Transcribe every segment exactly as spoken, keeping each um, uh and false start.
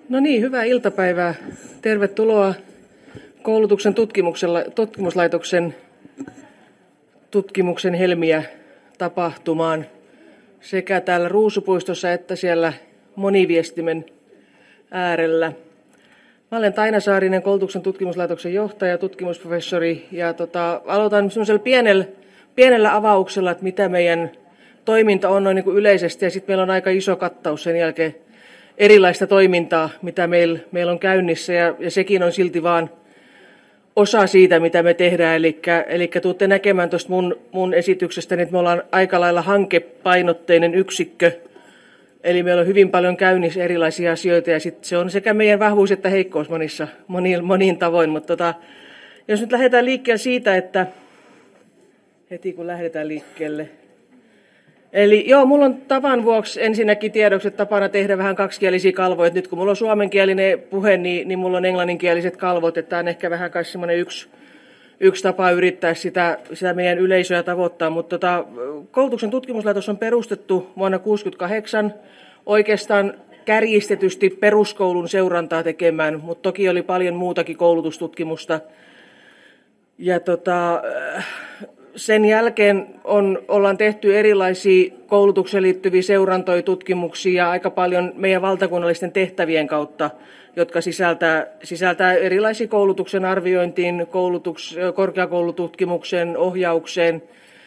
No niin, hyvää iltapäivää. Tervetuloa koulutuksen tutkimuslaitoksen tutkimuksen helmiä tapahtumaan sekä täällä Ruusupuistossa että siellä moniviestimen äärellä. Mä olen Taina Saarinen, koulutuksen tutkimuslaitoksen johtaja, tutkimusprofessori, ja tota, aloitan semmoisella pienellä, pienellä avauksella, että mitä meidän toiminta on noin niin kuin yleisesti, ja sitten meillä on aika iso kattaus sen jälkeen erilaista toimintaa, mitä meillä meil on käynnissä, ja, ja sekin on silti vaan osa siitä, mitä me tehdään. Eli, eli tuutte näkemään tuosta mun, mun esityksestä, että me ollaan aika lailla hankepainotteinen yksikkö, eli meillä on hyvin paljon käynnissä erilaisia asioita, ja sit se on sekä meidän vahvuus että heikkous monissa, moniin, moniin tavoin. Mutta tota, jos nyt lähdetään liikkeelle siitä, että heti kun lähdetään liikkeelle, Eli joo, mulla on tavan vuoksi ensinnäkin tiedoksi, että tapana tehdä vähän kaksikielisiä kalvoja. Nyt kun mulla on suomenkielinen puhe, niin, niin mulla on englanninkieliset kalvot. Että tämä on ehkä vähän kai semmoinen yksi, yksi tapa yrittää sitä, sitä meidän yleisöä tavoittaa. Mutta tota, koulutuksen tutkimuslaitos on perustettu vuonna tuhatyhdeksänsataakuusikymmentäkahdeksan oikeastaan kärjistetysti peruskoulun seurantaa tekemään, mutta toki oli paljon muutakin koulutustutkimusta. Ja tota... Sen jälkeen on, ollaan tehty erilaisia koulutukseen liittyviä seurantoja, tutkimuksia aika paljon meidän valtakunnallisten tehtävien kautta, jotka sisältää, sisältää erilaisia koulutuksen arviointiin, koulutuks, korkeakoulututkimukseen, ohjaukseen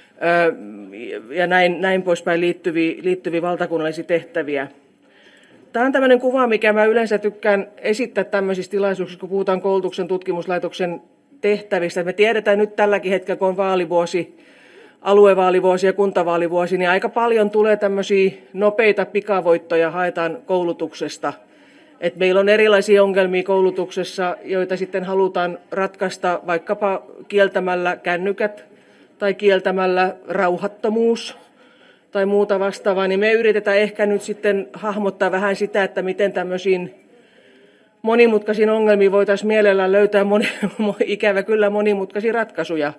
ja näin, näin poispäin liittyviä, liittyviä valtakunnallisia tehtäviä. Tämä on tämmöinen kuva, mikä mä yleensä tykkään esittää tämmöisissä tilaisuuksissa, kun puhutaan koulutuksen tutkimuslaitoksen tehtävistä. Me tiedetään nyt tälläkin hetkellä, kun on vaalivuosi, aluevaalivuosi ja kuntavaalivuosi, niin aika paljon tulee tämmöisiä nopeita pikavoittoja haetaan koulutuksesta. Et meillä on erilaisia ongelmia koulutuksessa, joita sitten halutaan ratkaista vaikkapa kieltämällä kännykät tai kieltämällä rauhattomuus tai muuta vastaavaa, niin me yritetään ehkä nyt sitten hahmottaa vähän sitä, että miten tämmöisiin monimutkaisiin ongelmiin voitaisiin mielellään löytää moni, ikävä kyllä monimutkaisia ratkaisuja.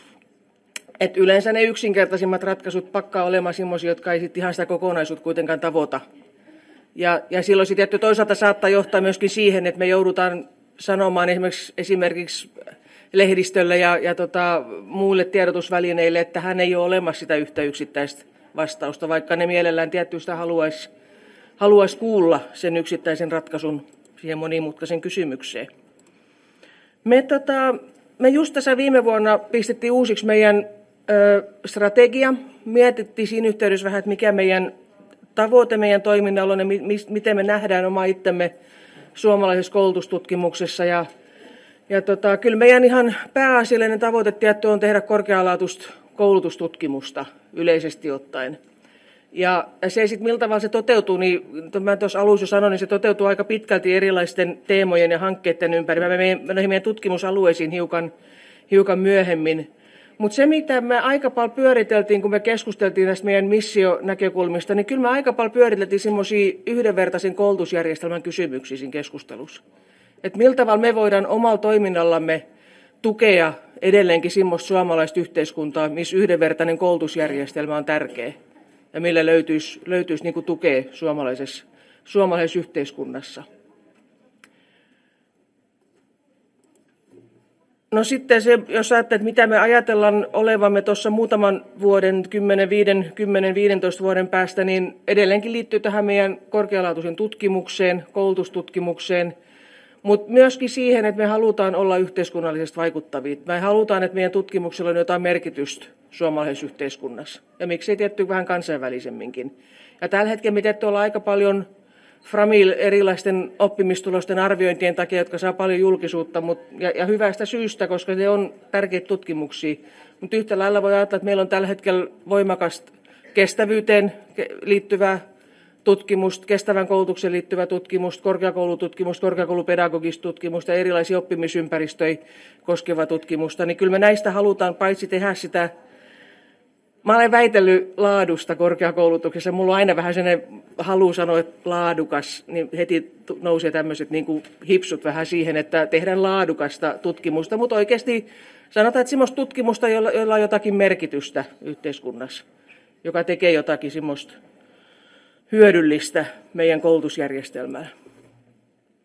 Et yleensä ne yksinkertaisimmat ratkaisut pakkaa olemaan sellaisia, jotka ei sitten ihan sitä kokonaisuutta kuitenkaan tavoita. Ja, ja silloin sitten tietty toisaalta saattaa johtaa myöskin siihen, että me joudutaan sanomaan esimerkiksi, esimerkiksi lehdistölle ja, ja tota, muille tiedotusvälineille, että hän ei ole olemassa sitä yhtä yksittäistä vastausta, vaikka ne mielellään tietysti haluaisi haluais kuulla sen yksittäisen ratkaisun siihen monimutkaisen kysymykseen. Me, tota, me just tässä viime vuonna pistettiin uusiksi meidän ö, strategia. Mietittiin siinä yhteydessä vähän, että mikä meidän tavoite meidän toiminnalla on ja mi, miten me nähdään oma itsemme suomalaisessa koulutustutkimuksessa. Ja, ja tota, kyllä meidän ihan pääasiallinen tavoite tietty on tehdä korkealaatuista koulutustutkimusta yleisesti ottaen. Ja se sitten millä tavalla se toteutuu, niin mä tuossa alussa jo sanoin, niin se toteutuu aika pitkälti erilaisten teemojen ja hankkeiden ympäri. Mä menen meidän tutkimusalueisiin hiukan, hiukan myöhemmin. Mutta se, mitä me aika paljon pyöriteltiin, kun me keskusteltiin näistä meidän missionäkökulmista, niin kyllä me aika paljon pyöriteltiin semmoisia yhdenvertaisen koulutusjärjestelmän kysymyksiä siinä keskustelussa. Että millä tavalla me voidaan omalla toiminnallamme tukea edelleenkin semmoista suomalaista yhteiskuntaa, missä yhdenvertainen koulutusjärjestelmä on tärkeä. Ja millä löytyisi, löytyisi niin kuin tukea suomalaisessa, suomalaisessa yhteiskunnassa. No sitten se, jos ajattelet, mitä me ajatellaan olevamme tuossa muutaman vuoden, kymmenen viisitoista vuoden päästä, niin edelleenkin liittyy tähän meidän korkealaatuisen tutkimukseen, koulutustutkimukseen, mutta myöskin siihen, että me halutaan olla yhteiskunnallisesti vaikuttavia. Me halutaan, että meidän tutkimuksella on jotain merkitystä suomalaisessa yhteiskunnassa. Ja miksei tietty vähän kansainvälisemminkin. Ja tällä hetkellä me tietty ollaan aika paljon Framil erilaisten oppimistulosten arviointien takia, jotka saa paljon julkisuutta, mut, ja, ja hyvästä syystä, koska ne on tärkeitä tutkimuksia. Mutta yhtä lailla voi ajatella, että meillä on tällä hetkellä voimakasta kestävyyteen liittyvää tutkimusta, kestävän koulutuksen liittyvää tutkimusta, korkeakoulututkimusta, korkeakoulupedagogista tutkimusta ja erilaisia oppimisympäristöjä koskevaa tutkimusta, niin kyllä me näistä halutaan paitsi tehdä sitä. Mä olen väitellyt laadusta korkeakoulutuksessa. Mulla on aina vähän sellainen halu sanoa, että laadukas, niin heti nousee tämmöiset niin kuin hipsut vähän siihen, että tehdään laadukasta tutkimusta, mutta oikeasti sanotaan, että semmoista tutkimusta, jolla, jolla on jotakin merkitystä yhteiskunnassa, joka tekee jotakin semmoista hyödyllistä meidän koulutusjärjestelmää.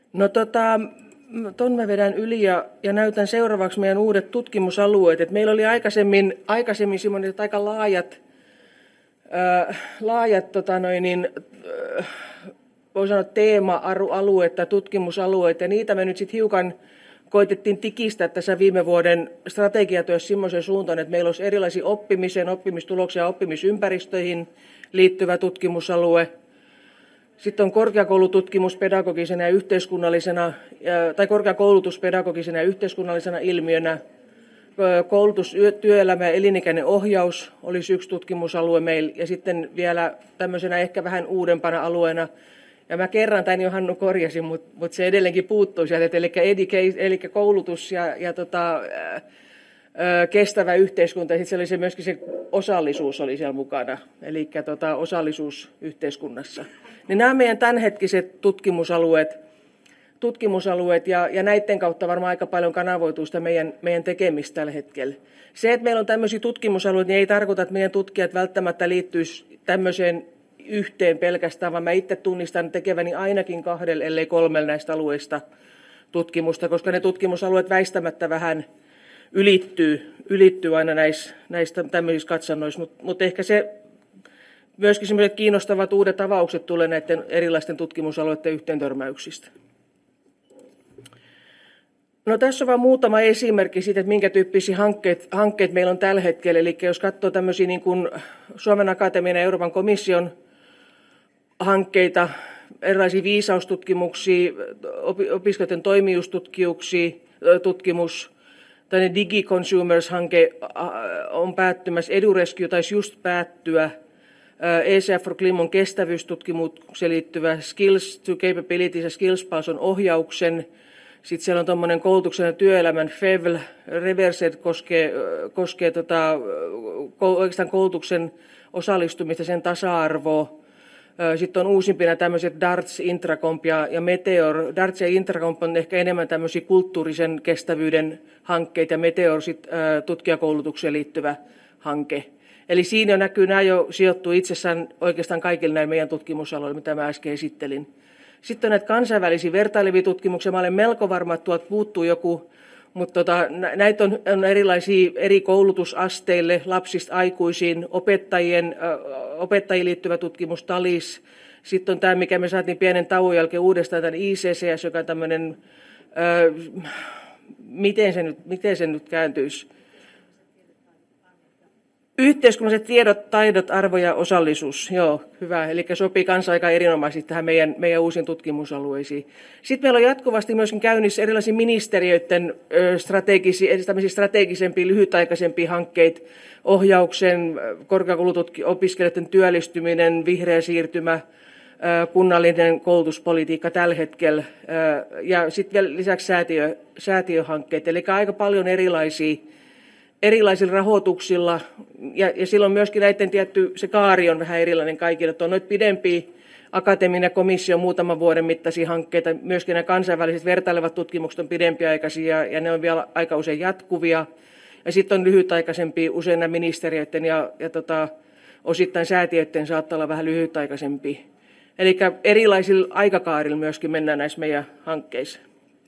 No tota, ton mä vedän yli ja, ja näytän seuraavaksi meidän uudet tutkimusalueet. Et meillä oli aikaisemmin, aikaisemmin semmoinen aika laajat, äh, laajat tota noin, niin, äh, voi sanoa teema-alueet tai tutkimusalueet, ja niitä me nyt sitten hiukan koitettiin tikistää tässä viime vuoden strategiatyössä semmoisen suuntaan, että meillä olisi erilaisia oppimisen, oppimistuloksia ja oppimisympäristöihin liittyvä tutkimusalue. Sitten on korkeakoulututkimus pedagogisena ja yhteiskunnallisena, tai korkeakoulutus pedagogisena ja yhteiskunnallisena ilmiönä. Koulutus, työelämä ja elinikäinen ohjaus olisi yksi tutkimusalue meillä, ja sitten vielä tämmöisenä ehkä vähän uudempana alueena, ja mä kerran tämän jo Hannu korjasin, mutta mut se edelleenkin puuttuu sieltä, eli, educate, eli koulutus ja, ja tota, ää, ää, kestävä yhteiskunta, ja sitten se oli se myöskin se osallisuus oli siellä mukana, eli tota, osallisuus yhteiskunnassa. Niin nämä meidän tämänhetkiset tutkimusalueet, tutkimusalueet ja, ja näiden kautta varmaan aika paljon kanavoituu sitä meidän, meidän tekemistä tällä hetkellä. Se, että meillä on tämmöisiä tutkimusalueita, niin ei tarkoita, että meidän tutkijat välttämättä liittyisi tämmöiseen yhteen pelkästään, vaan mä itse tunnistan tekeväni ainakin kahdella, ellei kolmella näistä alueista tutkimusta, koska ne tutkimusalueet väistämättä vähän ylittyy, ylittyy aina näissä, näistä tämmöisissä katsannoissa, mutta mut ehkä se myöskin semmoiset kiinnostavat uudet avaukset tulee näiden erilaisten tutkimusalueiden yhteentörmäyksistä. No tässä on vain muutama esimerkki siitä, että minkä tyyppisiä hankkeet, hankkeet meillä on tällä hetkellä. Eli jos katsoo tämmöisiä niin kuin Suomen Akatemian ja Euroopan komission hankkeita, erilaisia viisaustutkimuksia, opiskelijoiden toimijuustutkimuksia, tutkimus, tämmöinen DigiConsumers-hanke on päättymässä, EduRescue taisi just päättyä, E C F for Climon kestävyystutkimukseen liittyvä Skills to Capabilities ja Skills Pulse on ohjauksen. Sitten siellä on tuommoinen koulutuksen ja työelämän F E V L, Reversed koskee, koskee tota, oikeastaan koulutuksen osallistumista, sen tasa-arvoa. Sitten on uusimpina tämmöiset Darts, Intracomp ja, ja Meteor. Darts ja Intracomp on ehkä enemmän tämmöisiä kulttuurisen kestävyyden hankkeita, ja Meteor sitten tutkijakoulutukseen liittyvä hanke. Eli siinä jo näkyy, nämä jo sijoittuu itsessään oikeastaan kaikille näille meidän tutkimusaloille, mitä mä äsken esittelin. Sitten on näitä kansainvälisiä vertailevia tutkimuksia. Mä olen melko varma, että tuolta puuttuu joku, mutta tota, näitä on, on erilaisia eri koulutusasteille, lapsista aikuisiin, opettajien, äh, opettajiin liittyvä tutkimus, TALIS. Sitten on tämä, mikä me saatiin pienen tauon jälkeen uudestaan, tämän I C C S, joka on tämmöinen, äh, miten, se nyt, miten se nyt kääntyisi? Yhteiskunnalliset tiedot, taidot, arvo ja osallisuus. Joo, hyvä. Eli sopii kanssa aika erinomaisesti tähän meidän, meidän uusiin tutkimusalueisiin. Sitten meillä on jatkuvasti myöskin käynnissä erilaisia ministeriöiden strategisia, strategisempia, lyhytaikaisempia hankkeita, ohjauksen, korkeakouluopiskelijoiden työllistyminen, vihreä siirtymä, kunnallinen koulutuspolitiikka tällä hetkellä ja sitten vielä lisäksi säätiö, säätiöhankkeet. Eli aika paljon erilaisia erilaisilla rahoituksilla, ja, ja silloin myöskin näiden tietty, se kaari on vähän erilainen kaikille, että on noita pidempiä akateeminen ja komissio muutaman vuoden mittaisia hankkeita, myöskin nämä kansainväliset vertailevat tutkimukset on pidempiaikaisia, ja ne on vielä aika usein jatkuvia, ja sitten on lyhytaikaisempia usein nämä ministeriöiden ja, ja tota, osittain säätiöiden saattaa olla vähän lyhytaikaisempia. Eli erilaisilla aikakaarilla myöskin mennään näissä meidän hankkeissa.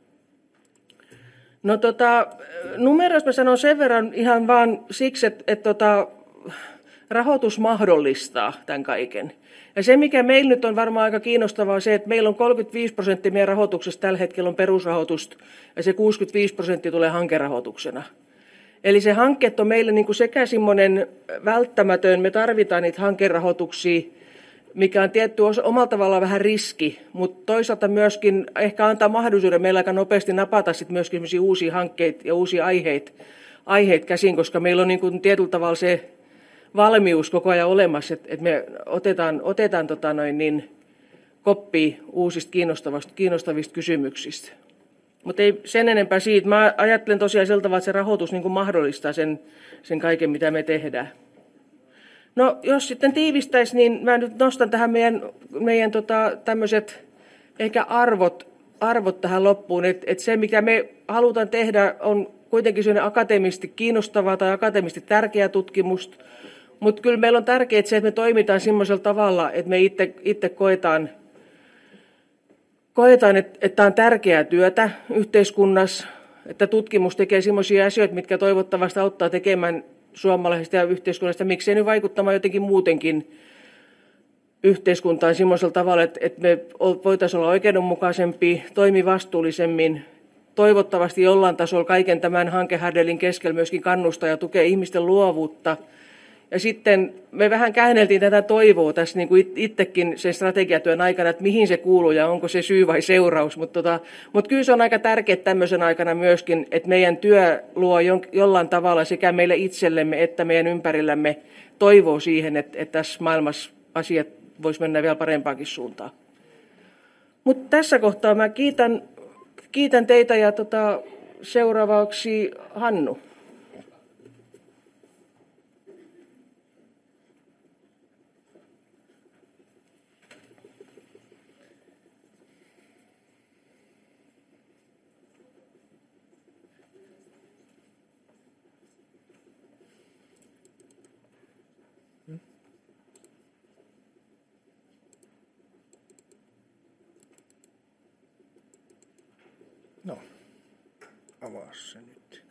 No tota, numeroista mä sanon sen verran ihan vaan siksi, että, että tota, rahoitus mahdollistaa tämän kaiken. Ja se, mikä meillä nyt on varmaan aika kiinnostavaa, on se, että meillä on kolmekymmentäviisi prosenttia meidän rahoituksesta tällä hetkellä on perusrahoitusta, ja se kuusikymmentäviisi prosenttia tulee hankerahoituksena. Eli se hankkeet on meille niin kuin sekä semmoinen välttämätön, me tarvitaan niitä hankerahoituksia, mikä on tietty omalla tavallaan vähän riski, mutta toisaalta myöskin ehkä antaa mahdollisuuden meillä aika nopeasti napata sit myöskin uusia hankkeita ja uusia aiheita, aiheita käsin, koska meillä on niin kuin tietyllä tavalla se valmius koko ajan olemassa, että, että me otetaan, otetaan tota noin niin koppia uusista kiinnostavista, kiinnostavista kysymyksistä. Mutta ei sen enempää siitä. Mä ajattelen tosiaan sillä tavalla, että se rahoitus niin kuin mahdollistaa sen, sen kaiken, mitä me tehdään. No jos sitten tiivistäisi, niin mä nyt nostan tähän meidän, meidän tota, tämmöiset ehkä arvot, arvot tähän loppuun. Että et se, mikä me halutaan tehdä, on kuitenkin sellainen akateemisesti kiinnostavaa tai akateemisesti tärkeää tutkimusta. Mutta kyllä meillä on tärkeää se, että me toimitaan semmoisella tavalla, että me itse, itse koetaan, koetaan, että, että tämä on tärkeää työtä yhteiskunnassa, että tutkimus tekee sellaisia asioita, mitkä toivottavasti auttaa tekemään suomalaisesta ja yhteiskunnasta, miksei nyt vaikuttamaan jotenkin muutenkin yhteiskuntaan sellaisella tavalla, että, että me voitaisiin olla oikeudenmukaisempi, toimia vastuullisemmin, toivottavasti jollain tasolla kaiken tämän hankehärdelin keskellä myöskin kannustaa ja tukea ihmisten luovuutta. Ja sitten me vähän käänneltiin tätä toivoa tässä niin kuin itsekin sen strategiatyön aikana, että mihin se kuuluu ja onko se syy vai seuraus. Mutta tota, mut kyllä se on aika tärkeää tämmöisen aikana myöskin, että meidän työ luo jollain tavalla sekä meille itsellemme että meidän ympärillämme toivoa siihen, että, että tässä maailmassa asiat voisi mennä vielä parempaankin suuntaan. Mutta tässä kohtaa mä kiitän, kiitän teitä ja tota, seuraavaksi Hannu. No, avaa se nyt.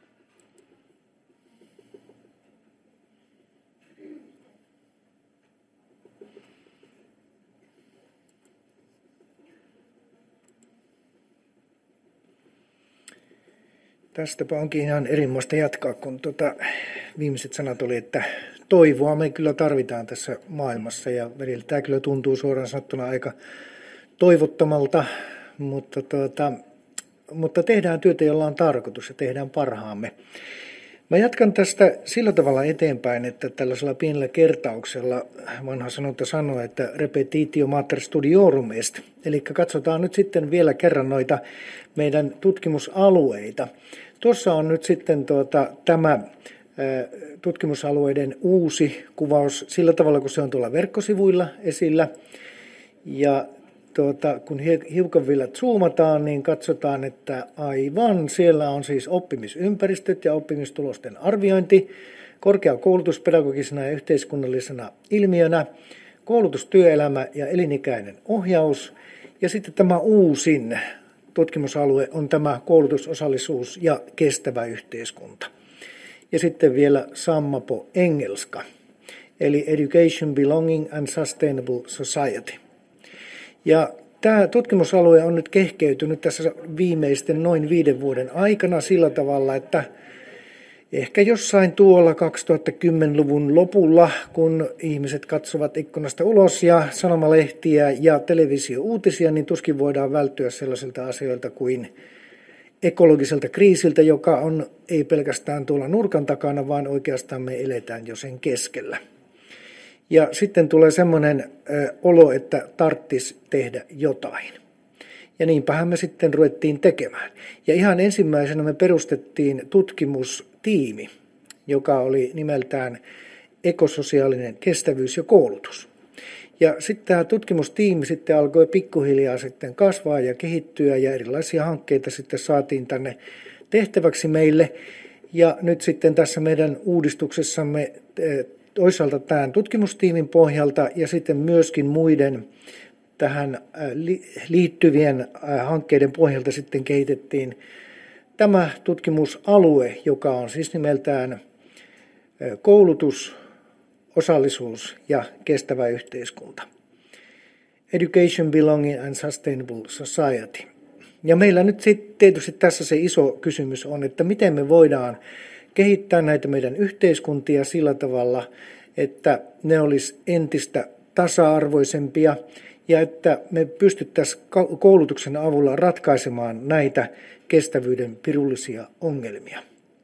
Tästäpä onkin ihan erinomaista jatkaa, kun tuota, viimeiset sanat oli, että toivoa me kyllä tarvitaan tässä maailmassa ja välillä tämä kyllä tuntuu suoraan sanottuna aika toivottomalta, mutta tuota, Mutta tehdään työtä, jolla on tarkoitus ja tehdään parhaamme. Mä jatkan tästä sillä tavalla eteenpäin, että tällaisella pienellä kertauksella vanha sanonta sanoo, että repetitio mater studiorum est. Eli katsotaan nyt sitten vielä kerran noita meidän tutkimusalueita. Tuossa on nyt sitten tuota, tämä tutkimusalueiden uusi kuvaus sillä tavalla, kun se on tuolla verkkosivuilla esillä. Ja Tuota, kun hiukan vielä zoomataan, niin katsotaan, että aivan siellä on siis oppimisympäristöt ja oppimistulosten arviointi korkeakoulutus pedagogisena ja yhteiskunnallisena ilmiönä, koulutus, työelämä ja elinikäinen ohjaus. Ja sitten tämä uusin tutkimusalue on tämä koulutus, osallisuus ja kestävä yhteiskunta. Ja sitten vielä Sammapo engelska, eli Education, Belonging and Sustainable Society. Ja tämä tutkimusalue on nyt kehkeytynyt tässä viimeisten noin viiden vuoden aikana sillä tavalla, että ehkä jossain tuolla kaksituhattakymmenluvun lopulla, kun ihmiset katsovat ikkunasta ulos ja sanomalehtiä ja televisiouutisia, niin tuskin voidaan välttyä sellaisilta asioilta kuin ekologiselta kriisiltä, joka on ei pelkästään tuolla nurkan takana, vaan oikeastaan me eletään jo sen keskellä. Ja sitten tulee semmoinen ö, olo, että tarttis tehdä jotain. Ja niinpähän me sitten ruvettiin tekemään. Ja ihan ensimmäisenä me perustettiin tutkimustiimi, joka oli nimeltään ekososiaalinen kestävyys ja koulutus. Ja sitten tämä tutkimustiimi sitten alkoi pikkuhiljaa sitten kasvaa ja kehittyä ja erilaisia hankkeita sitten saatiin tänne tehtäväksi meille. Ja nyt sitten tässä meidän uudistuksessamme toisaalta tämän tutkimustiimin pohjalta ja sitten myöskin muiden tähän liittyvien hankkeiden pohjalta sitten kehitettiin tämä tutkimusalue, joka on siis nimeltään koulutus, osallisuus ja kestävä yhteiskunta. Education, Belonging and Sustainable Society. Ja meillä nyt sitten tietysti tässä se iso kysymys on, että miten me voidaan kehittää näitä meidän yhteiskuntia sillä tavalla, että ne olisi entistä tasa-arvoisempia ja että me pystyttäisiin koulutuksen avulla ratkaisemaan näitä kestävyyden pirullisia ongelmia.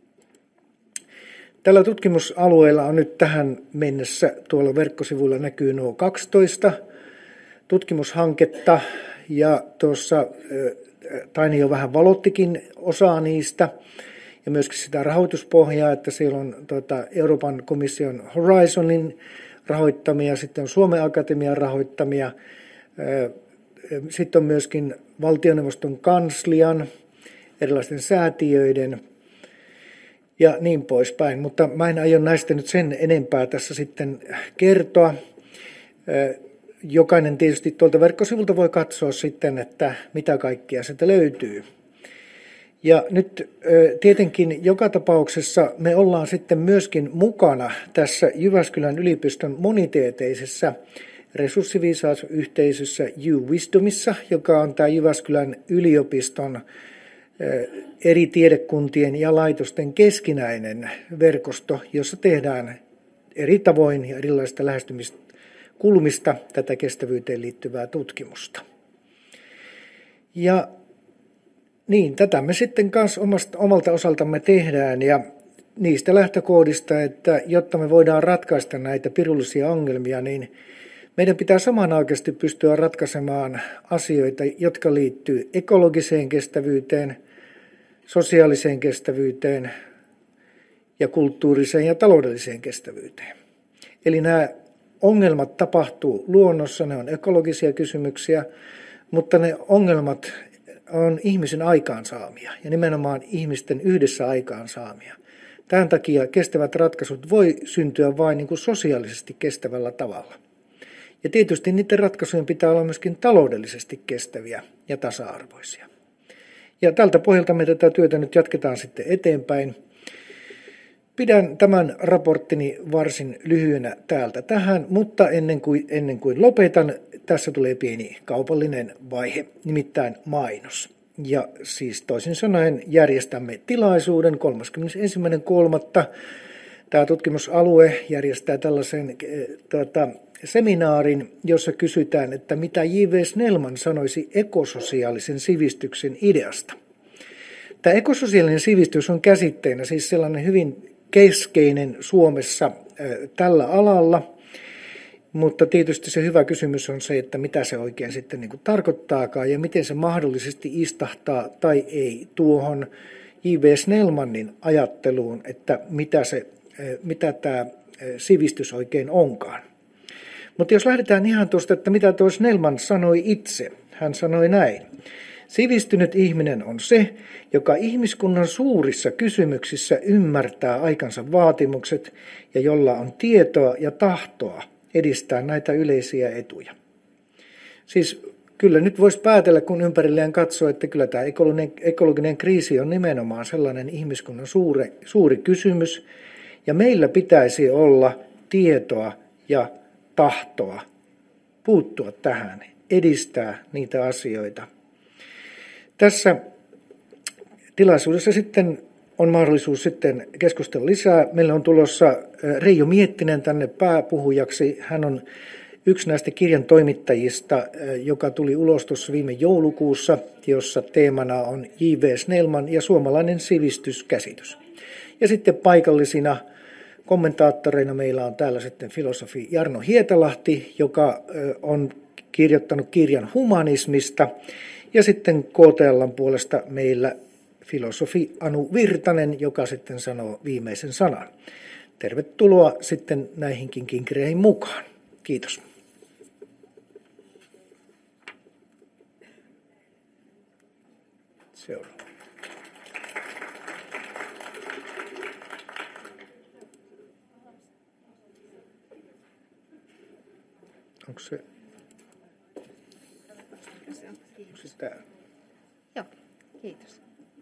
Tällä tutkimusalueella on nyt tähän mennessä, tuolla verkkosivuilla näkyy nuo kaksitoista tutkimushanketta ja tuossa Taini jo vähän valottikin osaa niistä. Ja myöskin sitä rahoituspohjaa, että siellä on tuota, Euroopan komission Horizonin rahoittamia, sitten on Suomen Akatemian rahoittamia, sitten on myöskin valtioneuvoston kanslian, erilaisten säätiöiden ja niin poispäin. Mutta mä en aio näistä nyt sen enempää tässä sitten kertoa. jokainen tietysti tuolta verkkosivulta voi katsoa sitten, että mitä kaikkea sieltä löytyy. Ja nyt tietenkin joka tapauksessa me ollaan sitten myöskin mukana tässä Jyväskylän yliopiston monitieteisessä resurssiviisausyhteisössä U-Wisdomissa, joka on tämä Jyväskylän yliopiston eri tiedekuntien ja laitosten keskinäinen verkosto, jossa tehdään eri tavoin ja erilaisista lähestymiskulmista tätä kestävyyteen liittyvää tutkimusta. Ja niin, tätä me sitten kanssa omasta, omalta osaltamme tehdään ja niistä lähtökohdista, että jotta me voidaan ratkaista näitä pirullisia ongelmia, niin meidän pitää samanaikaisesti pystyä ratkaisemaan asioita, jotka liittyy ekologiseen kestävyyteen, sosiaaliseen kestävyyteen ja kulttuuriseen ja taloudelliseen kestävyyteen. Eli nämä ongelmat tapahtuu luonnossa, ne on ekologisia kysymyksiä, mutta ne ongelmat on ihmisen aikaansaamia ja nimenomaan ihmisten yhdessä aikaansaamia. Tämän takia kestävät ratkaisut voi syntyä vain niin kuin sosiaalisesti kestävällä tavalla. Ja tietysti niiden ratkaisujen pitää olla myöskin taloudellisesti kestäviä ja tasa-arvoisia. Ja tältä pohjalta me tätä työtä nyt jatketaan sitten eteenpäin. Pidän tämän raporttini varsin lyhyenä täältä tähän, mutta ennen kuin, ennen kuin lopetan, tässä tulee pieni kaupallinen vaihe, nimittäin mainos. Ja siis toisin sanoen järjestämme tilaisuuden kolmaskymmenesensimmäinen kolmatta Tämä tutkimusalue järjestää tällaisen tuota, seminaarin, jossa kysytään, että mitä J V Snellman sanoisi ekososiaalisen sivistyksen ideasta. Tämä ekososiaalinen sivistys on käsitteenä siis sellainen hyvin keskeinen Suomessa tällä alalla, mutta tietysti se hyvä kysymys on se, että mitä se oikein sitten niin kuin tarkoittaakaan ja miten se mahdollisesti istahtaa tai ei tuohon J V Snellmanin ajatteluun, että mitä, se, mitä tämä sivistys oikein onkaan. Mutta jos lähdetään ihan tuosta, että mitä tuo Snellman sanoi itse, hän sanoi näin. Sivistynyt ihminen on se, joka ihmiskunnan suurissa kysymyksissä ymmärtää aikansa vaatimukset ja jolla on tietoa ja tahtoa edistää näitä yleisiä etuja. Siis kyllä nyt voisi päätellä, kun ympärilleen katsoo, että kyllä tämä ekologinen, ekologinen kriisi on nimenomaan sellainen ihmiskunnan suuri, suuri kysymys, ja meillä pitäisi olla tietoa ja tahtoa puuttua tähän, edistää niitä asioita. Tässä tilaisuudessa sitten on mahdollisuus sitten keskustella lisää. Meillä on tulossa Reijo Miettinen tänne pääpuhujaksi. Hän on yksi näistä kirjan toimittajista, joka tuli ulos tuossa viime joulukuussa, jossa teemana on J V Snellman ja suomalainen sivistyskäsitys. Ja sitten paikallisina kommentaattoreina meillä on täällä sitten filosofi Jarno Hietalahti, joka on kirjoittanut kirjan humanismista. Ja sitten K T L:n puolesta meillä filosofi Anu Virtanen, joka sitten sanoo viimeisen sanan. Tervetuloa sitten näihinkin kinkereihin mukaan. Kiitos. Seuraava. Onko se? Onko se täällä? Joo, kiitos.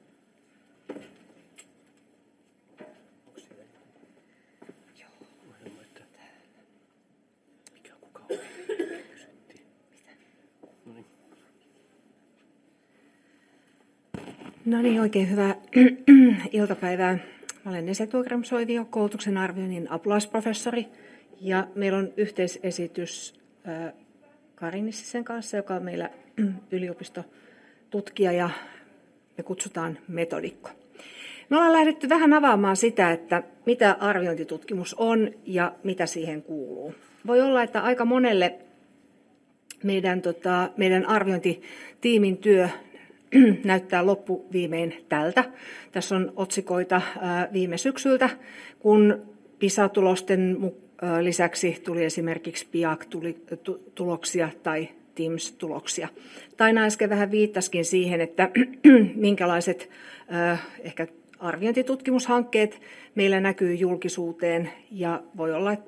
No niin, oikein hyvää iltapäivää. Mä olen Ese Tuokrem-Soivio, koulutuksen arvioinnin apulaisprofessori. Ja meillä on yhteisesitys Kari Nissisen kanssa, joka on meillä yliopistotutkija ja me kutsutaan metodikko. Me ollaan lähdetty vähän avaamaan sitä, että mitä arviointitutkimus on ja mitä siihen kuuluu. Voi olla, että aika monelle meidän, tota, meidän arviointitiimin työ näyttää loppuviimein tältä. Tässä on otsikoita ää, viime syksyltä, kun PISA-tulosten lisäksi tuli esimerkiksi P I A C-tuloksia tai TIMSS-tuloksia. Taina äsken vähän viittasikin siihen, että minkälaiset äh, ehkä arviointitutkimushankkeet meillä näkyy julkisuuteen, ja voi olla, että,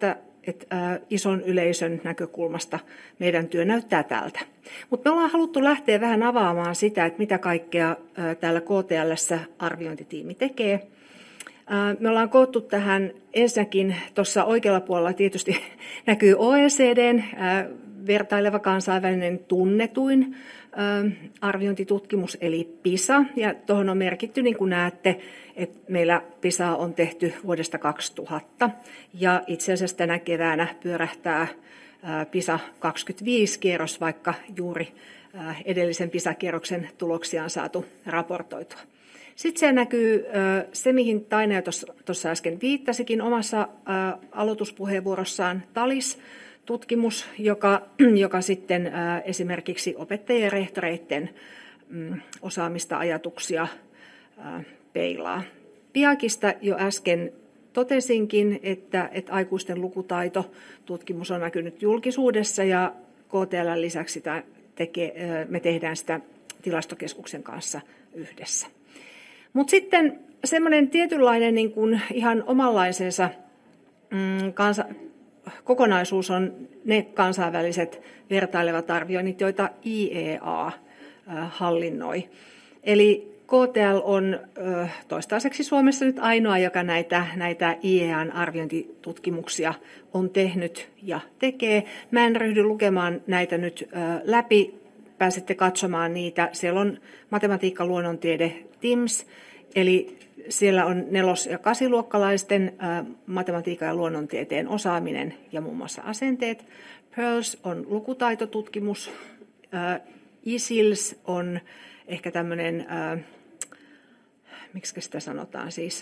että ison yleisön näkökulmasta meidän työ näyttää tältä. Mutta me ollaan haluttu lähteä vähän avaamaan sitä, että mitä kaikkea täällä K T L:ssä arviointitiimi tekee. Me ollaan koottu tähän ensinnäkin tuossa oikealla puolella tietysti näkyy O E C D:n vertaileva kansainvälinen tunnetuin arviointitutkimus eli PISA. Ja tuohon on merkitty, niin kuin näette, että meillä PISA on tehty vuodesta kaksituhatta. Ja itse asiassa tänä keväänä pyörähtää PISA kaksikymmentäviisi-kierros, vaikka juuri edellisen PISA-kierroksen tuloksia on saatu raportoitua. Sitten se näkyy se, mihin Taina jo tuossa äsken viittasikin omassa aloituspuheenvuorossaan, TALIS-tutkimus, joka, joka sitten esimerkiksi opettajien ja rehtoreiden osaamista, ajatuksia peilaa. Piakista jo äsken totesinkin, että, että aikuisten lukutaito-tutkimus on näkynyt julkisuudessa ja K T L:n lisäksi sitä tekee, me tehdään sitä Tilastokeskuksen kanssa yhdessä. Mutta sitten semmoinen tietynlainen niin kuin ihan omanlaisensa mm, kansa, kokonaisuus on ne kansainväliset vertailevat arvioinnit, joita I E A äh, hallinnoi. Eli K T L on äh, toistaiseksi Suomessa nyt ainoa, joka näitä, näitä I E A:n arviointitutkimuksia on tehnyt ja tekee. Mä en ryhdy lukemaan näitä nyt äh, läpi. Pääsette katsomaan niitä. Siellä on matematiikka, luonnontiede, T I M S, eli siellä on nelos- ja kasiluokkalaisten ä, matematiikan ja luonnontieteen osaaminen ja muun muassa asenteet. PEARLS on lukutaitotutkimus. Ä, I S I L S on ehkä tämmöinen, ä, miksi sitä sanotaan siis,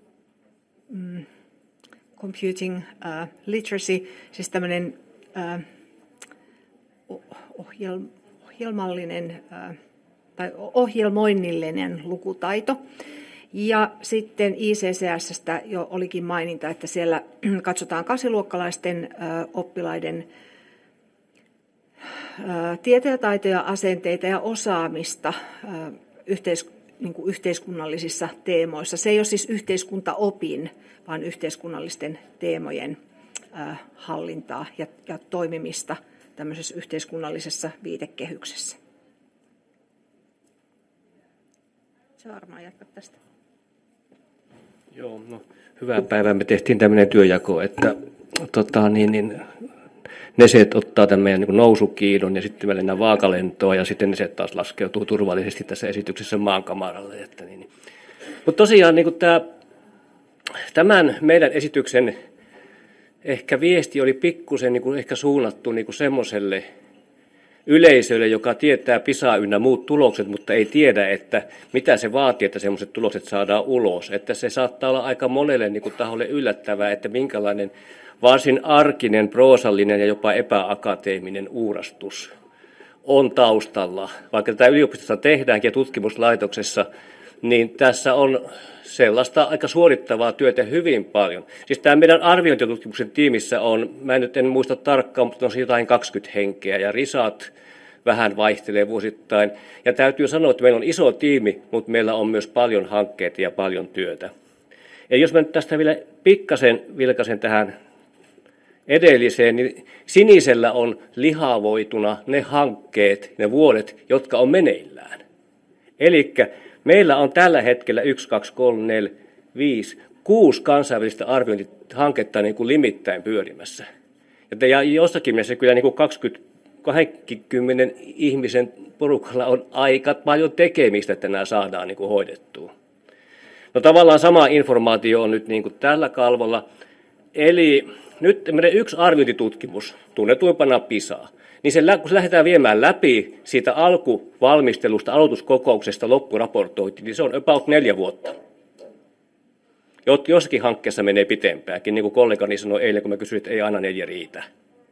mm, computing ä, literacy, siis tämmöinen ä, ohjelma, ohjelmallinen tai ohjelmoinnillinen lukutaito. Ja sitten I C C S:stä jo olikin maininta, että siellä katsotaan kasiluokkalaisten oppilaiden tietoja, taitoja, asenteita ja osaamista yhteis, niin kuin yhteiskunnallisissa teemoissa. Se ei ole siis yhteiskuntaopin, vaan yhteiskunnallisten teemojen hallintaa ja, ja toimimista tämmöisessä yhteiskunnallisessa viitekehyksessä. Se varmaan jatka tästä. Joo, no hyvää päivää. Me tehtiin tämmöinen työjako, että tota, niin, niin, Neset ottaa tämän meidän niin nousukiidon ja sitten me lennään vaakalentoa ja sitten Neset taas laskeutuu turvallisesti tässä esityksessä maankamaralle. Että niin, niin. Mutta tosiaan niin tämä, tämän meidän esityksen ehkä viesti oli pikkusen niin kuin ehkä suunnattu niin kuin semmoiselle yleisölle, joka tietää PISA ynnä muut tulokset, mutta ei tiedä, että mitä se vaatii, että semmoiset tulokset saadaan ulos. Että se saattaa olla aika monelle niin kuin taholle yllättävää, että minkälainen varsin arkinen, proosallinen ja jopa epäakateeminen uurastus on taustalla. Vaikka tätä yliopistossa tehdäänkin ja tutkimuslaitoksessa, niin tässä on sellaista aika suorittavaa työtä hyvin paljon. Siis tämä meidän arviointitutkimuksen tiimissä on, mä en nyt en muista tarkkaan, mutta on jotain kaksikymmentä henkeä ja risat vähän vaihtelee vuosittain. Ja täytyy sanoa, että meillä on iso tiimi, mutta meillä on myös paljon hankkeita ja paljon työtä. Ja jos mä nyt tästä vielä pikkasen vilkaisen tähän edelliseen, niin sinisellä on lihavoituna ne hankkeet, ne vuodet, jotka on meneillään. Elikkä meillä on tällä hetkellä yksi, kaksi, kolme, neljä, viisi, kuusi kansainvälistä arviointihanketta niin kuin limittäin pyörimässä. Ja jossakin mielessä kyllä niin kuin kaksikymmentä, kaksikymmentä ihmisen porukalla on aika paljon tekemistä, että nämä saadaan niin kuin hoidettua. No tavallaan sama informaatio on nyt niin kuin tällä kalvolla. Eli nyt meidän yksi arviointitutkimus, tunnetuimpana PISA, niin se, kun se lähdetään viemään läpi siitä alkuvalmistelusta, aloituskokouksesta loppuraportointiin, niin se on about neljä vuotta. Jossakin hankkeessa menee pitempäänkin, niin kuin kollegani sanoi eilen, kun mä kysyin, että ei aina neljä riitä.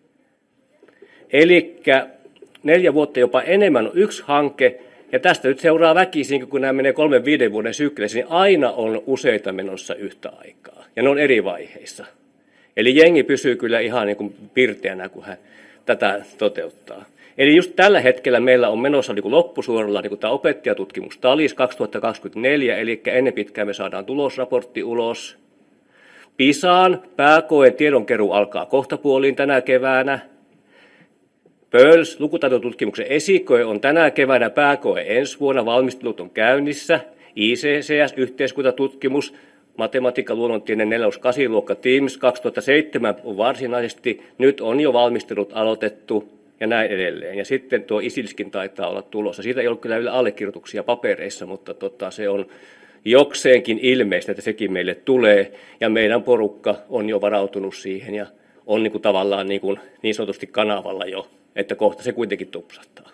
Eli neljä vuotta jopa enemmän on yksi hanke, ja tästä nyt seuraa väkisin, kun nämä menee kolmen viiden vuoden sykleissä, niin aina on useita menossa yhtä aikaa, ja ne on eri vaiheissa. Eli jengi pysyy kyllä ihan niin kuin pirteänä, kun hän tätä toteuttaa. Eli just tällä hetkellä meillä on menossa niin kuin loppusuoralla niin kuin tämä opettajatutkimus TALIS kaksituhattakaksikymmentäneljä, eli ennen pitkään me saadaan tulosraportti ulos. PISAan pääkoeen tiedonkeruu alkaa kohtapuoliin tänä keväänä. P I R L S lukutaitotutkimuksen esikoe on tänä keväänä, pääkoe ensi vuonna, valmistelut on käynnissä. I C C S, yhteiskuntatutkimus, matematiikka, luonnontiede, neljäs kahdeksan luokka Teams kaksituhattaseitsemän on varsinaisesti, nyt on jo valmistelut aloitettu ja näin edelleen. Ja sitten tuo ISILSkin taitaa olla tulossa. Siitä ei ole kyllä vielä allekirjoituksia papereissa, mutta tota, se on jokseenkin ilmeistä, että sekin meille tulee. Ja meidän porukka on jo varautunut siihen ja on niin kuin tavallaan niin, kuin niin sanotusti kanavalla jo, että kohta se kuitenkin tupsahtaa.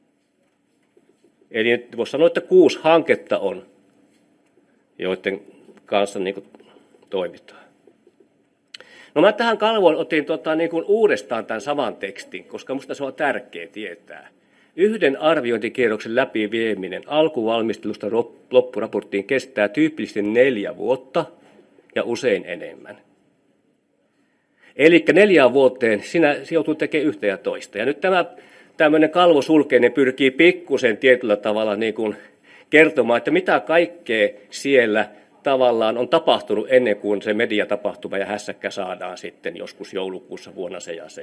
Eli nyt voisi sanoa, että kuusi hanketta on, joiden kanssa niin kuin toimitaan. No mä tähän kalvoon otin tota, niin kuin uudestaan tämän saman tekstin, koska minusta se on tärkeä tietää. Yhden arviointikierroksen läpi vieminen alkuvalmistelusta loppuraporttiin kestää tyypillisesti neljä vuotta ja usein enemmän. Eli neljään vuoteen sinä joutuu tekemään yhtä ja toista. Ja nyt tämä tämmöinen kalvosulkeinen pyrkii pikkusen tietyllä tavalla niin kuin kertomaan, että mitä kaikkea siellä tavallaan on tapahtunut ennen kuin se mediatapahtuma ja hässäkkä saadaan sitten joskus joulukuussa vuonna se ja se.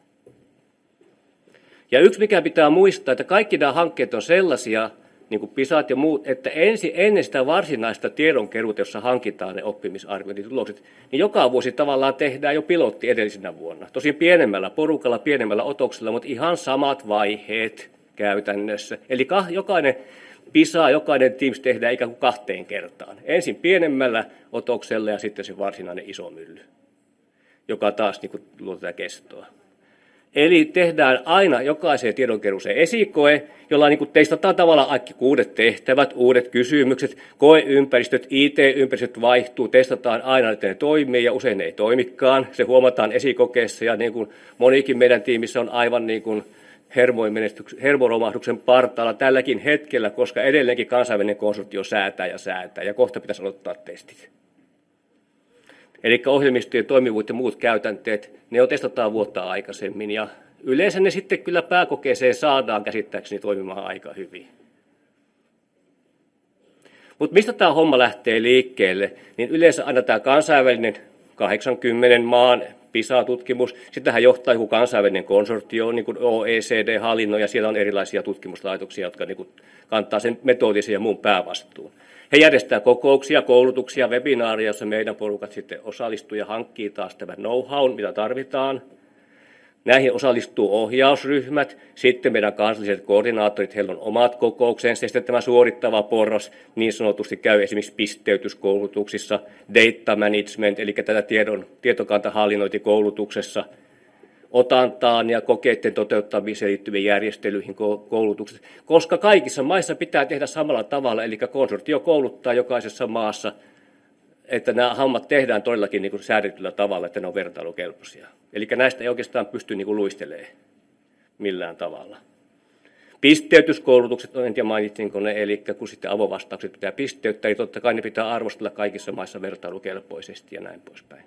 Ja yksi mikä pitää muistaa, että kaikki nämä hankkeet on sellaisia, niin kuin PISAt ja muut, että ensin, ennen sitä varsinaista tiedonkeruuta, jossa hankitaan ne oppimisarviointitulokset, niin joka vuosi tavallaan tehdään jo pilotti edellisenä vuonna. Tosin pienemmällä porukalla, pienemmällä otoksella, mutta ihan samat vaiheet käytännössä. Eli jokainen PISA, jokainen Teams tehdään ikään kuin kahteen kertaan. Ensin pienemmällä otoksella ja sitten se varsinainen iso mylly, joka taas niin kuin luo tätä kestoa. Eli tehdään aina jokaiseen tiedonkeruuseen esikoe, jolla niin kuin testataan tavallaan kaikki uudet tehtävät, uudet kysymykset, koeympäristöt, I T-ympäristöt vaihtuu, testataan aina, että ne toimii ja usein ne ei toimikaan. Se huomataan esikokeessa ja niin kuin monikin meidän tiimissä on aivan niin kuin hermoromahduksen partaalla tälläkin hetkellä, koska edelleenkin kansainvälinen konsortio säätää ja säätää ja kohta pitäisi aloittaa testit. Eli ohjelmistojen toimivuudet ja muut käytänteet, ne jo testataan vuotta aikaisemmin ja yleensä ne sitten kyllä pääkokeeseen saadaan käsittääkseni toimimaan aika hyvin. Mutta mistä tämä homma lähtee liikkeelle, niin yleensä aina tämä kansainvälinen kahdeksankymmenen maan PISA-tutkimus, sitähän johtaa joku kansainvälinen konsortio, niin kuin O E C D-hallinnon, ja siellä on erilaisia tutkimuslaitoksia, jotka niin kuin kantaa sen metodisen ja muun päävastuun. He järjestävät kokouksia, koulutuksia, webinaaria, joissa meidän porukat sitten osallistuu ja hankkii taas tämän know-how, mitä tarvitaan. Näihin osallistuu ohjausryhmät, sitten meidän kansalliset koordinaattorit, heillä on omat kokouksensa, ja sitten tämä suorittava porras niin sanotusti käy esimerkiksi pisteytyskoulutuksissa, data management, eli tätä tiedon, tietokantahallinnointikoulutuksessa, otantaan ja kokeiden toteuttamiseen liittyviin järjestelyihin koulutukset, koska kaikissa maissa pitää tehdä samalla tavalla, eli konsortio kouluttaa jokaisessa maassa, että nämä hommat tehdään todellakin niin kuin säädetyllä tavalla, että ne on vertailukelpoisia. Eli näistä ei oikeastaan pysty niin kuin luistelemaan millään tavalla. Pisteytyskoulutukset, en tiedä mainitsinko ne, eli kun sitten avovastaukset pitää pisteyttää, niin totta kai ne pitää arvostella kaikissa maissa vertailukelpoisesti ja näin poispäin.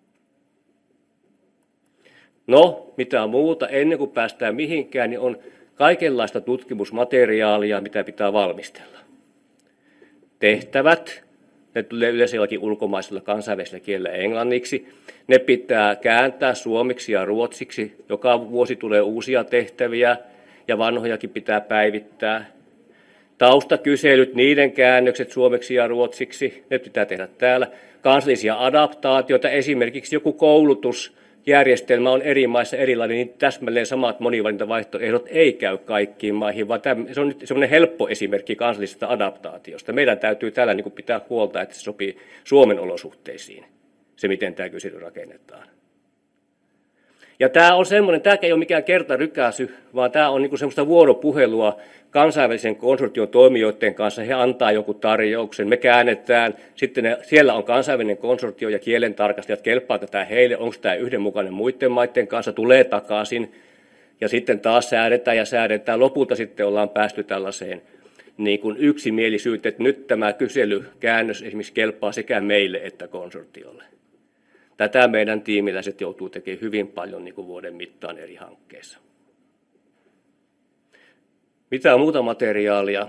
No, mitä muuta, ennen kuin päästään mihinkään, niin on kaikenlaista tutkimusmateriaalia, mitä pitää valmistella. Tehtävät, ne tulee yleensä jollakin ulkomaisella kansainvälisellä kielellä englanniksi. Ne pitää kääntää suomeksi ja ruotsiksi. Joka vuosi tulee uusia tehtäviä ja vanhojakin pitää päivittää. Taustakyselyt, niiden käännökset suomeksi ja ruotsiksi, ne pitää tehdä täällä. Kansallisia adaptaatioita, esimerkiksi joku koulutusjärjestelmä on eri maissa erilainen, niin täsmälleen samat monivalintavaihtoehdot ei käy kaikkiin maihin, vaan tämä, se on nyt semmoinen helppo esimerkki kansallisesta adaptaatiosta. Meidän täytyy täällä niin kuin pitää huolta, että se sopii Suomen olosuhteisiin, se miten tämä kysely rakennetaan. Ja tämä on semmoinen, tämä ei ole mikään kertarykäsy, vaan tämä on niin kuin semmoista vuoropuhelua kansainvälisen konsortion toimijoiden kanssa. He antaa joku tarjouksen, me käännetään, sitten ne, siellä on kansainvälinen konsortio ja kielentarkastajat, kelpaa tätä heille, onko tämä yhdenmukainen muiden maiden kanssa, tulee takaisin ja sitten taas säädetään ja säädetään. Lopulta sitten ollaan päästy tällaiseen niin kuin yksimielisyyteen, että nyt tämä kyselykäännös esimerkiksi kelpaa sekä meille että konsortiolle. Tätä meidän tiimiläiset joutuu tekemään hyvin paljon niin kuin vuoden mittaan eri hankkeissa. Mitä muuta materiaalia?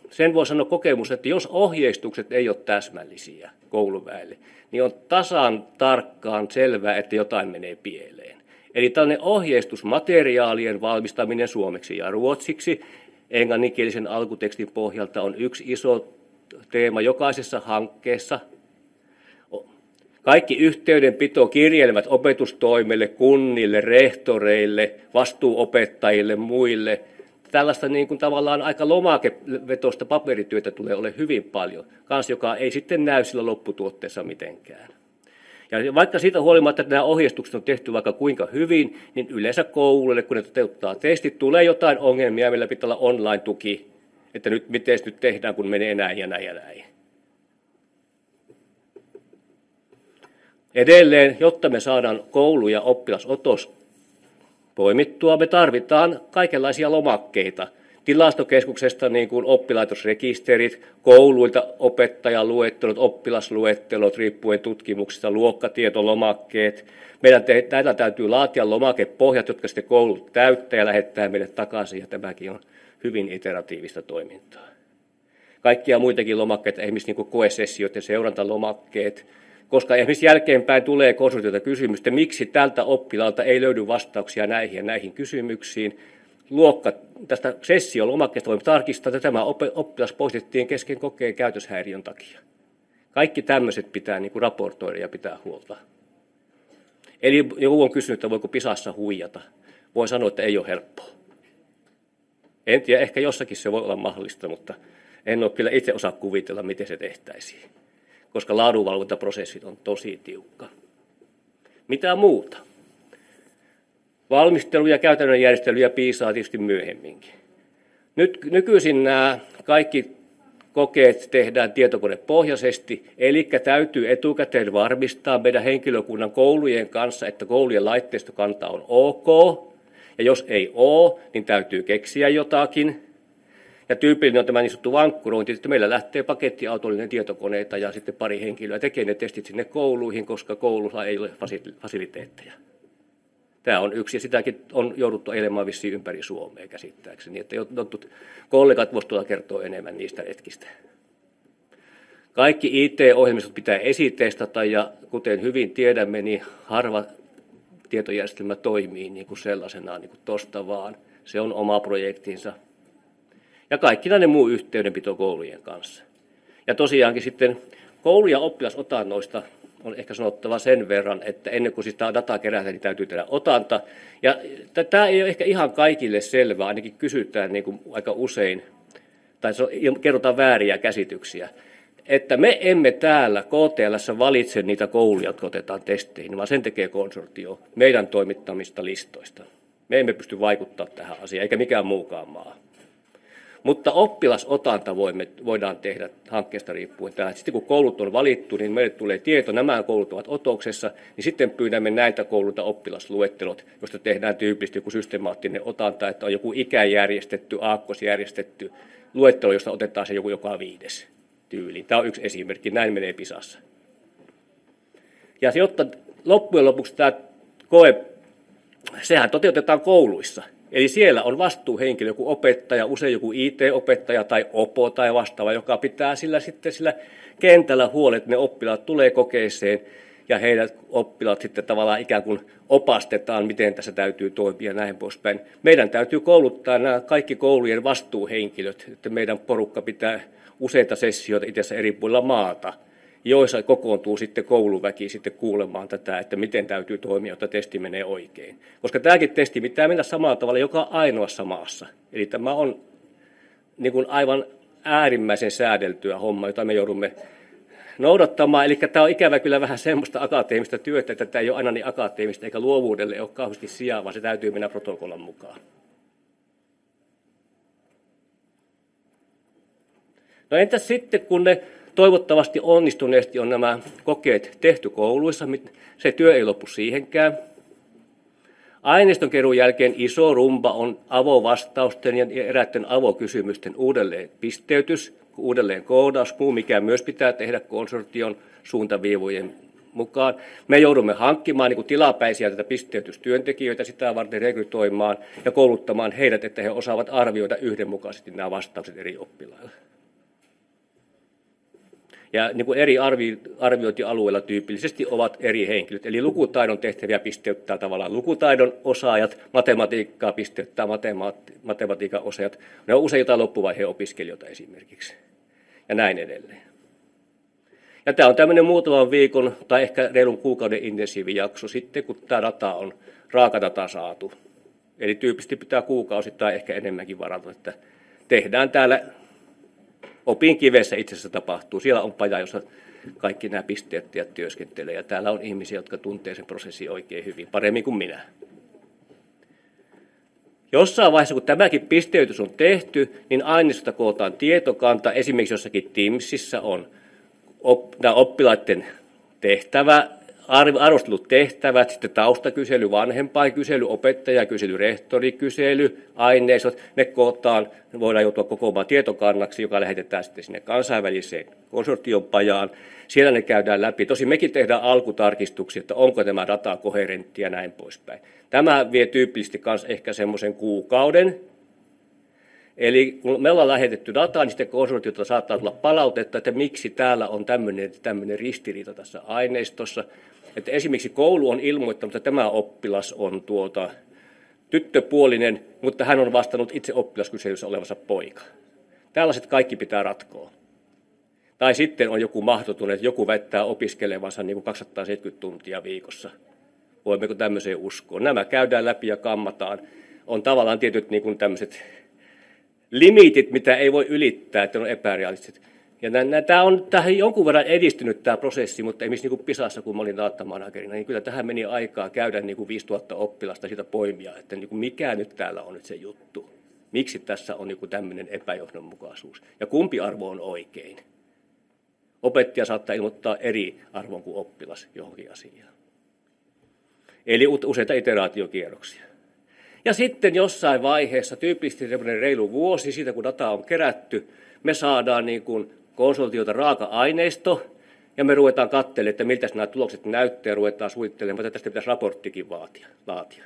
sen voi sanoa kokemus, että jos ohjeistukset ei ole täsmällisiä kouluväelle, niin on tasan tarkkaan selvää, että jotain menee pieleen. Eli tällainen ohjeistusmateriaalien valmistaminen suomeksi ja ruotsiksi englanninkielisen alkutekstin pohjalta on yksi iso teema jokaisessa hankkeessa. Kaikki yhteydenpito, kirjelmät opetustoimelle, kunnille, rehtoreille, vastuuopettajille, muille. Tällaista niin kuin tavallaan aika lomakevetoista paperityötä tulee ole hyvin paljon, kans joka ei sitten näy sillä lopputuotteessa mitenkään. Ja vaikka siitä huolimatta, että nämä ohjeistukset on tehty vaikka kuinka hyvin, niin yleensä kouluille, kun ne toteuttaa testit, tulee jotain ongelmia, millä pitää olla online-tuki, että nyt miten nyt tehdään, kun menee näin ja näin ja näin. Edelleen, jotta me saadaan koulu- ja oppilasotos poimittua, me tarvitaan kaikenlaisia lomakkeita. Tilastokeskuksesta niin kuin oppilaitosrekisterit, kouluilta opettajaluettelot, oppilasluettelot, riippuen tutkimuksista, luokkatietolomakkeet. Meidän te- näillä täytyy laatia lomakepohjat, jotka sitten koulut täyttää ja lähettää meille takaisin, ja tämäkin on hyvin iteratiivista toimintaa. Kaikkia muitakin lomakkeita, esimerkiksi niin koesessioiden seurantalomakkeet, koska esimerkiksi jälkeenpäin tulee konsultilta kysymystä, miksi tältä oppilaalta ei löydy vastauksia näihin ja näihin kysymyksiin. Luokka tästä sessiolomakkeesta voimme tarkistaa, että tämä oppilas poistettiin kesken kokeen käytöshäiriön takia. Kaikki tämmöiset pitää niin kuin raportoida ja pitää huolta. Eli joku on kysynyt, että voiko Pisassa huijata. Voin sanoa, että ei ole helppoa. En tiedä, ehkä jossakin se voi olla mahdollista, mutta en ole kyllä itse osaa kuvitella, miten se tehtäisiin. Koska laadunvalvontaprosessit on tosi tiukka. Mitä muuta? Valmistelu ja käytännön järjestelyjä piisaa tietysti myöhemminkin. Nyt nykyisin nämä kaikki kokeet tehdään tietokonepohjaisesti, eli täytyy etukäteen varmistaa meidän henkilökunnan koulujen kanssa, että koulujen laitteistokanta on ok, ja jos ei ole, niin täytyy keksiä jotakin. Ja tyypillinen on tämä niin sanottu vankkurointi, että meillä lähtee pakettiautollinen tietokoneita ja sitten pari henkilöä tekee ne testit sinne kouluihin, koska koulussa ei ole fasiliteetteja. Tämä on yksi, ja sitäkin on jouduttu elemaan vissiin ympäri Suomea käsittääkseni, että jotkut kollegat voisivat tulla kertoa enemmän niistä retkistä. Kaikki I T-ohjelmistot pitää esitestata, ja kuten hyvin tiedämme, niin harva tietojärjestelmä toimii niin kuin sellaisenaan niin kuin tosta vaan. Se on oma projektinsa. Ja kaikki näiden muu yhteydenpito koulujen kanssa. Ja tosiaankin sitten koulu- ja oppilasotannoista on ehkä sanottava sen verran, että ennen kuin sitä dataa kerätään, niin täytyy tehdä otanta. Ja tämä ei ole ehkä ihan kaikille selvää, ainakin kysytään niin kuin aika usein, tai kerrotaan vääriä käsityksiä, että me emme täällä K T L:ssä valitse niitä kouluja, jotka otetaan testeihin, vaan sen tekee konsortio meidän toimittamista listoista. Me emme pysty vaikuttamaan tähän asiaan, eikä mikään muukaan maa. Mutta oppilasotanta voimme, voidaan tehdä hankkeesta riippuen tähän. Sitten kun koulut on valittu, niin meille tulee tieto, nämä koulut ovat otoksessa, niin sitten pyydämme näitä koululta oppilasluettelot, joista tehdään tyypillisesti joku systemaattinen otanta, että on joku ikäjärjestetty, aakkosjärjestetty luettelo, josta otetaan se joku joka viides tyyliin. Tämä on yksi esimerkki, näin menee Pisassa. Ja jotta loppujen lopuksi tämä koe, sehän toteutetaan kouluissa. Eli siellä on vastuuhenkilö, joku opettaja, usein joku I T-opettaja tai opo tai vastaava, joka pitää sillä sitten sillä kentällä huolet, että ne oppilaat tulee kokeeseen ja heidät oppilaat sitten tavallaan ikään kuin opastetaan, miten tässä täytyy toimia ja näin poispäin. Meidän täytyy kouluttaa nämä kaikki koulujen vastuuhenkilöt, että meidän porukka pitää useita sessioita itse asiassa eri puolilla maata, joissa kokoontuu sitten kouluväki sitten kuulemaan tätä, että miten täytyy toimia, jotta testi menee oikein. Koska tämäkin testi pitää mennä samalla tavalla joka ainoassa maassa. Eli tämä on niin kuin aivan äärimmäisen säädeltyä homma, jota me joudumme noudattamaan. Eli tämä on ikävä kyllä vähän semmoista akateemista työtä, että tämä ei ole aina niin akateemista, eikä luovuudelle ole kauheasti sijaa, vaan se täytyy mennä protokollan mukaan. No entäs sitten, kun ne toivottavasti onnistuneesti on nämä kokeet tehty kouluissa, se työ ei loppu siihenkään. Aineistonkeruun jälkeen iso rumba on avovastausten ja eräiden avokysymysten uudelleen pisteytys, uudelleen koodaus, muu mikä myös pitää tehdä konsortion suuntaviivojen mukaan. Me joudumme hankkimaan niin kuin tilapäisiä tätä pisteytystyöntekijöitä sitä varten rekrytoimaan ja kouluttamaan heidät, että he osaavat arvioida yhdenmukaisesti nämä vastaukset eri oppilaille. Ja niin kuin eri arvi, arviointialueilla tyypillisesti ovat eri henkilöt. Eli lukutaidon tehtäviä pisteyttää tavallaan lukutaidon osaajat, matematiikkaa pisteyttää matemaati- matematiikan osaajat. Ne on usein jotain loppuvaiheen opiskelijoita esimerkiksi. Ja näin edelleen. Ja tämä on tämmöinen muutaman viikon tai ehkä reilun kuukauden intensiivijakso sitten, kun tämä data on raakadata saatu. Eli tyypillisesti pitää kuukausi tai ehkä enemmänkin varata, että tehdään täällä opin kivessä itse asiassa tapahtuu. Siellä on paja, jossa kaikki nämä pisteettiät työskentelee ja täällä on ihmisiä, jotka tuntee sen prosessin oikein hyvin, paremmin kuin minä. Jossain vaiheessa, kun tämäkin pisteytys on tehty, niin aineistosta kootaan tietokanta. Esimerkiksi jossakin Teamsissa on oppilaiden tehtävä, arvostelutehtävät, sitten taustakysely, vanhempainkysely, opettajakysely, rehtorikysely, aineistot, ne kootaan, ne voidaan joutua kokoamaan tietokannaksi, joka lähetetään sitten sinne kansainväliseen konsortiopajaan. Siellä ne käydään läpi. Tosin mekin tehdään alkutarkistuksia, että onko tämä data koherenttia ja näin poispäin. Tämä vie tyypillisesti myös ehkä semmoisen kuukauden. Eli kun me ollaan lähetetty dataa, niin sitten konsortiolta saattaa tulla palautetta, että miksi täällä on tämmöinen, tämmöinen ristiriita tässä aineistossa. Että esimerkiksi koulu on ilmoittanut, että tämä oppilas on tuota, tyttöpuolinen, mutta hän on vastannut itse oppilaskyselyssä olevansa poika. Tällaiset kaikki pitää ratkoa. Tai sitten on joku mahdoton, että joku väittää opiskelevansa niin kuin kaksisataaseitsemänkymmentä tuntia viikossa. Voimmeko tämmöiseen uskoa? Nämä käydään läpi ja kammataan. On tavallaan tietyt niin kuin tämmöiset limiitit, mitä ei voi ylittää, että ne on epärealistiset. Ja tämä on tähän jonkun verran edistynyt tämä prosessi, mutta esimerkiksi niin kuin Pisassa, kun mä olin datamanagerina, niin kyllä tähän meni aikaa käydä niin kuin viisituhatta oppilasta siitä poimia, että niin kuin mikä nyt täällä on nyt se juttu. Miksi tässä on niin kuin tämmöinen epäjohdonmukaisuus ja kumpi arvo on oikein. Opettaja saattaa ilmoittaa eri arvon kuin oppilas johonkin asiaan. Eli useita iteraatiokierroksia. Ja sitten jossain vaiheessa, tyypillisesti reilu vuosi siitä, kun data on kerätty, me saadaan niin kuin konsultiolta raaka-aineisto, ja me ruvetaan katselemaan, että miltä nämä tulokset näyttää, ja ruvetaan suunnittelemaan, että tästä pitäisi raporttikin vaatia, laatia.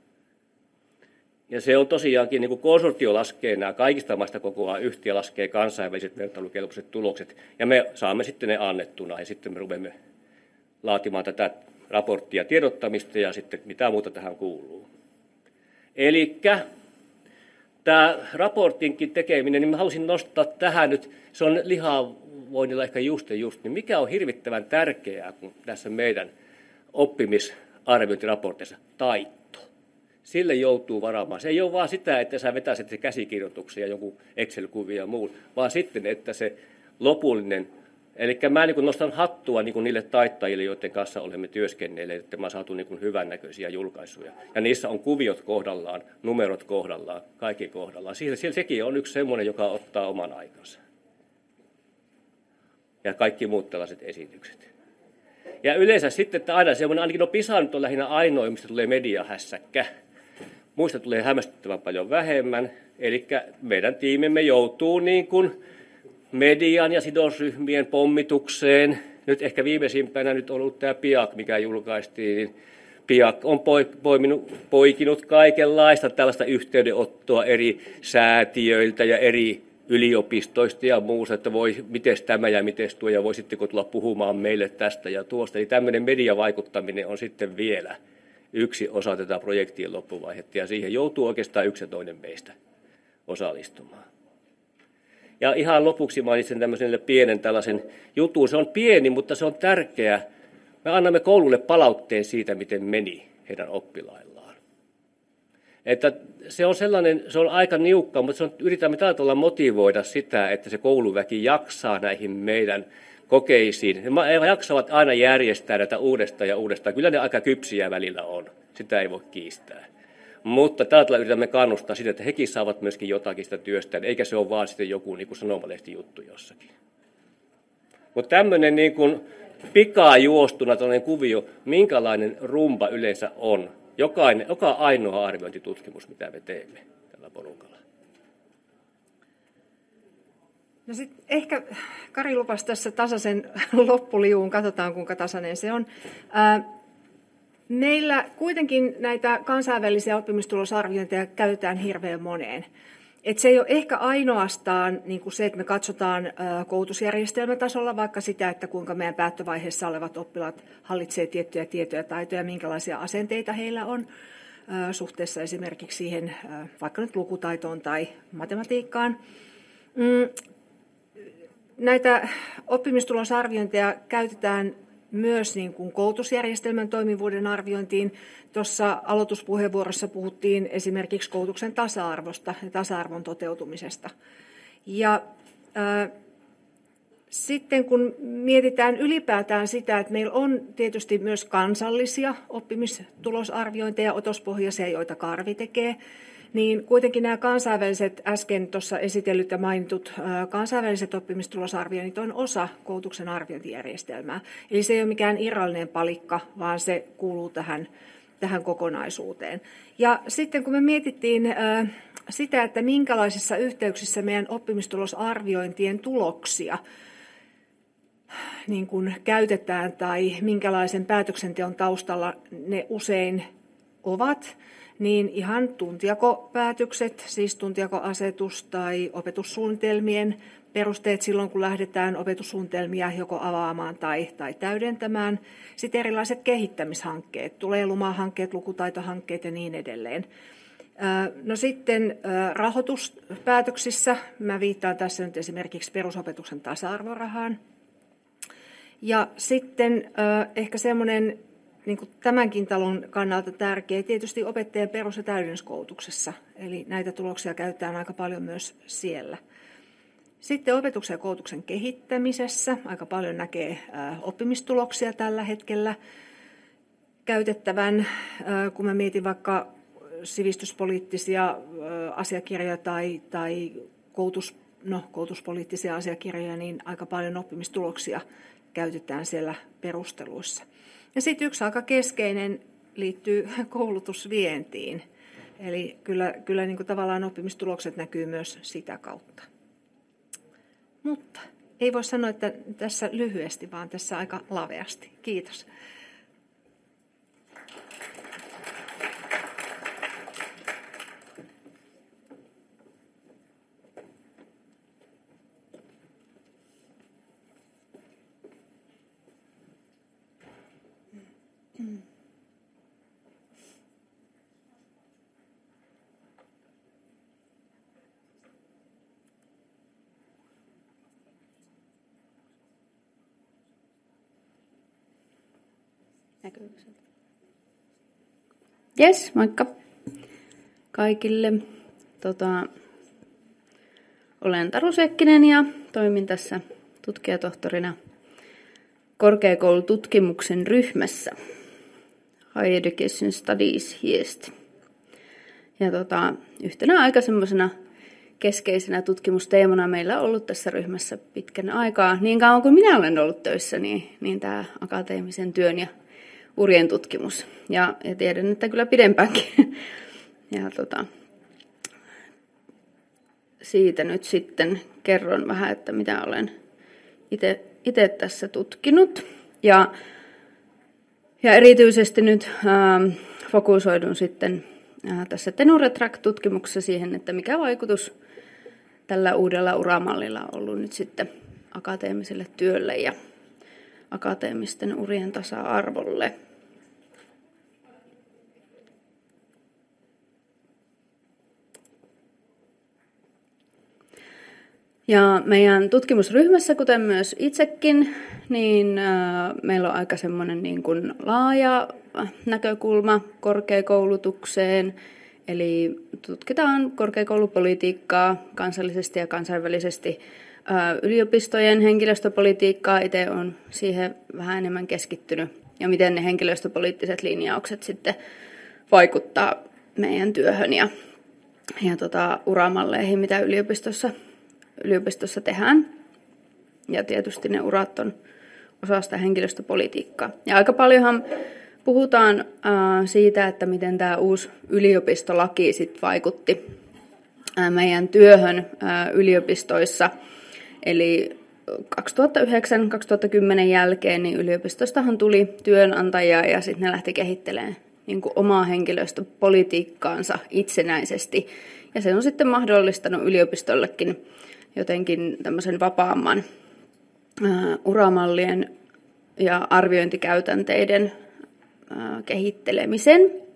Ja se on tosiaankin, niin kuin konsortio laskee nämä kaikista maista kokoaan, yhtiö laskee kansainväliset vertailukelpoiset tulokset, ja me saamme sitten ne annettuna, ja sitten me ruveemme laatimaan tätä raporttia tiedottamista, ja sitten mitä muuta tähän kuuluu. Elikkä tämä raportinkin tekeminen, niin mä halusin nostaa tähän nyt, se on lihavoinnilla ehkä just ja just, niin mikä on hirvittävän tärkeää kun tässä meidän oppimisarviointiraportissa? Taitto. Sille joutuu varaamaan. Se ei ole vaan sitä, että sä vetäiset se käsikirjoituksia ja joku Excel-kuvia ja muu, vaan sitten, että se lopullinen. Eli mä niin nostan hattua niin niille taittajille, joiden kanssa olemme työskennelleet, että mä saatu niin hyvännäköisiä julkaisuja. Ja niissä on kuviot kohdallaan, numerot kohdallaan, kaikki kohdallaan. Siellä, siellä sekin on yksi semmoinen, joka ottaa oman aikansa. Ja kaikki muut tällaiset esitykset. Ja yleensä sitten, että aina semmoinen, ainakin no Pisa nyt on lähinnä ainoa, mistä tulee mediahässäkkä. Muista tulee hämmästyttävän paljon vähemmän. Eli meidän tiimimme joutuu niin kuin median ja sidosryhmien pommitukseen. Nyt ehkä viimeisimpänä nyt on ollut tämä P I A C, mikä julkaistiin. P I A C on poiminut, poikinut kaikenlaista tällaista yhteydenottoa eri säätiöiltä ja eri yliopistoista ja muusta, että voi, miten tämä ja miten tuo ja voisitteko tulla puhumaan meille tästä ja tuosta. Eli tämmöinen mediavaikuttaminen on sitten vielä yksi osa tätä projektien loppuvaihetta ja siihen joutuu oikeastaan yksi ja toinen meistä osallistumaan. Ja ihan lopuksi mainitsen tämmöisen pienen tällaisen jutun. Se on pieni, mutta se on tärkeä. Me annamme koululle palautteen siitä, miten meni heidän oppilaillaan. Että se on sellainen, se on aika niukka, mutta se on, yritämme tällä tavalla motivoida sitä, että se kouluväki jaksaa näihin meidän kokeisiin. He jaksavat aina järjestää näitä uudestaan ja uudestaan. Kyllä ne aika kypsiä välillä on. Sitä ei voi kiistää. Mutta tällä yritämme kannustaa sitä, että hekin saavat myöskin jotakin sitä työstään, eikä se ole vaan sitten joku niin kuin sanomalehti-juttu jossakin. Mutta tämmöinen niin kuin pikajuostuna tällainen kuvio, minkälainen rumba yleensä on. Jokainen, joka ainoa arviointitutkimus, mitä me teemme tällä porukalla. No sit ehkä Kari lupasi tässä tasaisen loppuliuun, katsotaan kuinka tasainen se on. Ää, Meillä kuitenkin näitä kansainvälisiä oppimistulosarviointeja käytetään hirveän moneen. Et se ei ole ehkä ainoastaan niin kuin se, että me katsotaan ä, koulutusjärjestelmätasolla vaikka sitä, että kuinka meidän päättövaiheessa olevat oppilaat hallitsee tiettyjä tietoja ja taitoja, minkälaisia asenteita heillä on ä, suhteessa esimerkiksi siihen ä, vaikka nyt lukutaitoon tai matematiikkaan. Mm, näitä oppimistulosarviointeja käytetään myös niin kuin koulutusjärjestelmän toimivuuden arviointiin. Tuossa aloituspuheenvuorossa puhuttiin esimerkiksi koulutuksen tasa-arvosta ja tasa-arvon toteutumisesta. Ja ää, sitten kun mietitään ylipäätään sitä, että meillä on tietysti myös kansallisia oppimistulosarviointeja, otospohjaisia, joita Karvi tekee, niin kuitenkin nämä kansainväliset, äsken tuossa esitellyt ja mainitut kansainväliset oppimistulosarvioinnit on osa koulutuksen arviointijärjestelmää. Eli se ei ole mikään irrallinen palikka, vaan se kuuluu tähän, tähän kokonaisuuteen. Ja sitten kun me mietittiin sitä, että minkälaisissa yhteyksissä meidän oppimistulosarviointien tuloksia niin kuin käytetään tai minkälaisen päätöksenteon taustalla ne usein ovat, niin ihan tuntijakopäätökset, siis tuntijakoasetus tai opetussuunnitelmien perusteet silloin, kun lähdetään opetussuunnitelmia joko avaamaan tai, tai täydentämään. Sitten erilaiset kehittämishankkeet, tulee lumahankkeet, lukutaitohankkeet ja niin edelleen. No sitten rahoituspäätöksissä, mä viittaan tässä nyt esimerkiksi perusopetuksen tasa-arvorahaan. Ja sitten ehkä semmoinen niin kuin tämänkin talon kannalta tärkeä, tietysti opettajien perus- ja täydennyskoulutuksessa. Eli näitä tuloksia käytetään aika paljon myös siellä. Sitten opetuksen ja koulutuksen kehittämisessä aika paljon näkee oppimistuloksia tällä hetkellä käytettävän. Kun mä mietin vaikka sivistyspoliittisia asiakirjoja tai, tai koulutus, no, koulutuspoliittisia asiakirjoja, niin aika paljon oppimistuloksia käytetään siellä perusteluissa. Ja sitten yksi aika keskeinen liittyy koulutusvientiin. Eli kyllä, kyllä niin kuin tavallaan oppimistulokset näkyy myös sitä kautta. Mutta ei voi sanoa, että tässä lyhyesti, vaan tässä aika laveasti. Kiitos. Jes, moikka kaikille. Tota, olen Taru Sekkinen ja toimin tässä tutkijatohtorina korkeakoulututkimuksen ryhmässä Higher Education Studies Hiest. Ja tota, yhtenä aika semmoisena keskeisenä tutkimusteemana meillä on ollut tässä ryhmässä pitkän aikaa. Niin kauan kuin minä olen ollut töissä, niin, niin tämä akateemisen työn ja urien tutkimus. Ja, ja tiedän, että kyllä pidempäänkin. Ja tota, siitä nyt sitten kerron vähän, että mitä olen itse tässä tutkinut. Ja, ja erityisesti nyt ähm, fokusoidun sitten äh, tässä Tenure-track-tutkimuksessa siihen, että mikä vaikutus tällä uudella uramallilla on ollut nyt sitten akateemiselle työlle ja akateemisten urien tasa-arvolle. Ja meidän tutkimusryhmässä, kuten myös itsekin, niin äh, meillä on aika semmoinen niin kuin laaja näkökulma korkeakoulutukseen. Eli tutkitaan korkeakoulupolitiikkaa kansallisesti ja kansainvälisesti, äh, yliopistojen henkilöstöpolitiikkaa. Itse olen siihen vähän enemmän keskittynyt ja miten ne henkilöstöpoliittiset linjaukset sitten vaikuttaa meidän työhön ja, ja tota, uramalleihin, mitä yliopistossa yliopistossa tehdään. Ja tietysti ne urat on osa sitä henkilöstöpolitiikkaa. Ja aika paljonhan puhutaan äh, siitä, että miten tämä uusi yliopistolaki sit vaikutti äh, meidän työhön äh, yliopistoissa. Eli kaksituhattayhdeksän kaksituhattakymmenen jälkeen niin yliopistostahan tuli työnantajia ja sitten ne lähti kehittelemään niin kuin omaa henkilöstöpolitiikkaansa itsenäisesti. Ja se on sitten mahdollistanut yliopistollekin jotenkin tämmöisen vapaamman ää, uramallien ja arviointikäytänteiden ää, kehittelemisen.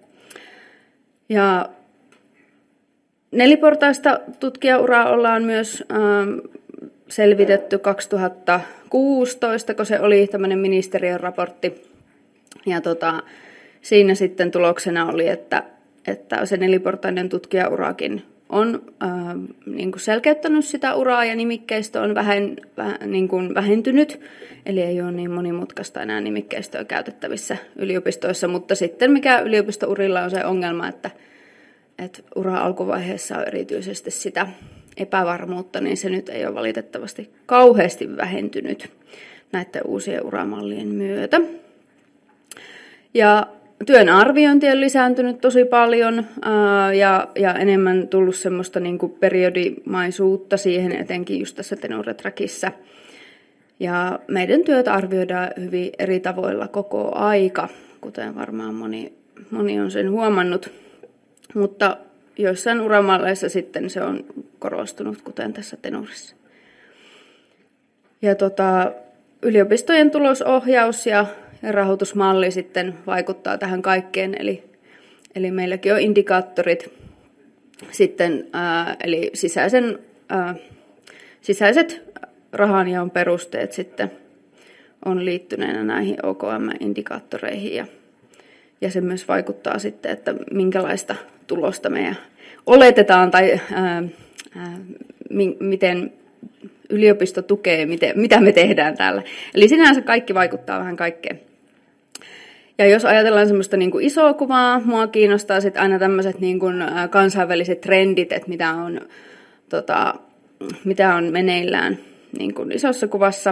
Ja neliportaista tutkijauraa ollaan myös ää, selvitetty kaksituhattakuusitoista, kun se oli tämmöinen ministeriön raportti. Ja tota, siinä sitten tuloksena oli, että, että se neliportainen tutkijaurakin on äh, niin kuin selkeyttänyt sitä uraa ja nimikkeistö on vähän, vähän niin kuin vähentynyt. Eli ei ole niin monimutkaista enää nimikkeistöä käytettävissä yliopistoissa. Mutta sitten mikä yliopistourilla on se ongelma, että, että ura alkuvaiheessa on erityisesti sitä epävarmuutta, niin se nyt ei ole valitettavasti kauheasti vähentynyt näiden uusien uramallien myötä. Ja työn arviointi on lisääntynyt tosi paljon ää, ja, ja enemmän tullut semmoista niin kuin periodimaisuutta siihen, etenkin just tässä Tenure-trackissa. Ja meidän työtä arvioidaan hyvin eri tavoilla koko aika, kuten varmaan moni, moni on sen huomannut. Mutta joissain uramalleissa sitten se on korostunut, kuten tässä Tenuressa. Ja tota, yliopistojen tulosohjaus ja ja rahoitusmalli sitten vaikuttaa tähän kaikkeen, eli, eli meilläkin on indikaattorit, sitten, ää, eli sisäisen, ää, sisäiset rahanjaon perusteet sitten on liittyneenä näihin O K M-indikaattoreihin, ja, ja se myös vaikuttaa sitten, että minkälaista tulosta meidän oletetaan, tai ää, ää, mi, miten yliopisto tukee, miten, mitä me tehdään täällä. Eli sinänsä kaikki vaikuttaa vähän kaikkeen. Ja jos ajatellaan semmoista niin kuin isoa kuvaa, mua kiinnostaa sitten aina tämmöiset niin kuin kansainväliset trendit, että mitä on, tota, mitä on meneillään niin kuin isossa kuvassa.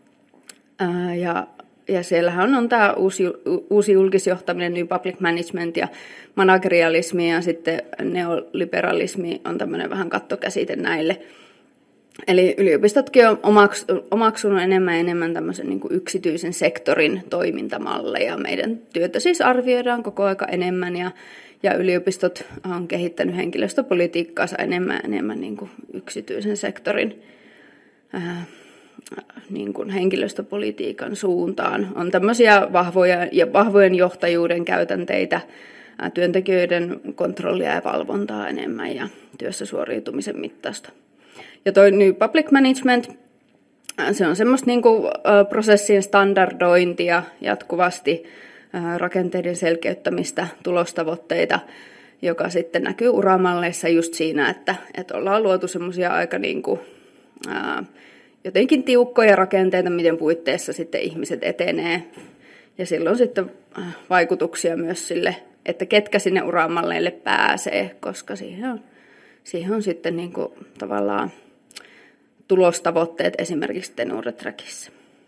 Ää, ja, ja siellähän on, on tämä uusi, uusi julkisjohtaminen, New Public Management ja managerialismi ja sitten neoliberalismi on tämmöinen vähän kattokäsite näille. Eli yliopistotkin on omaksunut enemmän ja enemmän tämmöisen niin kuin yksityisen sektorin toimintamalleja. Meidän työtä siis arvioidaan koko aika enemmän ja, ja yliopistot on kehittänyt henkilöstöpolitiikkaansa enemmän ja enemmän niin kuin yksityisen sektorin ää, niin kuin henkilöstöpolitiikan suuntaan. On tämmöisiä vahvoja ja vahvojen johtajuuden käytänteitä, ää, työntekijöiden kontrollia ja valvontaa enemmän ja työssä suoriutumisen mittausta. Ja toi New Public Management, se on semmoista niin kuin, ä, prosessien standardointia jatkuvasti, ä, rakenteiden selkeyttämistä, tulostavoitteita, joka sitten näkyy uramalleissa just siinä, että, että ollaan luotu semmoisia aika niin kuin, ä, jotenkin tiukkoja rakenteita, miten puitteissa sitten ihmiset etenee. Ja silloin sitten ä, vaikutuksia myös sille, että ketkä sinne uramalleille pääsee, koska siihen on, siihen on sitten niin kuin, tavallaan tulostavoitteet esimerkiksi Tenure-trackissa.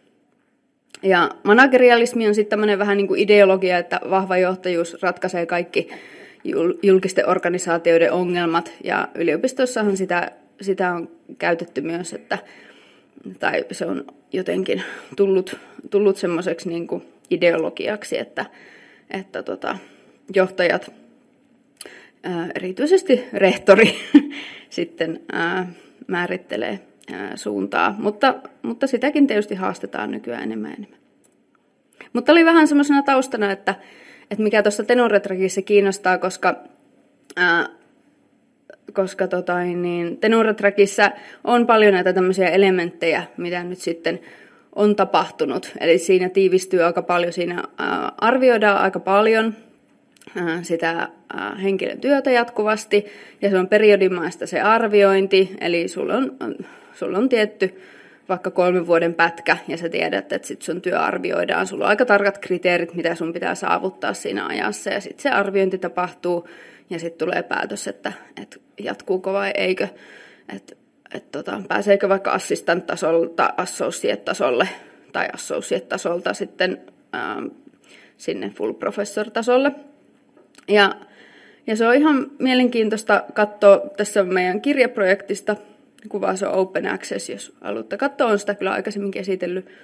Ja managerialismi on sitten tämmöinen vähän niin kuin ideologia, että vahva johtajuus ratkaisee kaikki julkisten organisaatioiden ongelmat, ja yliopistossahan sitä, sitä on käytetty myös, että, tai se on jotenkin tullut, tullut semmoiseksi niin kuin ideologiaksi, että, että tota, johtajat, ää, erityisesti rehtori, sitten ää, määrittelee suuntaa, mutta, mutta sitäkin tietysti haastetaan nykyään enemmän ja enemmän. Mutta oli vähän semmoisena taustana, että, että mikä tuossa Tenure-trackissa kiinnostaa, koska, ää, koska tota, niin, Tenure-trackissa on paljon näitä tämmöisiä elementtejä, mitä nyt sitten on tapahtunut. Eli siinä tiivistyy aika paljon, siinä ää, arvioidaan aika paljon ää, sitä ää, henkilön työtä jatkuvasti, ja se on periodimaista se arviointi, eli sulla on Sulla on tietty vaikka kolmen vuoden pätkä, ja sä tiedät, että sit sun työ arvioidaan. Sulla on aika tarkat kriteerit, mitä sun pitää saavuttaa siinä ajassa, ja sitten se arviointi tapahtuu, ja sitten tulee päätös, että, että jatkuuko vai eikö. Että et tota, pääseekö vaikka assistant-tasolta associate-tasolle, tai associate-tasolta sitten ää, sinne full professor-tasolle. Ja, ja se on ihan mielenkiintoista katsoa tässä meidän kirjaprojektista, kuva se on Open Access, jos haluatte katsoa, on sitä kyllä aikaisemminkin esitellyt.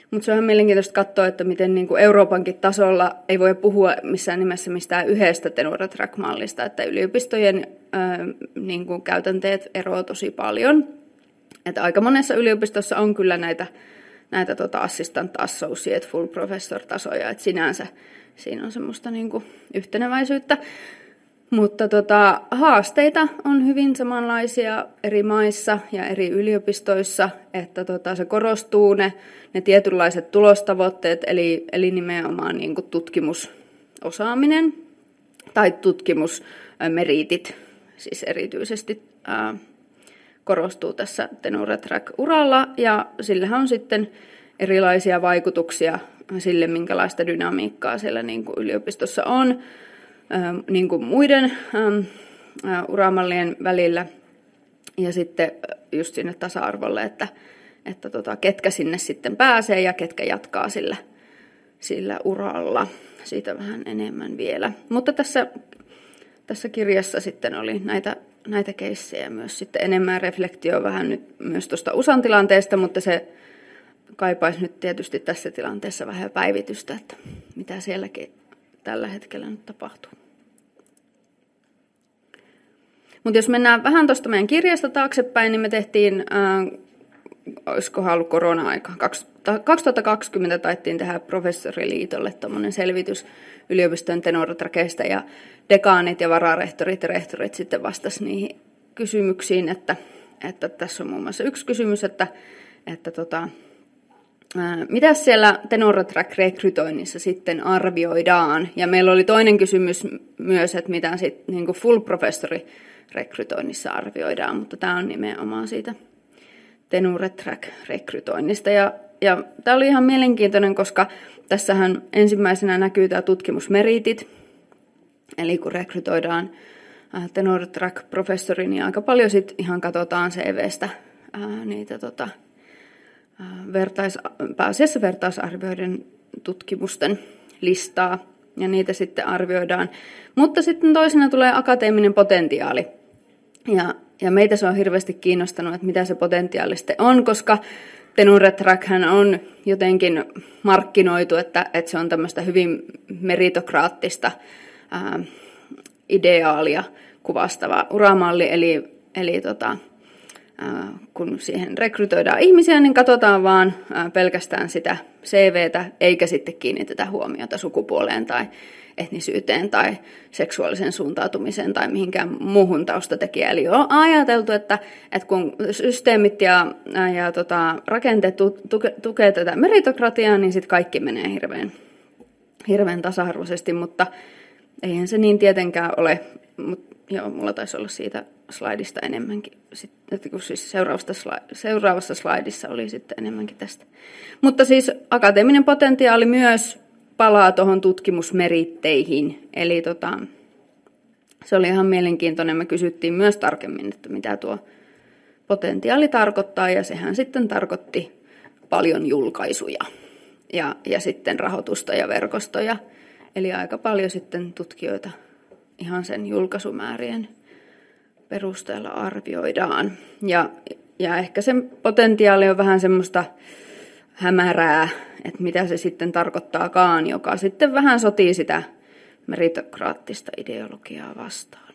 Mutta se on ihan mielenkiintoista katsoa, että miten niin kuin Euroopankin tasolla ei voi puhua missään nimessä mistään yhdestä tenure track-mallista, että yliopistojen ää, niin kuin käytänteet eroavat tosi paljon. Että aika monessa yliopistossa on kyllä näitä, näitä tota assistant, associate, full professor-tasoja, että sinänsä siinä on semmoista niin kuin yhteneväisyyttä. Mutta tota, haasteita on hyvin samanlaisia eri maissa ja eri yliopistoissa, että tota, se korostuu ne, ne tietynlaiset tulostavoitteet, eli, eli nimenomaan niin kuin tutkimusosaaminen tai tutkimusmeriitit, siis erityisesti ää, korostuu tässä tenure track-uralla, ja sillähän on sitten erilaisia vaikutuksia sille, minkälaista dynamiikkaa siellä niin kuin yliopistossa on, niin kuin muiden uramallien välillä, ja sitten just sinne tasa-arvolle, että, että tota, ketkä sinne sitten pääsee ja ketkä jatkaa sillä, sillä uralla. Siitä vähän enemmän vielä. Mutta tässä, tässä kirjassa sitten oli näitä, näitä keissejä myös sitten enemmän reflektioa vähän nyt myös tuosta U S A:n tilanteesta, mutta se kaipaisi nyt tietysti tässä tilanteessa vähän päivitystä, että mitä sielläkin tällä hetkellä nyt tapahtuu. Mutta jos mennään vähän tuosta meidän kirjasta taaksepäin, niin me tehtiin, äh, olisikohan ollut korona-aika, kaksituhattakaksikymmentä taittiin tehdä professoriliitolle tuommoinen selvitys yliopistojen tenure trackista, ja dekaanit ja vararehtorit ja rehtorit sitten vastasi niihin kysymyksiin, että, että tässä on muun muassa yksi kysymys, että, että tota, mitä siellä tenure track rekrytoinnissa sitten arvioidaan? Ja meillä oli toinen kysymys myös, että mitä sitten niin kuin full professori rekrytoinnissa arvioidaan, mutta tämä on nimenomaan siitä tenure track rekrytoinnista. Ja, ja tämä oli ihan mielenkiintoinen, koska tässähän ensimmäisenä näkyy tämä tutkimusmeriitit, eli kun rekrytoidaan tenure track professori, niin aika paljon sitten ihan katsotaan C V:stä ää, niitä tota, Vertais, pääasiassa vertaisarvioiden tutkimusten listaa, ja niitä sitten arvioidaan. Mutta sitten toisena tulee akateeminen potentiaali. Ja, ja meitä se on hirveästi kiinnostanut, että mitä se potentiaali sitten on, koska tenure trackhän on jotenkin markkinoitu, että, että se on tämmöistä hyvin meritokraattista ää, ideaalia kuvastava uramalli, eli, eli tota, kun siihen rekrytoidaan ihmisiä, niin katsotaan vaan pelkästään sitä C V:tä, eikä sitten kiinnitetä huomiota sukupuoleen tai etnisyyteen tai seksuaalisen suuntautumiseen tai mihinkään muuhun taustatekijään. Eli on ajateltu, että, että kun systeemit ja, ja tota, rakenteet tuke, tukee tätä meritokratiaa, niin sitten kaikki menee hirveän, hirveän tasa-arvoisesti, mutta eihän se niin tietenkään ole. Mut, joo, mulla taisi olla siitä slaidista enemmänkin, sitten, kun siis seuraavassa, seuraavassa slaidissa oli sitten enemmänkin tästä. Mutta siis akateeminen potentiaali myös palaa tuohon tutkimusmeritteihin, eli tota, se oli ihan mielenkiintoinen. Me kysyttiin myös tarkemmin, että mitä tuo potentiaali tarkoittaa, ja sehän sitten tarkoitti paljon julkaisuja ja, ja sitten rahoitusta ja verkostoja, eli aika paljon sitten tutkijoita ihan sen julkaisumäärien perusteella arvioidaan. Ja, ja ehkä sen potentiaali on vähän semmoista hämärää, että mitä se sitten tarkoittaakaan, joka sitten vähän sotii sitä meritokraattista ideologiaa vastaan.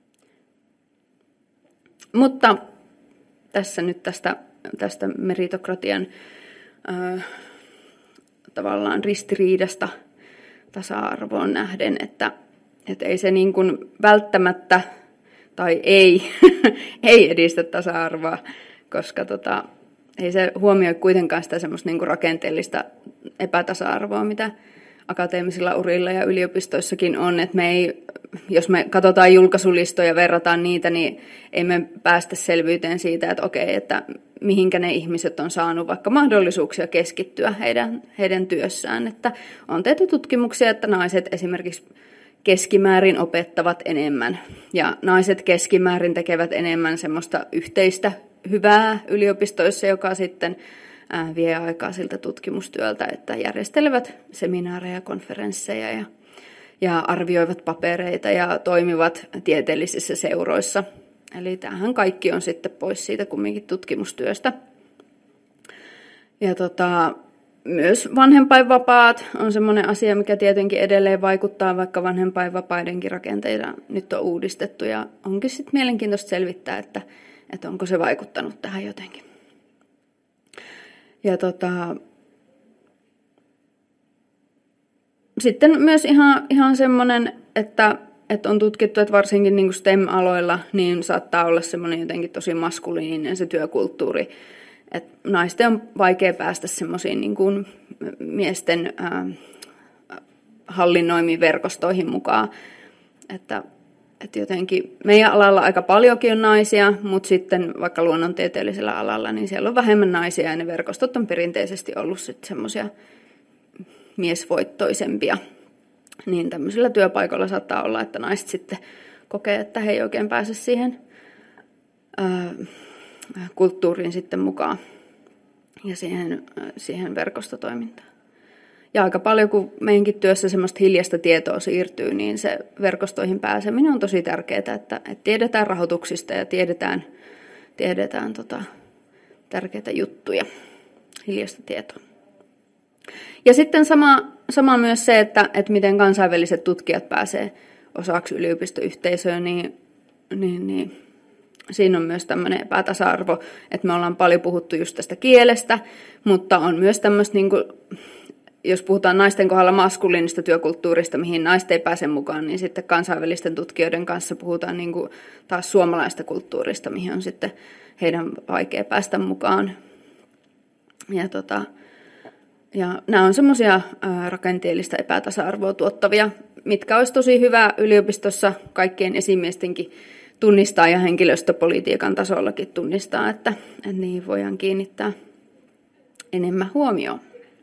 Mutta tässä nyt tästä, tästä meritokratian äh, tavallaan ristiriidasta tasa-arvoon nähden, että, että ei se niin kuin välttämättä tai ei, ei edistä tasa-arvoa, koska tota, ei se huomioi kuitenkaan sitä semmoista niin kuin rakenteellista epätasa-arvoa, mitä akateemisilla urilla ja yliopistoissakin on. Että me ei, jos me katsotaan julkaisulistoja ja verrataan niitä, niin ei me päästä selvyyteen siitä, että okei, että mihinkä ne ihmiset on saanut vaikka mahdollisuuksia keskittyä heidän, heidän työssään. Että on tehty tutkimuksia, että naiset esimerkiksi keskimäärin opettavat enemmän ja naiset keskimäärin tekevät enemmän semmoista yhteistä hyvää yliopistoissa, joka sitten vie aikaa siltä tutkimustyöltä, että järjestelevät seminaareja, konferensseja ja, ja arvioivat papereita ja toimivat tieteellisissä seuroissa. Eli tämähän kaikki on sitten pois siitä kumminkin tutkimustyöstä. Ja tota, Myös vanhempainvapaat on semmoinen asia, mikä tietenkin edelleen vaikuttaa, vaikka vanhempainvapaidenkin rakenteita nyt on uudistettu. Ja onkin sitten mielenkiintoista selvittää, että, että onko se vaikuttanut tähän jotenkin. Ja tota, sitten myös ihan, ihan semmoinen, että, että on tutkittu, että varsinkin niin kuin S T E M-aloilla niin saattaa olla semmoinen jotenkin tosi maskuliininen se työkulttuuri. Että naisten on vaikea päästä semmoisiin niin kuin miesten ää, hallinnoimiin verkostoihin mukaan. Että, että jotenkin meidän alalla aika paljonkin on naisia, mutta sitten vaikka luonnontieteellisellä alalla, niin siellä on vähemmän naisia ja ne verkostot on perinteisesti ollut sitten semmoisia miesvoittoisempia. Niin tämmöisillä työpaikoilla saattaa olla, että naiset sitten kokee, että he ei oikein pääse siihen ää, kulttuuriin sitten mukaan ja siihen, siihen verkostotoimintaan. Ja aika paljon, kun meidänkin työssä semmoista hiljaista tietoa siirtyy, niin se verkostoihin pääseminen on tosi tärkeää, että, että tiedetään rahoituksista ja tiedetään, tiedetään tota, tärkeitä juttuja, hiljaista tietoa. Ja sitten sama, sama myös se, että, että miten kansainväliset tutkijat pääsee osaksi yliopistoyhteisöön, niin, niin, niin siinä on myös tämmöinen epätasa-arvo, että me ollaan paljon puhuttu just tästä kielestä, mutta on myös tämmöistä, niin kuin, jos puhutaan naisten kohdalla maskuliinista työkulttuurista, mihin naiset ei pääse mukaan, niin sitten kansainvälisten tutkijoiden kanssa puhutaan niin kuin taas suomalaista kulttuurista, mihin on sitten heidän vaikea päästä mukaan. Ja, tota, ja nämä on semmoisia rakenteellista epätasa-arvoa tuottavia, mitkä olisi tosi hyvä yliopistossa kaikkien esimiestenkin tunnistaa ja henkilöstöpolitiikan tasollakin tunnistaa, että, että niihin voidaan kiinnittää enemmän huomioon.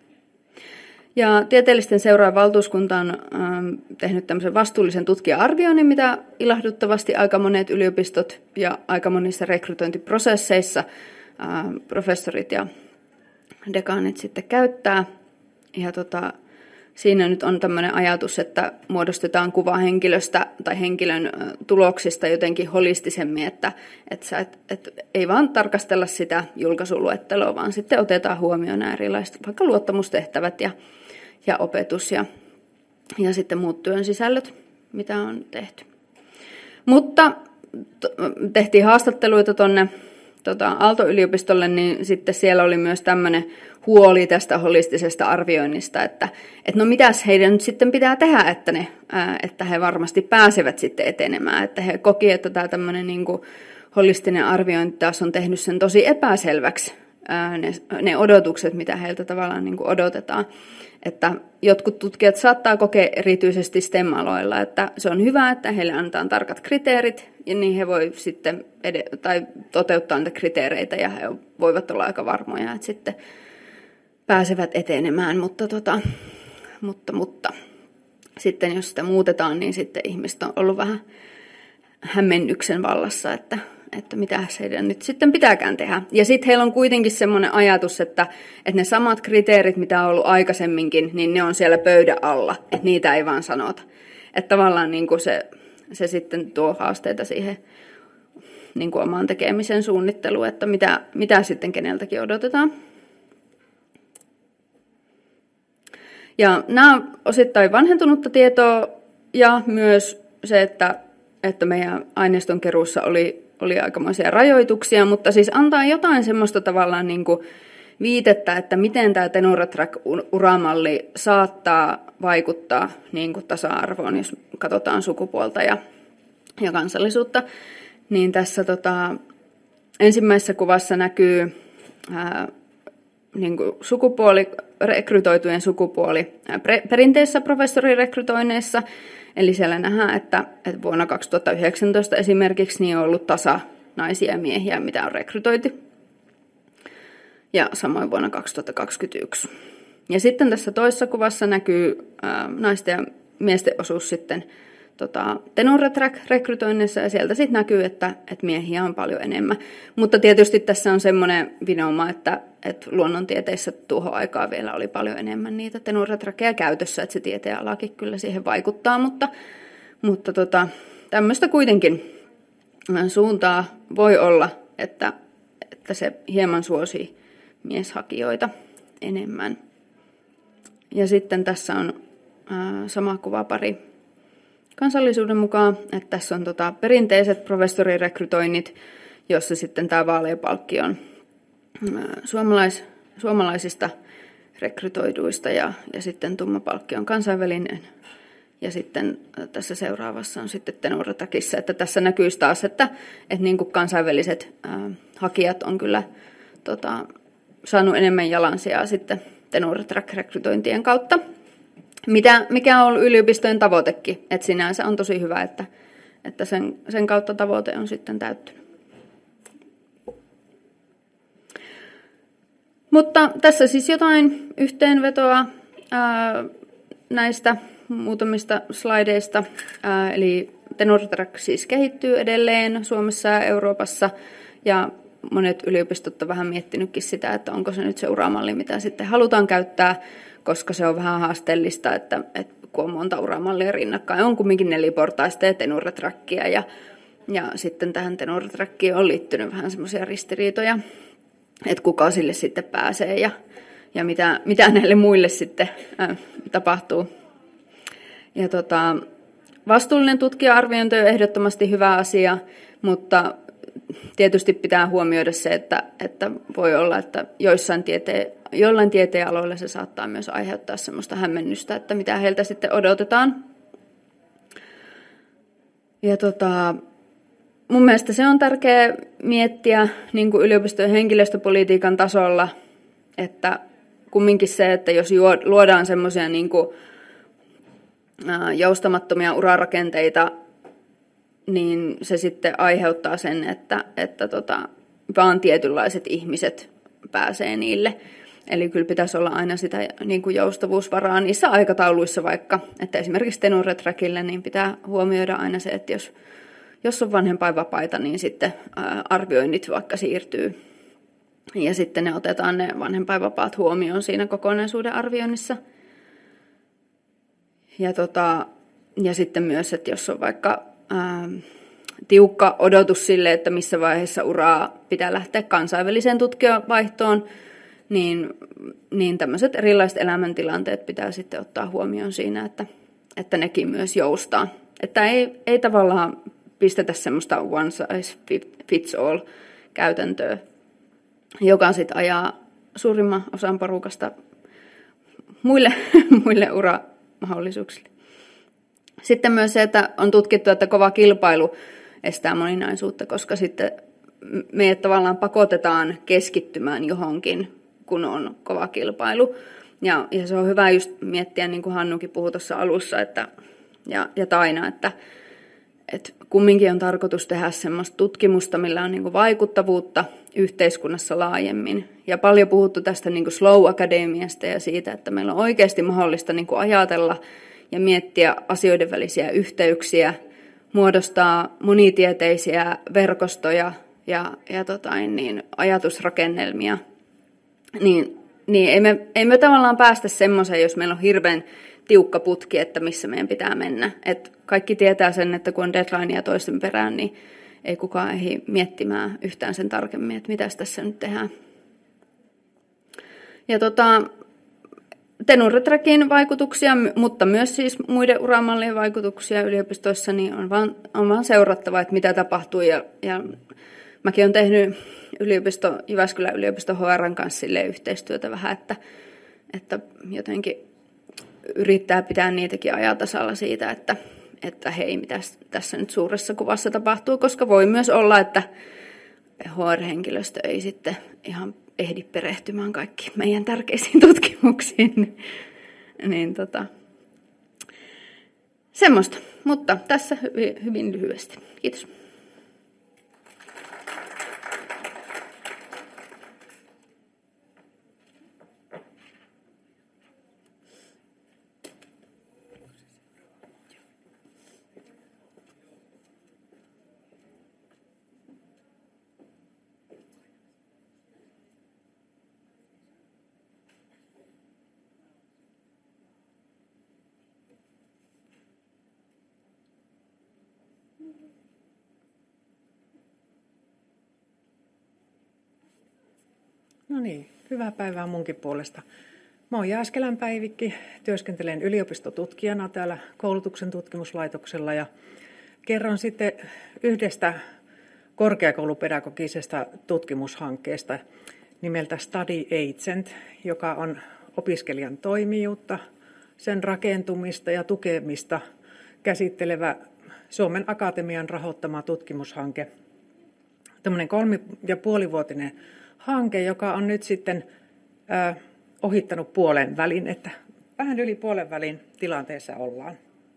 Ja tieteellisten seurojen valtuuskunta on ähm, tehnyt tämmöisen vastuullisen tutkija-arvioinnin, mitä ilahduttavasti aika monet yliopistot ja aika monissa rekrytointiprosesseissa äh, professorit ja dekaanit sitten käyttää. Ja tota, siinä nyt on tämmöinen ajatus, että muodostetaan kuva henkilöstä tai henkilön tuloksista jotenkin holistisemmin, että, että, sä, et, että ei vaan tarkastella sitä julkaisuluetteloa, vaan sitten otetaan huomioon nämä erilaiset vaikka luottamustehtävät ja, ja opetus ja, ja sitten muut työn sisällöt, mitä on tehty. Mutta to, tehtiin haastatteluita tuonne Tota, Aalto-yliopistolle, niin sitten siellä oli myös tämmöinen huoli tästä holistisesta arvioinnista, että, että no mitäs heidän nyt sitten pitää tehdä, että, ne, ää, että he varmasti pääsevät sitten etenemään. Että he koki, että tämä tämmöinen niin kuin holistinen arviointi taas on tehnyt sen tosi epäselväksi, ää, ne, ne odotukset, mitä heiltä tavallaan niin kuin odotetaan. Että jotkut tutkijat saattaa kokea erityisesti S T E M-aloilla, että se on hyvä, että heille annetaan tarkat kriteerit, ja niin he voi sitten ed- tai toteuttaa niitä kriteereitä, ja he voivat olla aika varmoja, että sitten pääsevät etenemään. Mutta, tota, mutta, mutta sitten jos sitä muutetaan, niin sitten ihmiset on ollut vähän hämmennyksen vallassa, että että mitä heidän nyt sitten pitääkään tehdä. Ja sitten heillä on kuitenkin semmoinen ajatus, että, että ne samat kriteerit, mitä on ollut aikaisemminkin, niin ne on siellä pöydän alla, että niitä ei vaan sanota. Että tavallaan niin kuin se, se sitten tuo haasteita siihen niin kuin omaan tekemisen suunnitteluun, että mitä, mitä sitten keneltäkin odotetaan. Ja nämä on osittain vanhentunutta tietoa ja myös se, että, että meidän aineiston keruussa oli oli aikamoisia rajoituksia, mutta siis antaa jotain semmoista tavallaan niin kuin viitettä, että miten tämä Tenure Track-uramalli saattaa vaikuttaa niin kuin tasa-arvoon, jos katsotaan sukupuolta ja, ja kansallisuutta. Niin tässä tota, ensimmäisessä kuvassa näkyy ää, niin kuin sukupuoli, rekrytoitujen sukupuoli ää, pre, perinteisissä professorirekrytoinneissa. Eli siellä nähdään, että, että vuonna kaksituhattayhdeksäntoista esimerkiksi niin on ollut tasa naisia ja miehiä, mitä on rekrytoitu. Ja samoin vuonna kaksituhattakaksikymmentäyksi. Ja sitten tässä toisessa kuvassa näkyy ää, naisten ja miesten osuus sitten tota, Tenure Track-rekrytoinnissa, ja sieltä sitten näkyy, että, että miehiä on paljon enemmän. Mutta tietysti tässä on semmoinen vinouma, että, että luonnontieteissä tuohon aikaan vielä oli paljon enemmän niitä Tenure Trackeja käytössä, että se tieteenalakin kyllä siihen vaikuttaa, mutta, mutta tota, tämmöistä kuitenkin suuntaa voi olla, että, että se hieman suosii mieshakijoita enemmän. ja sitten tässä on ää, sama kuvapari kansallisuuden mukaan, että tässä on tota, perinteiset professorirekrytoinnit, jossa sitten tämä vaaleapalkki on ää, suomalais, suomalaisista rekrytoiduista ja, ja sitten tumma palkki on kansainvälinen. Ja sitten tässä seuraavassa on sitten Tenoratrackissa, että tässä näkyisi taas, että, että niin kuin kansainväliset ää, hakijat on kyllä tota, saanut enemmän jalansijaa sitten Tenoratrack-rekrytointien kautta, mitä, mikä on ollut yliopistojen tavoitekin. Että sinänsä on tosi hyvä, että, että sen, sen kautta tavoite on sitten täyttynyt. Mutta tässä siis jotain yhteenvetoa ää, näistä muutamista slaideista. Ää, eli Tenoratrack siis kehittyy edelleen Suomessa ja Euroopassa, ja monet yliopistot on vähän miettinytkin sitä, että onko se nyt se uramalli, mitä sitten halutaan käyttää, koska se on vähän haasteellista, että, että kun on monta uramallia rinnakkain, on kumminkin neliportaista ja Tenoratrackia, ja, ja sitten tähän Tenoratrackiin on liittynyt vähän semmoisia ristiriitoja, että kuka sille sitten pääsee ja, ja mitä, mitä näille muille sitten ää, tapahtuu. Ja tota, vastuullinen tutkija-arviointi on ehdottomasti hyvä asia, mutta tietysti pitää huomioida se, että, että voi olla, että joissain tieteen, jollain tieteenaloilla se saattaa myös aiheuttaa semmoista hämmennystä, että mitä heiltä sitten odotetaan. Ja tota, mun mielestä se on tärkeää miettiä niin kuin yliopistojen henkilöstöpolitiikan tasolla, että kumminkin se, että jos luodaan semmoisia niin kuin joustamattomia urarakenteita, niin se sitten aiheuttaa sen, että, että tota, vaan tietynlaiset ihmiset pääsee niille. Eli kyllä pitäisi olla aina sitä niin kuin joustavuusvaraa niissä aikatauluissa vaikka, että esimerkiksi Tenoratrackillä niin pitää huomioida aina se, että jos, jos on vanhempainvapaita, niin sitten arvioinnit vaikka siirtyy. Ja sitten ne otetaan ne vanhempainvapaat huomioon siinä kokonaisuuden arvioinnissa. Ja, tota, ja sitten myös, että jos on vaikka ää, tiukka odotus sille, että missä vaiheessa uraa pitää lähteä kansainväliseen tutkijavaihtoon, niin, niin tämmöiset erilaiset elämäntilanteet pitää sitten ottaa huomioon siinä, että, että nekin myös joustaa. Että ei, ei tavallaan pistetä semmoista one size fits all käytäntöä, joka sitten ajaa suurimman osan porukasta muille, muille uramahdollisuuksille. Sitten myös se, että on tutkittu, että kova kilpailu estää moninaisuutta, koska sitten meidät tavallaan pakotetaan keskittymään johonkin, kun on kova kilpailu. Ja, ja se on hyvä just miettiä, niin kuin Hannukin puhui tuossa alussa, että, ja, ja Taina, että, että kumminkin on tarkoitus tehdä semmoista tutkimusta, millä on niin kuin vaikuttavuutta yhteiskunnassa laajemmin. Ja paljon puhuttu tästä niin kuin slow academiasta ja siitä, että meillä on oikeasti mahdollista niin kuin ajatella ja miettiä asioiden välisiä yhteyksiä, muodostaa monitieteisiä verkostoja ja, ja tota, niin, ajatusrakennelmia. Niin, niin ei, me, ei me tavallaan päästä semmoiseen, jos meillä on hirveän tiukka putki, että missä meidän pitää mennä. Et kaikki tietää sen, että kun on deadlinea toisten perään, niin ei kukaan ehdi miettimään yhtään sen tarkemmin, että mitäs tässä nyt tehdään. Ja tota, Tenoratrackin vaikutuksia, mutta myös siis muiden uramallien vaikutuksia yliopistoissa, niin on vaan, on vaan seurattava, että mitä tapahtuu. Ja, ja mäkin olen tehnyt yliopisto, Jyväskylän yliopisto H R:n kanssa yhteistyötä vähän, että, että jotenkin yrittää pitää niitäkin ajatasalla siitä, että, että hei, mitä tässä nyt suuressa kuvassa tapahtuu, koska voi myös olla, että H R-henkilöstö ei sitten ihan ehdi perehtymään kaikki meidän tärkeisiin tutkimuksiin. niin tota, semmoista, mutta tässä hyvin, hyvin lyhyesti. Kiitos. No niin, hyvää päivää munkin puolesta. Mä oon Jääskelän Päivikki, työskentelen yliopistotutkijana täällä koulutuksen tutkimuslaitoksella ja kerron sitten yhdestä korkeakoulupedagogisesta tutkimushankkeesta nimeltä Study Agent, joka on opiskelijan toimijuutta, sen rakentumista ja tukemista käsittelevä Suomen Akatemian rahoittama tutkimushanke. Tämmöinen kolmi- ja puolivuotinen hanke, joka on nyt sitten äh, ohittanut puolen välin, että vähän yli puolen välin tilanteessa ollaan.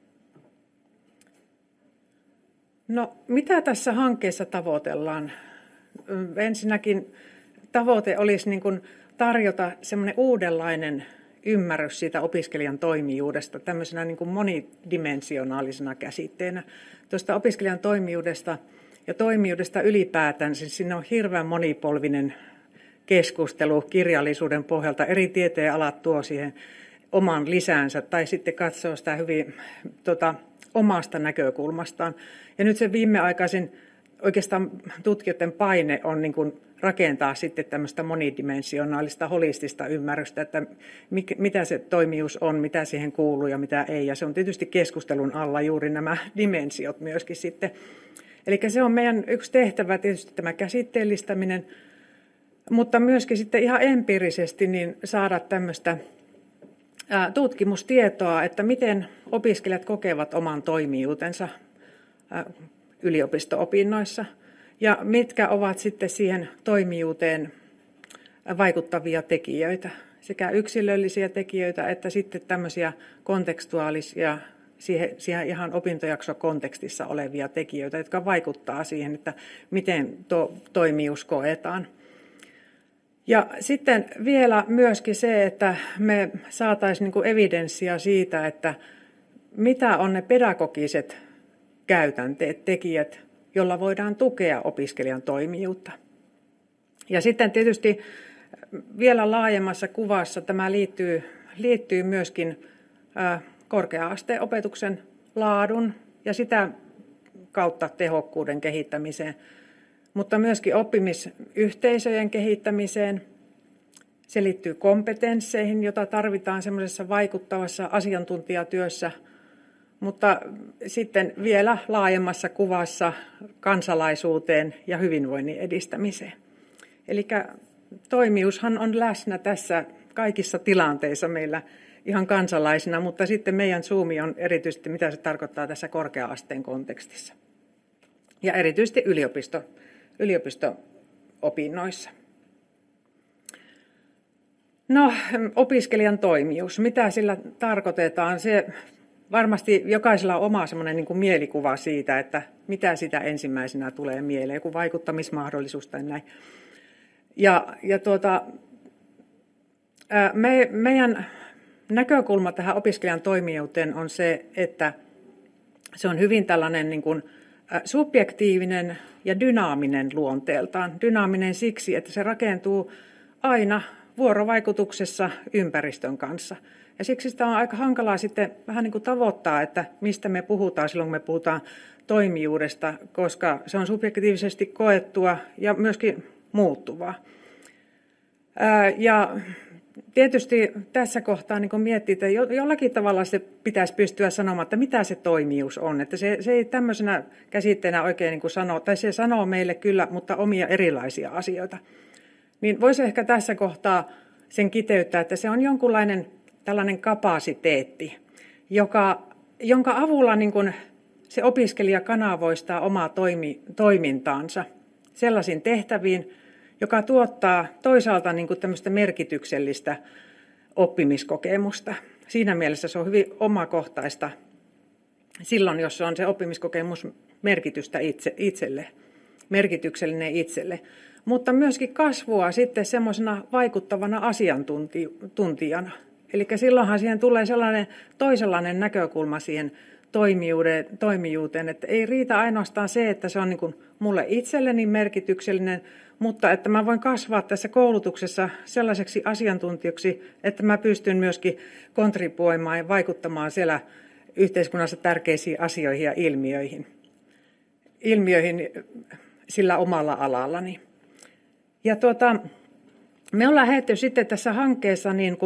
No, mitä tässä hankkeessa tavoitellaan? Ensinnäkin tavoite olisi niin kuin tarjota semmoinen uudenlainen ymmärrys siitä opiskelijan toimijuudesta tämmöisenä niin kuin monidimensionaalisena käsitteenä. Tuosta opiskelijan toimijuudesta ja toimijuudesta ylipäätään, siis siinä on hirveän monipolvinen keskustelu kirjallisuuden pohjalta. Eri tieteenalat tuo siihen oman lisäänsä tai sitten katsoo sitä hyvin tota, omasta näkökulmastaan. Ja nyt se viimeaikaisin oikeastaan tutkijoiden paine on niin kuin rakentaa sitten tämmöistä monidimensionaalista, holistista ymmärrystä, että mikä, mitä se toimijuus on, mitä siihen kuuluu ja mitä ei. Ja se on tietysti keskustelun alla juuri nämä dimensiot myöskin sitten. Eli se on meidän yksi tehtävä tietysti tämä käsitteellistäminen, mutta myöskin sitten ihan empiirisesti niin saada tämmöistä ää, tutkimustietoa, että miten opiskelijat kokevat oman toimijuutensa ää, yliopisto-opinnoissa ja mitkä ovat sitten siihen toimijuuteen vaikuttavia tekijöitä, sekä yksilöllisiä tekijöitä että sitten tämmöisiä kontekstuaalisia, siihen, siihen ihan opintojaksokontekstissa olevia tekijöitä, jotka vaikuttaa siihen, että miten tuo toimijuus koetaan. Ja sitten vielä myöskin se, että me saataisiin niin kuin evidenssiä siitä, että mitä on ne pedagogiset käytänteet, tekijät, jolla voidaan tukea opiskelijan toimijuutta. Ja sitten tietysti vielä laajemmassa kuvassa tämä liittyy, liittyy myöskin ä, korkea-asteen opetuksen laadun ja sitä kautta tehokkuuden kehittämiseen, mutta myöskin oppimisyhteisöjen kehittämiseen. Se liittyy kompetensseihin, jota tarvitaan semmoisessa vaikuttavassa asiantuntijatyössä, mutta sitten vielä laajemmassa kuvassa kansalaisuuteen ja hyvinvoinnin edistämiseen. Eli toimijuushan on läsnä tässä kaikissa tilanteissa meillä ihan kansalaisina, mutta sitten meidän zoomi on erityisesti, mitä se tarkoittaa tässä korkea-asteen kontekstissa. Ja erityisesti yliopisto, yliopisto-opinnoissa. No, opiskelijan toimijuus. Mitä sillä tarkoitetaan? Se varmasti jokaisella on oma semmoinen niin kuin mielikuva siitä, että mitä sitä ensimmäisenä tulee mieleen, joku vaikuttamismahdollisuus tai näin. Ja, ja tuota, me, meidän näkökulma tähän opiskelijan toimijuuteen on se, että se on hyvin tällainen niin kuin subjektiivinen ja dynaaminen luonteeltaan. Dynaaminen siksi, että se rakentuu aina vuorovaikutuksessa ympäristön kanssa. Ja siksi sitä on aika hankalaa sitten vähän niin kuin tavoittaa, että mistä me puhutaan silloin, kun me puhutaan toimijuudesta, koska se on subjektiivisesti koettua ja myöskin muuttuvaa. Ja tietysti tässä kohtaa niin kun miettii, että jollakin tavalla se pitäisi pystyä sanomaan, että mitä se toimijuus on. Että se, se ei tämmöisenä käsitteenä oikein niin kuin sano, tai se sanoo meille kyllä, mutta omia erilaisia asioita. Niin voisi ehkä tässä kohtaa sen kiteyttää, että se on jonkunlainen tällainen kapasiteetti, joka, jonka avulla niin kuin se opiskelija kanavoistaa omaa toimi, toimintaansa sellaisiin tehtäviin, joka tuottaa toisaalta niin kuin tämmöistä merkityksellistä oppimiskokemusta. Siinä mielessä se on hyvin omakohtaista silloin, jos on se oppimiskokemus merkitystä itse, itselle, merkityksellinen itselle. Mutta myöskin kasvua sitten semmoisena vaikuttavana asiantuntijana. Eli silloinhan siihen tulee sellainen toisenlainen näkökulma siihen toimijuuteen, että ei riitä ainoastaan se, että se on niin kuin mulle itselleni merkityksellinen, mutta että mä voin kasvaa tässä koulutuksessa sellaiseksi asiantuntijaksi, että mä pystyn myöskin kontribuoimaan ja vaikuttamaan siellä yhteiskunnassa tärkeisiin asioihin ja ilmiöihin, ilmiöihin sillä omalla alallani. Ja tuota, me ollaan lähdetty sitten tässä hankkeessa niin kuin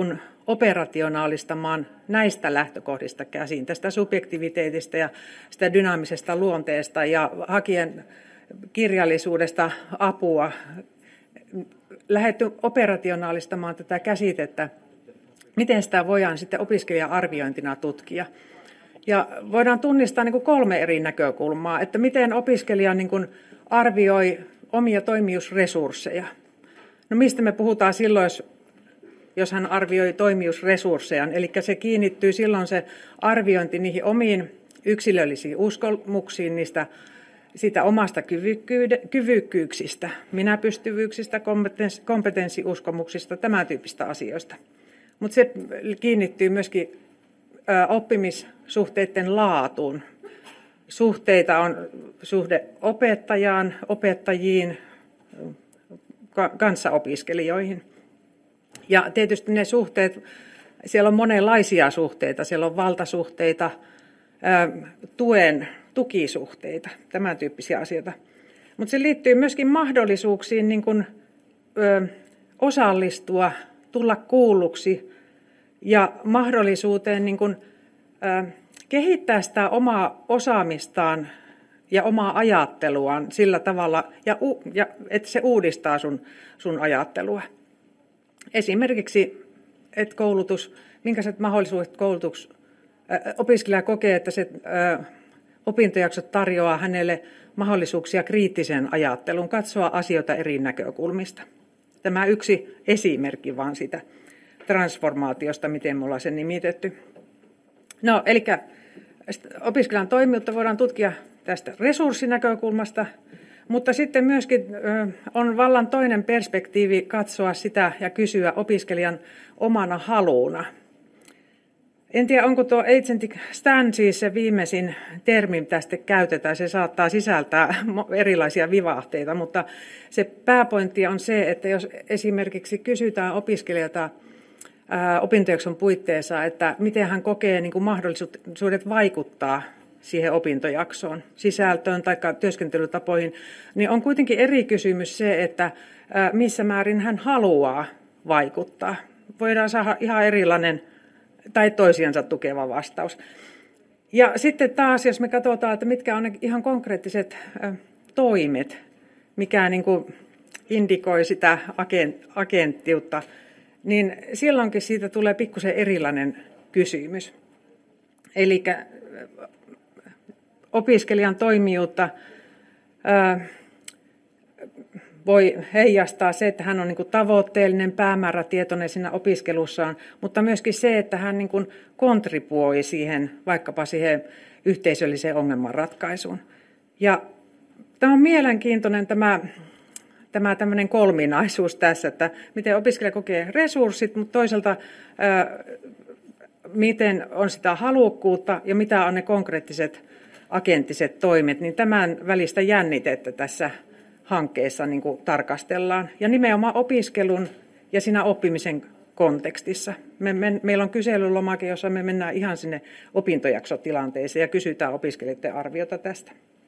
operationaalistamaan näistä lähtökohdista käsin, tästä subjektiviteetistä ja sitä dynaamisesta luonteesta ja hakijan kirjallisuudesta apua, lähdetty operationaalistamaan tätä käsitettä, miten sitä voidaan sitten opiskelija-arviointina tutkia. Ja voidaan tunnistaa niin kuin kolme eri näkökulmaa, että miten opiskelija niin kuin arvioi omia toimijuusresursseja. No mistä me puhutaan silloin, jos, jos hän arvioi toimijuusresurssejaan, eli se kiinnittyy silloin se arviointi niihin omiin yksilöllisiin uskomuksiin, niistä siitä omasta kyvykkyyksistä, minäpystyvyyksistä, kompetenssiuskomuksista, tämän tyyppistä asioista. Mutta se kiinnittyy myöskin oppimissuhteiden laatuun. Suhteita on suhde opettajaan, opettajiin, kanssaopiskelijoihin. Ja tietysti ne suhteet, siellä on monenlaisia suhteita, siellä on valtasuhteita, tuen, tukisuhteita, tämän tyyppisiä asioita. Mutta se liittyy myöskin mahdollisuuksiin niin kun, ö, osallistua, tulla kuulluksi ja mahdollisuuteen niin kun, ö, kehittää sitä omaa osaamistaan ja omaa ajatteluaan sillä tavalla, ja, ja, että se uudistaa sun, sun ajattelua. Esimerkiksi, että koulutus, minkälaiset mahdollisuudet koulutus, ö, opiskelija kokee, että se ö, opintojaksot tarjoaa hänelle mahdollisuuksia kriittiseen ajatteluun, katsoa asioita eri näkökulmista. Tämä yksi esimerkki vaan sitä transformaatiosta, miten me ollaan sen nimitetty. No, eli opiskelijan toimijuutta voidaan tutkia tästä resurssinäkökulmasta, mutta sitten myöskin on vallan toinen perspektiivi katsoa sitä ja kysyä opiskelijan omana haluuna. En tiedä, onko tuo agentic stance se viimeisin termi, mitä sitten käytetään. Se saattaa sisältää erilaisia vivahteita, mutta se pääpointti on se, että jos esimerkiksi kysytään opiskelijalta opintojakson puitteissa, että miten hän kokee niin kuin mahdollisuudet vaikuttaa siihen opintojaksoon, sisältöön tai työskentelytapoihin, niin on kuitenkin eri kysymys se, että missä määrin hän haluaa vaikuttaa. Voidaan saada ihan erilainen tai toisiansa tukeva vastaus. Ja sitten taas, jos me katsotaan, että mitkä on ne ihan konkreettiset toimet, mikä niin kuin indikoi sitä agenttiutta, niin silloinkin siitä tulee pikkusen erilainen kysymys. Eli opiskelijan toimijuutta voi heijastaa se, että hän on niin kuin tavoitteellinen, päämäärätietoinen siinä opiskelussaan, mutta myöskin se, että hän niin kuin kontribuoi siihen, vaikkapa siihen yhteisölliseen ongelmanratkaisuun. Ja tämä on mielenkiintoinen tämä, tämä tämmöinen kolminaisuus tässä, että miten opiskelija kokee resurssit, mutta toisaalta ää, miten on sitä halukkuutta ja mitä on ne konkreettiset agenttiset toimet, niin tämän välistä jännitettä tässä hankkeessa niin kuin tarkastellaan. Ja nimenomaan opiskelun ja siinä oppimisen kontekstissa. Me, me, meillä on kyselylomake, jossa me mennään ihan sinne opintojaksotilanteeseen ja kysytään opiskelijoiden arviota tästä.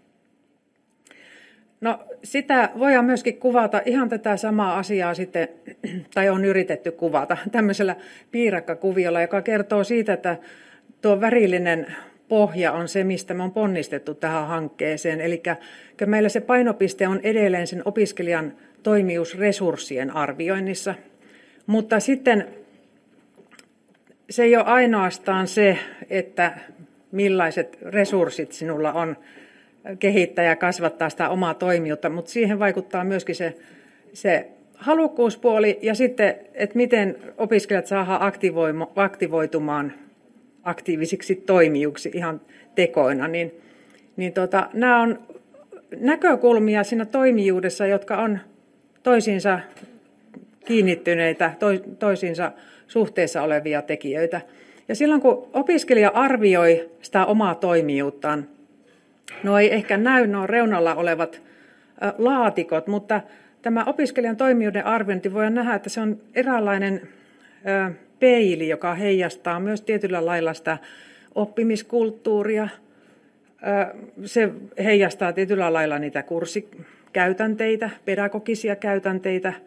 No sitä voidaan myöskin kuvata ihan tätä samaa asiaa sitten, tai on yritetty kuvata tämmöisellä piirakkakuviolla, joka kertoo siitä, että tuo värillinen pohja on se, mistä me on ponnistettu tähän hankkeeseen. Eli meillä se painopiste on edelleen sen opiskelijan toimijuusresurssien arvioinnissa. Mutta sitten se ei ole ainoastaan se, että millaiset resurssit sinulla on kehittää ja kasvattaa sitä omaa toimijuutta, mutta siihen vaikuttaa myöskin se, se halukkuuspuoli ja sitten, että miten opiskelijat saadaan aktivoitumaan aktiivisiksi toimijuksi ihan tekoina, niin, niin tota, nämä on näkökulmia siinä toimijuudessa, jotka on toisiinsa kiinnittyneitä, to, toisiinsa suhteessa olevia tekijöitä. Ja silloin kun opiskelija arvioi sitä omaa toimijuuttaan, no ei ehkä näy nuo reunalla olevat ä, laatikot, mutta tämä opiskelijan toimijuuden arviointi voi nähdä, että se on eräänlainen ä, peili, joka heijastaa myös tietyllä lailla sitä oppimiskulttuuria. Se heijastaa tietyllä lailla niitä kurssikäytänteitä, pedagogisia käytänteitä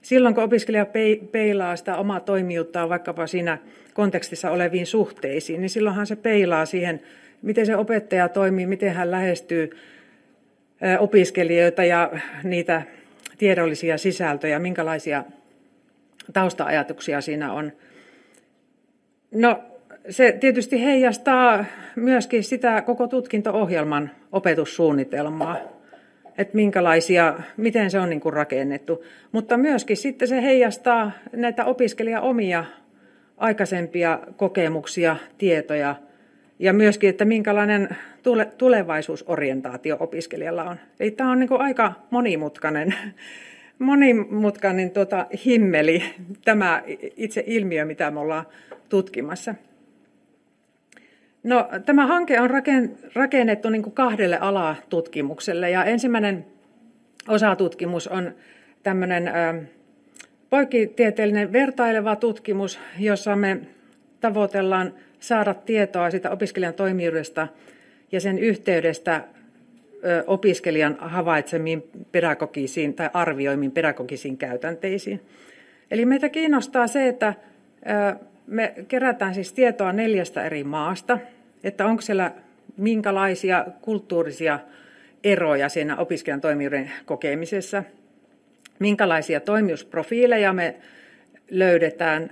silloin kun opiskelija peilaa sitä omaa toimijuuttaan vaikkapa siinä kontekstissa oleviin suhteisiin, niin silloinhan se peilaa siihen, miten se opettaja toimii, miten hän lähestyy opiskelijoita ja niitä tiedollisia sisältöjä, minkälaisia tausta-ajatuksia siinä on. No, se tietysti heijastaa myöskin sitä koko tutkinto-ohjelman opetussuunnitelmaa, että minkälaisia, miten se on niin kuin rakennettu. Mutta myöskin sitten se heijastaa näitä opiskelijan omia aikaisempia kokemuksia, tietoja ja myöskin, että minkälainen tulevaisuusorientaatio opiskelijalla on. Eli tämä on niin kuin aika monimutkainen, monimutkainen tuota, himmeli, tämä itse ilmiö, mitä me ollaan tutkimassa. No, tämä hanke on rakennettu niin kuin kahdelle alatutkimukselle, ja ensimmäinen osatutkimus on tämmöinen poikkitieteellinen vertaileva tutkimus, jossa me tavoitellaan saada tietoa siitä opiskelijan toimijuudesta ja sen yhteydestä opiskelijan havaitsemiin pedagogisiin tai arvioimiin pedagogisiin käytänteisiin. Eli meitä kiinnostaa se, että me kerätään siis tietoa neljästä eri maasta, että onko siellä minkälaisia kulttuurisia eroja siinä opiskelijan toimijuuden kokemisessa, minkälaisia toimijuusprofiileja me löydetään,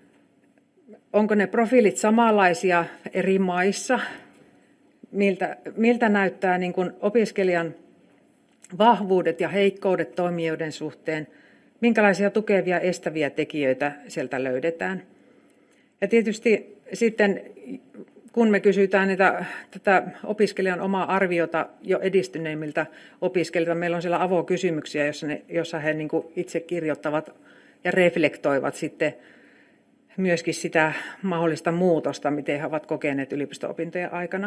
onko ne profiilit samanlaisia eri maissa, miltä, miltä näyttää niin kuin opiskelijan vahvuudet ja heikkoudet toimijuuden suhteen, minkälaisia tukevia estäviä tekijöitä sieltä löydetään. Ja tietysti sitten, kun me kysytään niitä, tätä opiskelijan omaa arviota jo edistyneimmiltä opiskelijoilta, meillä on siellä avokysymyksiä, jossa, ne, jossa he niin kuin itse kirjoittavat ja reflektoivat sitten myöskin sitä mahdollista muutosta, miten he ovat kokeneet yliopisto-opintojen aikana.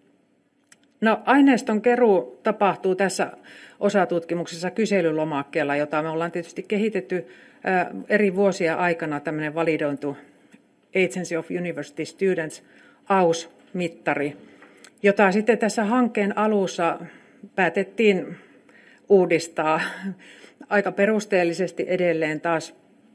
No, aineiston keruu tapahtuu tässä osatutkimuksessa kyselylomakkeella, jota me ollaan tietysti kehitetty eri vuosia aikana, tämmöinen validointu Agency of University Students, A U S-mittari, jota sitten tässä hankkeen alussa päätettiin uudistaa aika perusteellisesti edelleen taas.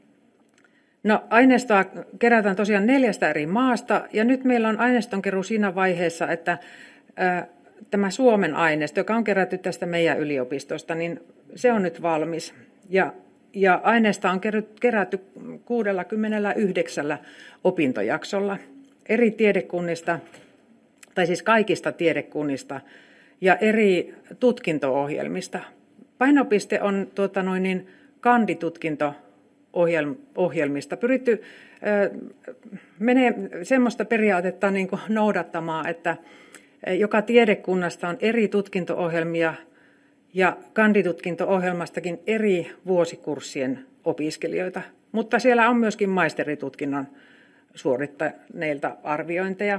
No, aineistoa kerätään tosiaan neljästä eri maasta, ja nyt meillä on aineistonkeruu siinä vaiheessa, että ää, tämä Suomen aineisto, joka on kerätty tästä meidän yliopistosta, niin se on nyt valmis. Ja, ja aineista on kerätty kuusikymmentäyhdeksän opintojaksolla eri tiedekunnista, tai siis kaikista tiedekunnista, ja eri tutkinto-ohjelmista. Painopiste on tuota, noin niin, kanditutkinto-ohjelmista. Pyritty menee semmoista periaatetta niin kuin noudattamaan, että joka tiedekunnasta on eri tutkinto-ohjelmia ja kanditutkinto-ohjelmastakin eri vuosikurssien opiskelijoita. Mutta siellä on myöskin maisteritutkinnon suorittaneilta arviointeja.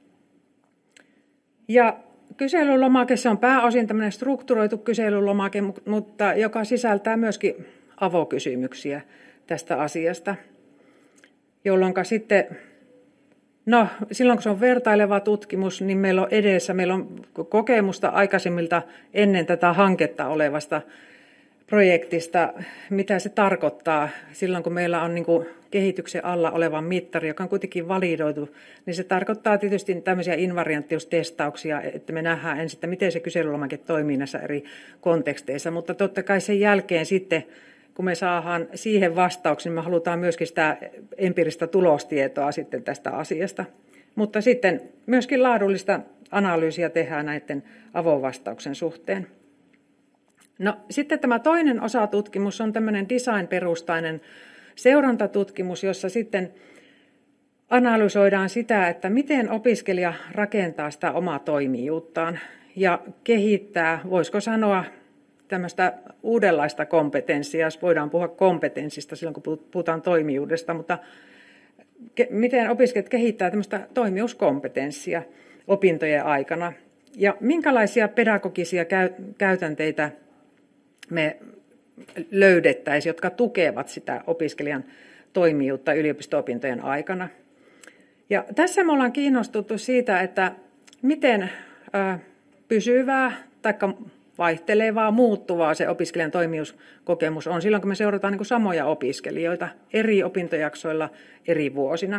Ja kyselylomake, se on pääosin tämmöinen strukturoitu kyselylomake, mutta joka sisältää myöskin avokysymyksiä tästä asiasta, jolloin sitten, no silloin kun se on vertaileva tutkimus, niin meillä on edessä, meillä on kokemusta aikaisemmilta ennen tätä hanketta olevasta projektista, mitä se tarkoittaa silloin, kun meillä on niin kuin kehityksen alla oleva mittari, joka on kuitenkin validoitu, niin se tarkoittaa tietysti tämmöisiä invarianttiustestauksia, että me nähdään ensin, että miten se kyselylomake toimii näissä eri konteksteissa, mutta totta kai sen jälkeen sitten, kun me saadaan siihen vastauksen, niin me halutaan myöskin sitä empiiristä tulostietoa sitten tästä asiasta. Mutta sitten myöskin laadullista analyysiä tehdään näiden avovastauksen suhteen. No, sitten tämä toinen osatutkimus on tämmöinen design-perustainen seurantatutkimus, jossa sitten analysoidaan sitä, että miten opiskelija rakentaa sitä omaa toimijuuttaan ja kehittää, voisiko sanoa, tämmöistä uudenlaista kompetenssia, jos voidaan puhua kompetenssista silloin, kun puhutaan toimijuudesta, mutta ke- miten opiskelijat kehittää tämmöistä toimijuuskompetenssia opintojen aikana ja minkälaisia pedagogisia käy- käytänteitä me löydettäisiin, jotka tukevat sitä opiskelijan toimijuutta yliopisto-opintojen aikana. Ja tässä me ollaan kiinnostuttu siitä, että miten pysyvää tai vaihtelevaa, muuttuvaa se opiskelijan toimijuuskokemus on silloin, kun me seurataan niin kuin samoja opiskelijoita eri opintojaksoilla eri vuosina.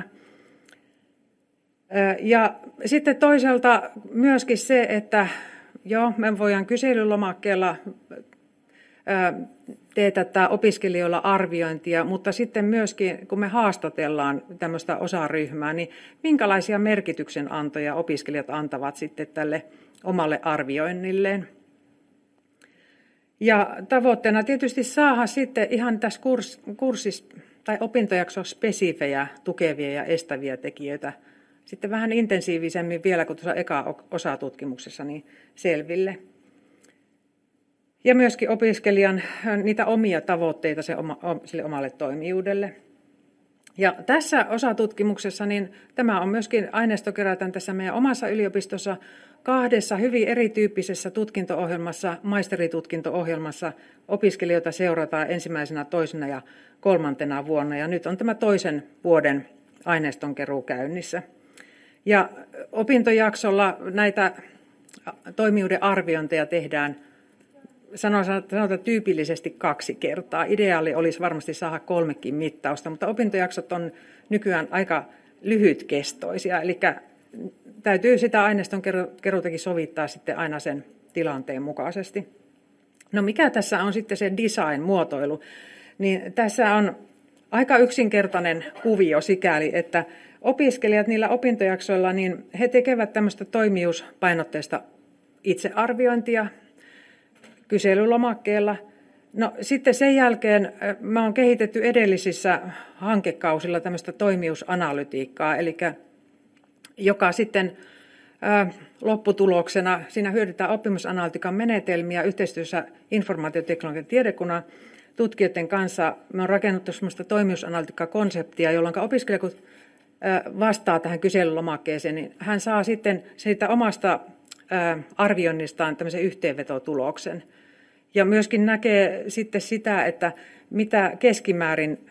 Ja sitten toisaalta myöskin se, että joo, me voidaan kyselylomakkeella teetättää opiskelijoilla arviointia, mutta sitten myöskin, kun me haastatellaan tämmöistä osaryhmää, niin minkälaisia merkityksenantoja opiskelijat antavat sitten tälle omalle arvioinnilleen. Ja tavoitteena tietysti saada sitten ihan tässä kurs, kurssis- tai opintojaksossa spesifejä, tukevia ja estäviä tekijöitä sitten vähän intensiivisemmin vielä kuin tuossa eka osatutkimuksessa niin selville. Ja myöskin opiskelijan niitä omia tavoitteita se oma, sille omalle toimijuudelle. Ja tässä osatutkimuksessa niin tämä on myöskin aineisto kerätään tässä meidän omassa yliopistossa kahdessa hyvin erityyppisessä tutkinto-ohjelmassa, maisteritutkinto-ohjelmassa. Opiskelijoita seurataan ensimmäisenä, toisena ja kolmantena vuonna. Ja nyt on tämä toisen vuoden aineistonkeruu käynnissä. Ja opintojaksolla näitä toimijuuden arviointeja tehdään sanotaan, sanotaan tyypillisesti kaksi kertaa. Ideaali olisi varmasti saada kolmekin mittausta, mutta opintojaksot on nykyään aika lyhytkestoisia, eli täytyy sitä aineiston keruutakin sovittaa sitten aina sen tilanteen mukaisesti. No mikä tässä on sitten se design-muotoilu? Niin tässä on aika yksinkertainen kuvio sikäli, että opiskelijat niillä opintojaksoilla, niin he tekevät tämmöistä toimijuuspainotteista itsearviointia kyselylomakkeella. No sitten sen jälkeen me on kehitetty edellisissä hankekausilla tämmöistä toimijuusanalytiikkaa, eli joka sitten ä, lopputuloksena, siinä hyödyntää oppimisanalytiikan menetelmiä yhteistyössä informaatioteknologian tiedekunnan tutkijoiden kanssa. Me on rakennettu semmoista toimijuusanalytiikka-konseptia, jolloin opiskelija, kun vastaa tähän kyselylomakkeeseen, niin hän saa sitten siitä omasta arvioinnistaan tämmöisen yhteenvetotuloksen. Ja myöskin näkee sitten sitä, että mitä keskimäärin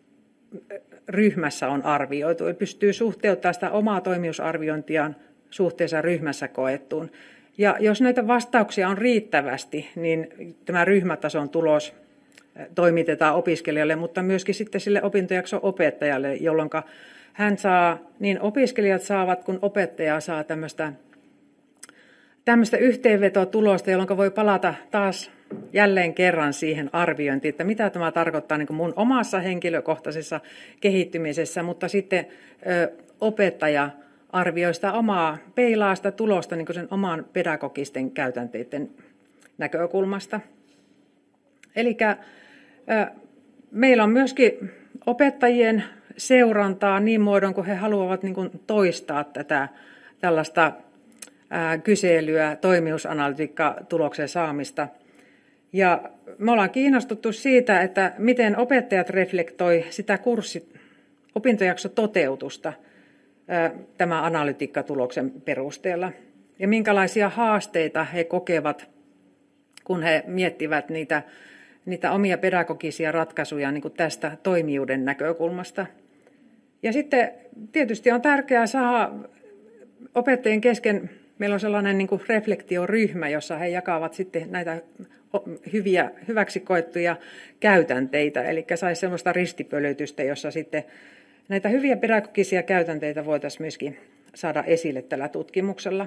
ryhmässä on arvioitu. Ja pystyy suhteuttamaan sitä omaa toimijuusarviointiaan suhteessa ryhmässä koettuun. Ja jos näitä vastauksia on riittävästi, niin tämä ryhmätason tulos toimitetaan opiskelijalle, mutta myöskin sitten sille opintojakson opettajalle, jolloin hän saa, niin opiskelijat saavat, kun opettaja saa tämmöistä, tämmöistä yhteenvetotulosta, jolloin voi palata taas jälleen kerran siihen arviointiin, että mitä tämä tarkoittaa niin kuin mun omassa henkilökohtaisessa kehittymisessä, mutta sitten ö, opettaja arvioi sitä omaa, peilaa sitä tulosta niin kuin sen oman pedagogisten käytänteiden näkökulmasta. Eli meillä on myöskin opettajien seurantaa niin muodon, kun he haluavat niin kuin toistaa tätä tällaista ää, kyselyä, toimijuusanalytiikka-tuloksen saamista. Ja me ollaan kiinnostuttu siitä, että miten opettajat reflektoi sitä kurssit, opintojaksototeutusta ää, tämän analytiikkatuloksen perusteella. Ja minkälaisia haasteita he kokevat, kun he miettivät niitä niitä omia pedagogisia ratkaisuja niin kuin tästä toimijuuden näkökulmasta. Ja sitten tietysti on tärkeää saada opettajien kesken, meillä on sellainen niin kuin reflektioryhmä, jossa he jakavat sitten näitä hyviä, hyväksi koettuja käytänteitä, eli saisi sellaista ristipölytystä, jossa sitten näitä hyviä pedagogisia käytänteitä voitaisiin myöskin saada esille tällä tutkimuksella.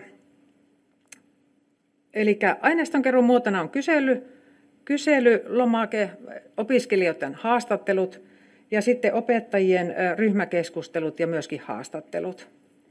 Eli aineistonkeruun muotona on kysely, kyselylomake, opiskelijoiden haastattelut ja sitten opettajien ryhmäkeskustelut ja myöskin haastattelut.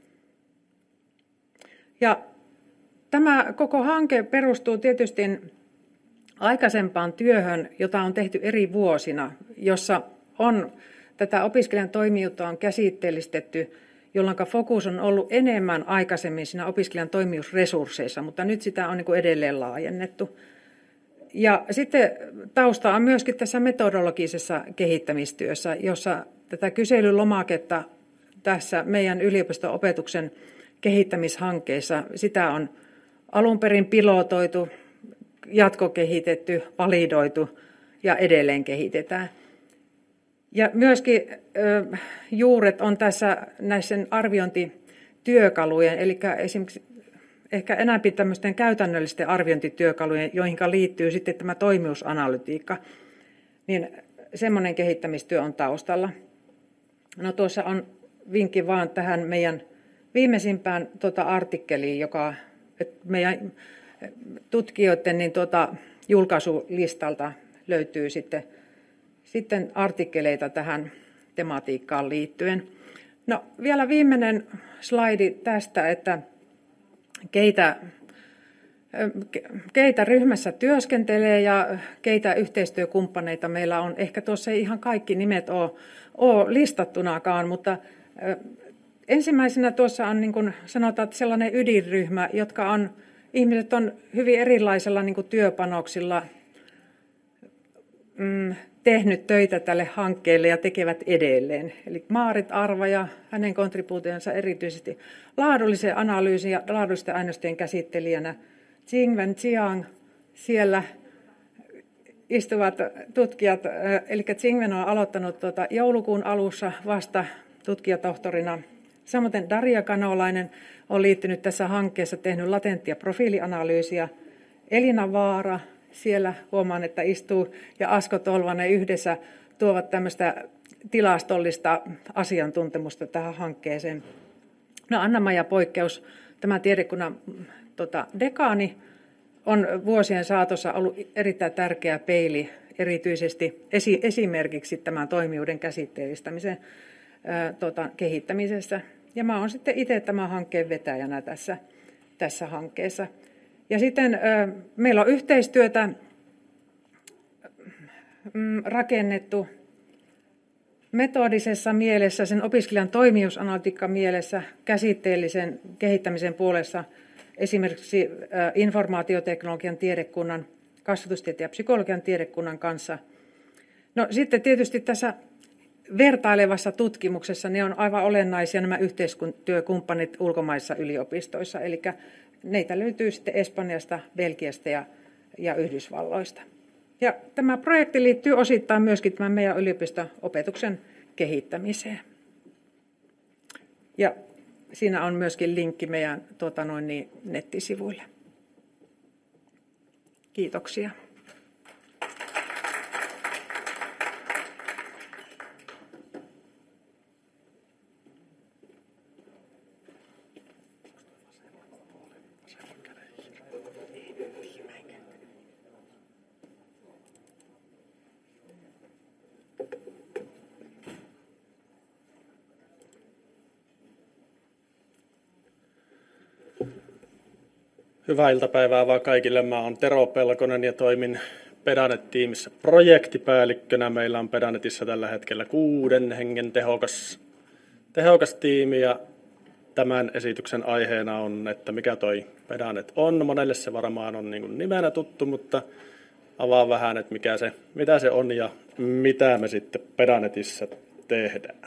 Ja tämä koko hanke perustuu tietysti aikaisempaan työhön, jota on tehty eri vuosina, jossa on tätä opiskelijan toimijuutta on käsitteellistetty, jolloin fokus on ollut enemmän aikaisemmin siinä opiskelijan toimijuusresursseissa, mutta nyt sitä on niin kuin edelleen laajennettu. Ja sitten tausta on myöskin tässä metodologisessa kehittämistyössä, jossa tätä kyselylomaketta tässä meidän yliopisto-opetuksen kehittämishankkeissa, sitä on alun perin pilotoitu, jatkokehitetty, validoitu ja edelleen kehitetään. Ja myöskin ö, juuret on tässä näissä arviointityökalujen, eli esimerkiksi ehkä enemmän tämmöisten käytännöllisten arviointityökalujen, joihin liittyy sitten tämä toimivuusanalytiikka, niin semmoinen kehittämistyö on taustalla. No tuossa on vinkki vaan tähän meidän viimeisimpään tuota artikkeliin, joka meidän tutkijoiden niin tuota, julkaisulistalta löytyy sitten, sitten artikkeleita tähän tematiikkaan liittyen. No vielä viimeinen slaidi tästä, että keitä, keitä ryhmässä työskentelee ja keitä yhteistyökumppaneita meillä on. Ehkä tuossa ei ihan kaikki nimet ole, ole listattunakaan, mutta ensimmäisenä tuossa on niin kuin sanotaan, että sellainen ydinryhmä, jotka on, ihmiset on hyvin erilaisilla niin kuin työpanoksilla mm, tehnyt töitä tälle hankkeelle ja tekevät edelleen. Eli Maarit Arva ja hänen kontribuutionsa erityisesti laadullisen analyysin ja laadullisten aineistojen käsittelijänä. Jingwen Jiang, siellä istuvat tutkijat, eli Jingwen on aloittanut tuota joulukuun alussa vasta tutkijatohtorina. Samoin Daria Kanolainen on liittynyt tässä hankkeessa, tehnyt latenttia profiilianalyysiä. Elina Vaara, siellä huomaan, että istuu, ja Asko Tolvanen yhdessä tuovat tämmöistä tilastollista asiantuntemusta tähän hankkeeseen. No Anna-Maija Poikkeus, tämä tiedekunnan tota, dekaani, on vuosien saatossa ollut erittäin tärkeä peili, erityisesti esi- esimerkiksi tämän toimijuuden käsitteellistämisen ää, tota, kehittämisessä. Ja mä oon sitten itse tämän hankkeen vetäjänä tässä, tässä hankkeessa. Ja sitten ää, meillä on yhteistyötä mm, rakennettu metodisessa mielessä, sen opiskelijan toimijuusanalytiikan mielessä, käsitteellisen kehittämisen puolessa, esimerkiksi informaatioteknologian tiedekunnan, kasvatustieteen ja psykologian tiedekunnan kanssa. No sitten tietysti tässä vertailevassa tutkimuksessa ne on aivan olennaisia nämä yhteistyökumppanit ulkomaissa yliopistoissa, eli neitä löytyy sitten Espanjasta, Belgiasta ja, ja Yhdysvalloista. Ja tämä projekti liittyy osittain myöskin tämän meidän yliopisto-opetuksen kehittämiseen. Ja siinä on myöskin linkki meidän tuota noin, niin, nettisivuille. Kiitoksia. Hyvää iltapäivää vaan kaikille. Mä oon Tero Pelkonen ja toimin Pedanet-tiimissä projektipäällikkönä. Meillä on Pedanetissa tällä hetkellä kuuden hengen tehokas, tehokas tiimi ja tämän esityksen aiheena on, että mikä toi Pedanet on. Monelle se varmaan on niin kuin nimenä tuttu, mutta avaan vähän, että mikä se, mitä se on ja mitä me sitten Pedanetissa tehdään.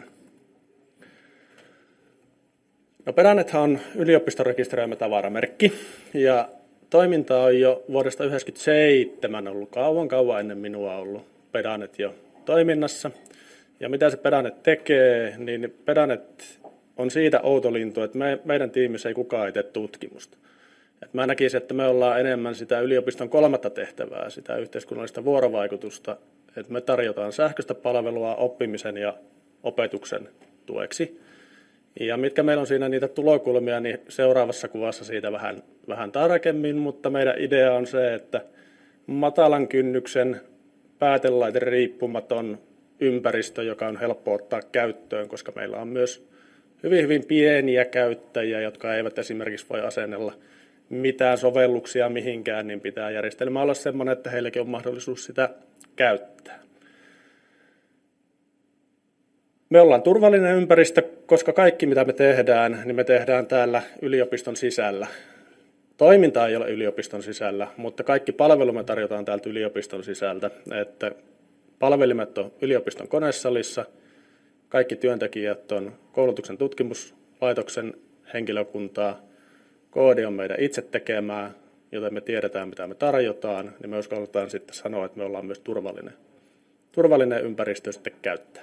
No Pedanethan on yliopiston rekisteröimä tavaramerkki ja toiminta on jo vuodesta tuhatyhdeksänsataayhdeksänkymmentäseitsemän ollut kauan kauan ennen minua ollut Pedanet jo toiminnassa. Ja mitä se Pedanet tekee, niin Pedanet on siitä outo lintu, että me, meidän tiimissä ei kukaan tee tutkimusta. Et mä näkisin, että me ollaan enemmän sitä yliopiston kolmatta tehtävää, sitä yhteiskunnallista vuorovaikutusta, että me tarjotaan sähköistä palvelua oppimisen ja opetuksen tueksi. Ja mitkä meillä on siinä niitä tulokulmia, niin seuraavassa kuvassa siitä vähän, vähän tarkemmin, mutta meidän idea on se, että matalan kynnyksen päätelaite riippumaton ympäristö, joka on helppo ottaa käyttöön, koska meillä on myös hyvin, hyvin pieniä käyttäjiä, jotka eivät esimerkiksi voi asennella mitään sovelluksia mihinkään, niin pitää järjestelmä olla sellainen, että heilläkin on mahdollisuus sitä käyttää. Me ollaan turvallinen ympäristö, koska kaikki mitä me tehdään, niin me tehdään täällä yliopiston sisällä. Toiminta ei ole yliopiston sisällä, mutta kaikki palvelumme tarjotaan täältä yliopiston sisältä. Että palvelimet on yliopiston konesalissa, kaikki työntekijät on koulutuksen tutkimuslaitoksen henkilökuntaa, koodi on meidän itse tekemää, joten me tiedetään mitä me tarjotaan, niin me uskalletaan sitten sanoa, että me ollaan myös turvallinen, turvallinen ympäristö sitten käyttää.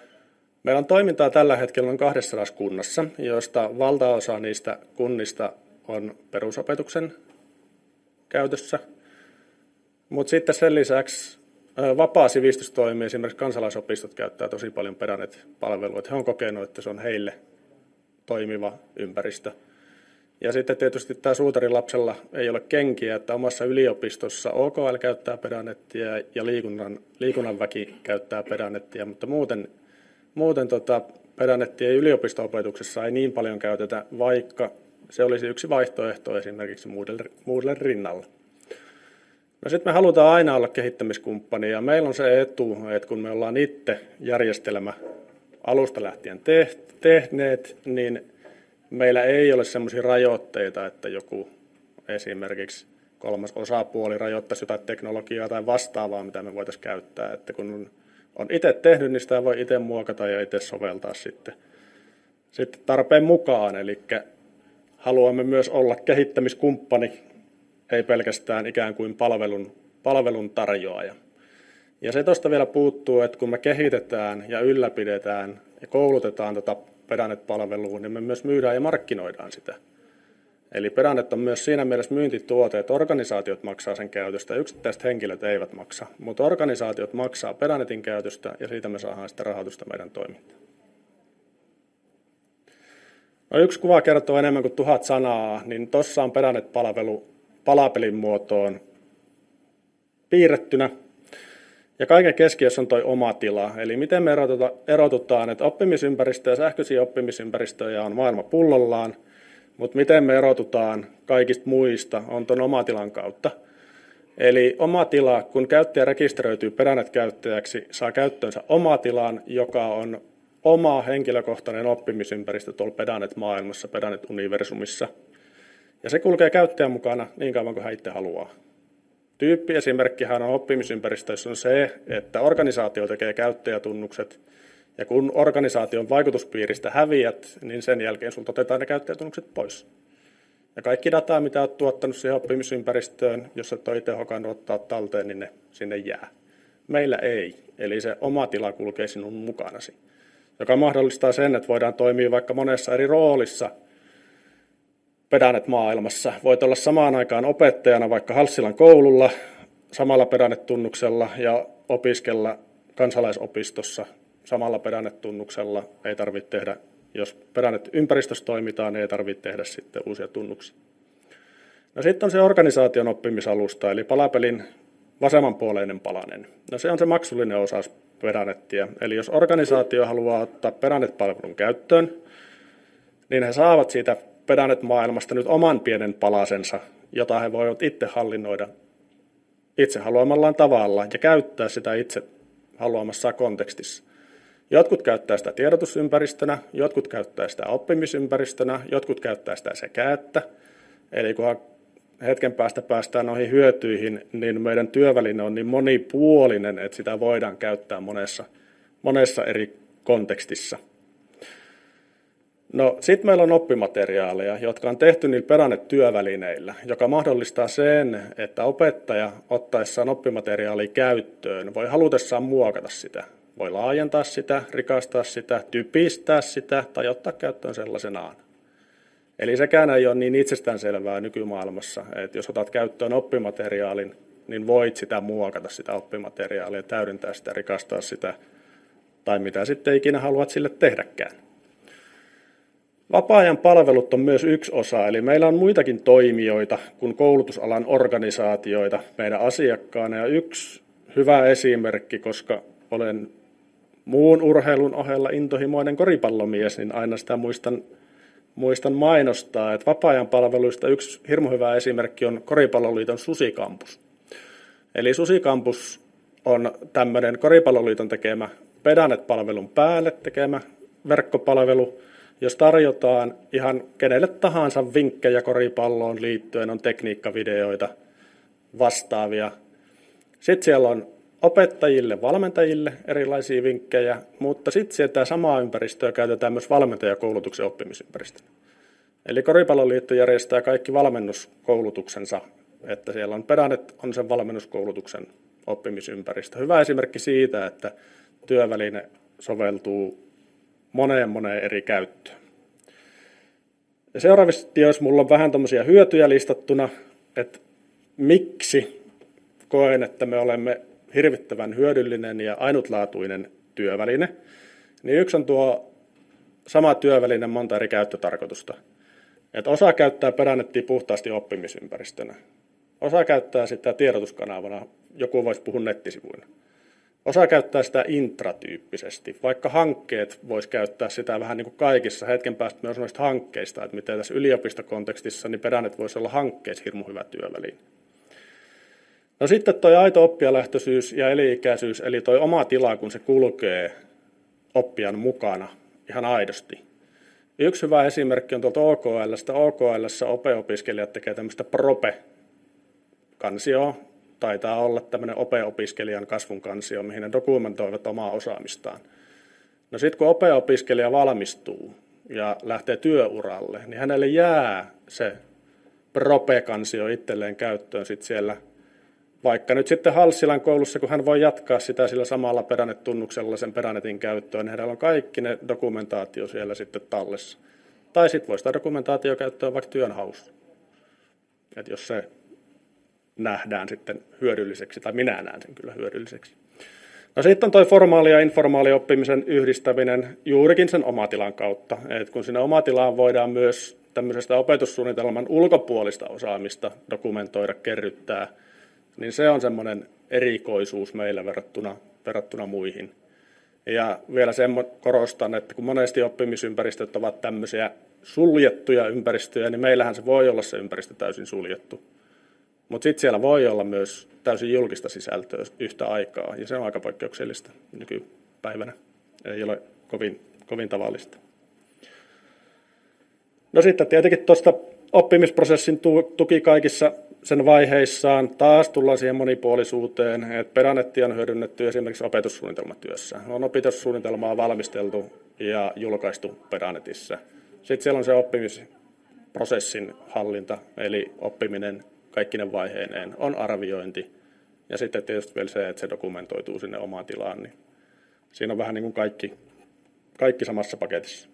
Meillä on toimintaa tällä hetkellä noin kaksisataa kunnassa, joista valtaosa niistä kunnista on perusopetuksen käytössä, mutta sitten sen lisäksi vapaa sivistystoimi, esimerkiksi kansalaisopistot käyttää tosi paljon Pedanet-palvelua. He on kokenut, että se on heille toimiva ympäristö. Ja sitten tietysti tämä suutarin lapsella ei ole kenkiä, että omassa yliopistossa O K L käyttää Pedanettia ja liikunnan, liikunnan väki käyttää Pedanettia, mutta muuten, muuten tota, Pedanettia yliopisto-opetuksessa ei niin paljon käytetä, vaikka se olisi yksi vaihtoehto esimerkiksi Moodlen rinnalla. No sitten me halutaan aina olla kehittämiskumppani ja meillä on se etu, että kun me ollaan itse järjestelmä alusta lähtien tehneet, niin meillä ei ole sellaisia rajoitteita, että joku esimerkiksi kolmas osapuoli rajoittaisi jotain teknologiaa tai vastaavaa, mitä me voitaisiin käyttää. Että kun on itse tehnyt, niin sitä voi itse muokata ja itse soveltaa sitten, sitten tarpeen mukaan. Eli haluamme myös olla kehittämiskumppani, ei pelkästään ikään kuin palvelun, palvelun tarjoaja. Ja se tuosta vielä puuttuu, että kun me kehitetään ja ylläpidetään ja koulutetaan tätä Pedanet-palvelua, niin me myös myydään ja markkinoidaan sitä. Eli Pedanet on myös siinä mielessä myyntituote, että organisaatiot maksaa sen käytöstä, yksittäiset henkilöt eivät maksa, mutta organisaatiot maksaa Pedanetin käytöstä ja siitä me saadaan sitä rahoitusta meidän toimintaan. No, yksi kuva kertoo enemmän kuin tuhat sanaa, niin tuossa on Pedanet-palvelu palapelin muotoon piirrettynä. Ja kaiken keskiössä on tuo oma tila, eli miten me erotutaan, että oppimisympäristö ja sähköisiä oppimisympäristöjä on maailma pullollaan, mutta miten me erotutaan kaikista muista on tuon omatilan kautta. Eli oma tila, kun käyttäjä rekisteröityy Pedanet-käyttäjäksi, saa käyttöönsä omatilan, joka on oma henkilökohtainen oppimisympäristö tuolla Pedanet-maailmassa, Pedanet-universumissa. Ja se kulkee käyttäjän mukana niin kauan kuin hän itse haluaa. Tyyppiesimerkkihän on oppimisympäristöissä on se, että organisaatio tekee käyttäjätunnukset, ja kun organisaation vaikutuspiiristä häviät, niin sen jälkeen sinulta otetaan ne käyttäjätunnukset pois. Ja kaikki dataa, mitä olet tuottanut siihen oppimisympäristöön, jos et ole itse hokannut ottaa talteen, niin ne sinne jää. Meillä ei, eli se oma tila kulkee sinun mukanasi, joka mahdollistaa sen, että voidaan toimia vaikka monessa eri roolissa Pedanet-maailmassa. Voit olla samaan aikaan opettajana vaikka Halssilan koululla samalla Pedanet-tunnuksella ja opiskella kansalaisopistossa samalla Pedanet-tunnuksella. Ei tarvitse tehdä, jos Pedanet-ympäristössä toimitaan, niin ei tarvitse tehdä sitten uusia tunnuksia. No sitten on se organisaation oppimisalusta, eli palapelin vasemmanpuoleinen palanen. No se on se maksullinen osa Pedanettia. Eli jos organisaatio haluaa ottaa Pedanet-palvelun käyttöön, niin he saavat siitä Pedanet-maailmasta nyt oman pienen palasensa, jota he voivat itse hallinnoida itse haluamallaan tavalla ja käyttää sitä itse haluamassaan kontekstissa. Jotkut käyttää sitä tiedotusympäristönä, jotkut käyttää sitä oppimisympäristönä, jotkut käyttää sitä sekä että. Eli kunhan hetken päästä päästään noihin hyötyihin, niin meidän työväline on niin monipuolinen, että sitä voidaan käyttää monessa, monessa eri kontekstissa. No, sitten meillä on oppimateriaaleja, jotka on tehty niillä Pedanet-työvälineillä, joka mahdollistaa sen, että opettaja ottaessaan oppimateriaalia käyttöön voi halutessaan muokata sitä. Voi laajentaa sitä, rikastaa sitä, typistää sitä tai ottaa käyttöön sellaisenaan. Eli sekään ei ole niin itsestäänselvää nykymaailmassa, että jos otat käyttöön oppimateriaalin, niin voit sitä muokata, sitä oppimateriaalia, täydentää sitä, rikastaa sitä tai mitä sitten ikinä haluat sille tehdäkään. Vapaa-ajan palvelut on myös yksi osa, eli meillä on muitakin toimijoita kuin koulutusalan organisaatioita meidän asiakkaana. Ja yksi hyvä esimerkki, koska olen muun urheilun ohella intohimoinen koripallomies, niin aina sitä muistan, muistan mainostaa, että vapaa-ajan palveluista yksi hirmu hyvä esimerkki on Koripalloliiton Susikampus. Eli Susikampus on tämmöinen Koripalloliiton tekemä Pedanet-palvelun päälle tekemä verkkopalvelu, jos tarjotaan ihan kenelle tahansa vinkkejä koripalloon liittyen, on tekniikkavideoita, vastaavia. Sitten siellä on opettajille, valmentajille erilaisia vinkkejä, mutta sitten sieltä samaa ympäristöä käytetään myös valmentajakoulutuksen oppimisympäristönä. Eli Koripalloliitto järjestää kaikki valmennuskoulutuksensa, että siellä on Pedanet on sen valmennuskoulutuksen oppimisympäristö. Hyvä esimerkki siitä, että työväline soveltuu moneen moneen eri käyttöön. Ja seuraavissa dioissa mulla on vähän tämmöisiä hyötyjä listattuna, että miksi koen, että me olemme hirvittävän hyödyllinen ja ainutlaatuinen työväline. Niin yksi on tuo sama työväline monta eri käyttötarkoitusta. Että osa käyttää pedannettia puhtaasti oppimisympäristönä. Osa käyttää sitä tiedotuskanavana, joku voisi puhua nettisivuina. Osa käyttää sitä intratyyppisesti, vaikka hankkeet voisi käyttää sitä vähän niin kuin kaikissa. Hetken päästä myös noista hankkeista, että miten tässä yliopistokontekstissa, niin Pedanet voisi olla hankkeessa hirmu hyvä työväline. No sitten toi aito oppijalähtöisyys ja eli-ikäisyys, eli toi oma tila, kun se kulkee oppijan mukana ihan aidosti. Yksi hyvä esimerkki on tuolta O K L:stä. O K L:ssä ope-opiskelijat tekee tämmöistä prope-kansioa. Taitaa olla tämmöinen ope-opiskelijan kasvun kansio, mihin ne dokumentoivat omaa osaamistaan. No sitten kun ope-opiskelija valmistuu ja lähtee työuralle, niin hänelle jää se prope-kansio itselleen käyttöön sitten siellä, vaikka nyt sitten Halssilan koulussa, kun hän voi jatkaa sitä sillä samalla Pedanet-tunnuksella sen Pedanetin käyttöön, niin hänellä on kaikki ne dokumentaatio siellä sitten tallessa. Tai sitten voi sitä dokumentaatio käyttöön vaikka työnhaussa. Että jos se nähdään sitten hyödylliseksi, tai minä näen sen kyllä hyödylliseksi. No sitten on tuo formaali ja informaali oppimisen yhdistäminen juurikin sen omatilan kautta. Et kun sinne omatilaan voidaan myös tämmöisestä opetussuunnitelman ulkopuolista osaamista dokumentoida, kerryttää, niin se on semmoinen erikoisuus meillä verrattuna, verrattuna muihin. Ja vielä sen korostan, että kun monesti oppimisympäristöt ovat tämmöisiä suljettuja ympäristöjä, niin meillähän se voi olla se ympäristö täysin suljettu. Mutta sitten siellä voi olla myös täysin julkista sisältöä yhtä aikaa, ja se on aika poikkeuksellista nykypäivänä. Ei ole kovin, kovin tavallista. No sitten tietenkin tuosta oppimisprosessin tuki kaikissa sen vaiheissaan taas tullaan siihen monipuolisuuteen, että Pedannettia on hyödynnetty esimerkiksi opetussuunnitelmatyössä. On opetussuunnitelmaa valmisteltu ja julkaistu Pedannetissa. Sitten siellä on se oppimisprosessin hallinta, eli oppiminen kaikkinen vaiheineen, on arviointi ja sitten tietysti vielä se, että se dokumentoituu sinne omaan tilaan. Niin siinä on vähän niin kuin kaikki, kaikki samassa paketissa.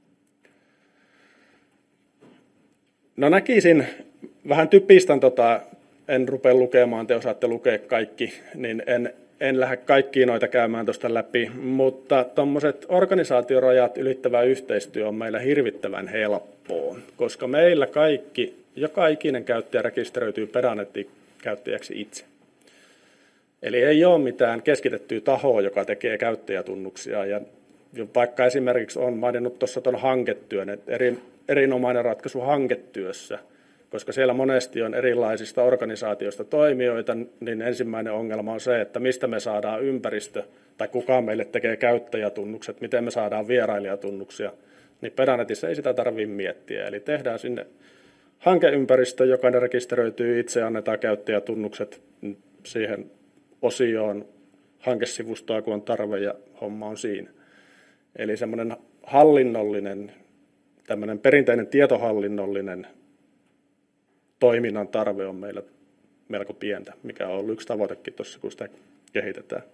No näkisin, vähän typistän, tota, en rupea lukemaan, te osaatte lukea kaikki, niin en, en lähde kaikkiin noita käymään tuosta läpi, mutta tuommoiset organisaatiorajat ylittävä yhteistyö on meillä hirvittävän helppoa, koska meillä kaikki, joka ikinen käyttäjä rekisteröityy Pedanetin käyttäjäksi itse. Eli ei ole mitään keskitettyä tahoa, joka tekee käyttäjätunnuksia. Ja vaikka esimerkiksi on maininnut tuossa tuon hanketyön, että eri, erinomainen ratkaisu hanketyössä, koska siellä monesti on erilaisista organisaatioista toimijoita, niin ensimmäinen ongelma on se, että mistä me saadaan ympäristö, tai kuka meille tekee käyttäjätunnukset, miten me saadaan vierailijatunnuksia, niin Pedanetissa ei sitä tarvitse miettiä. Eli tehdään sinne hankeympäristö, jokainen rekisteröityy itse, annetaan käyttäjätunnukset siihen osioon hankesivustoa, kun on tarve, ja homma on siinä. Eli semmoinen hallinnollinen, tämmöinen perinteinen tietohallinnollinen toiminnan tarve on meillä melko pientä, mikä on ollut yksi tavoitekin tuossa, kun sitä kehitetään.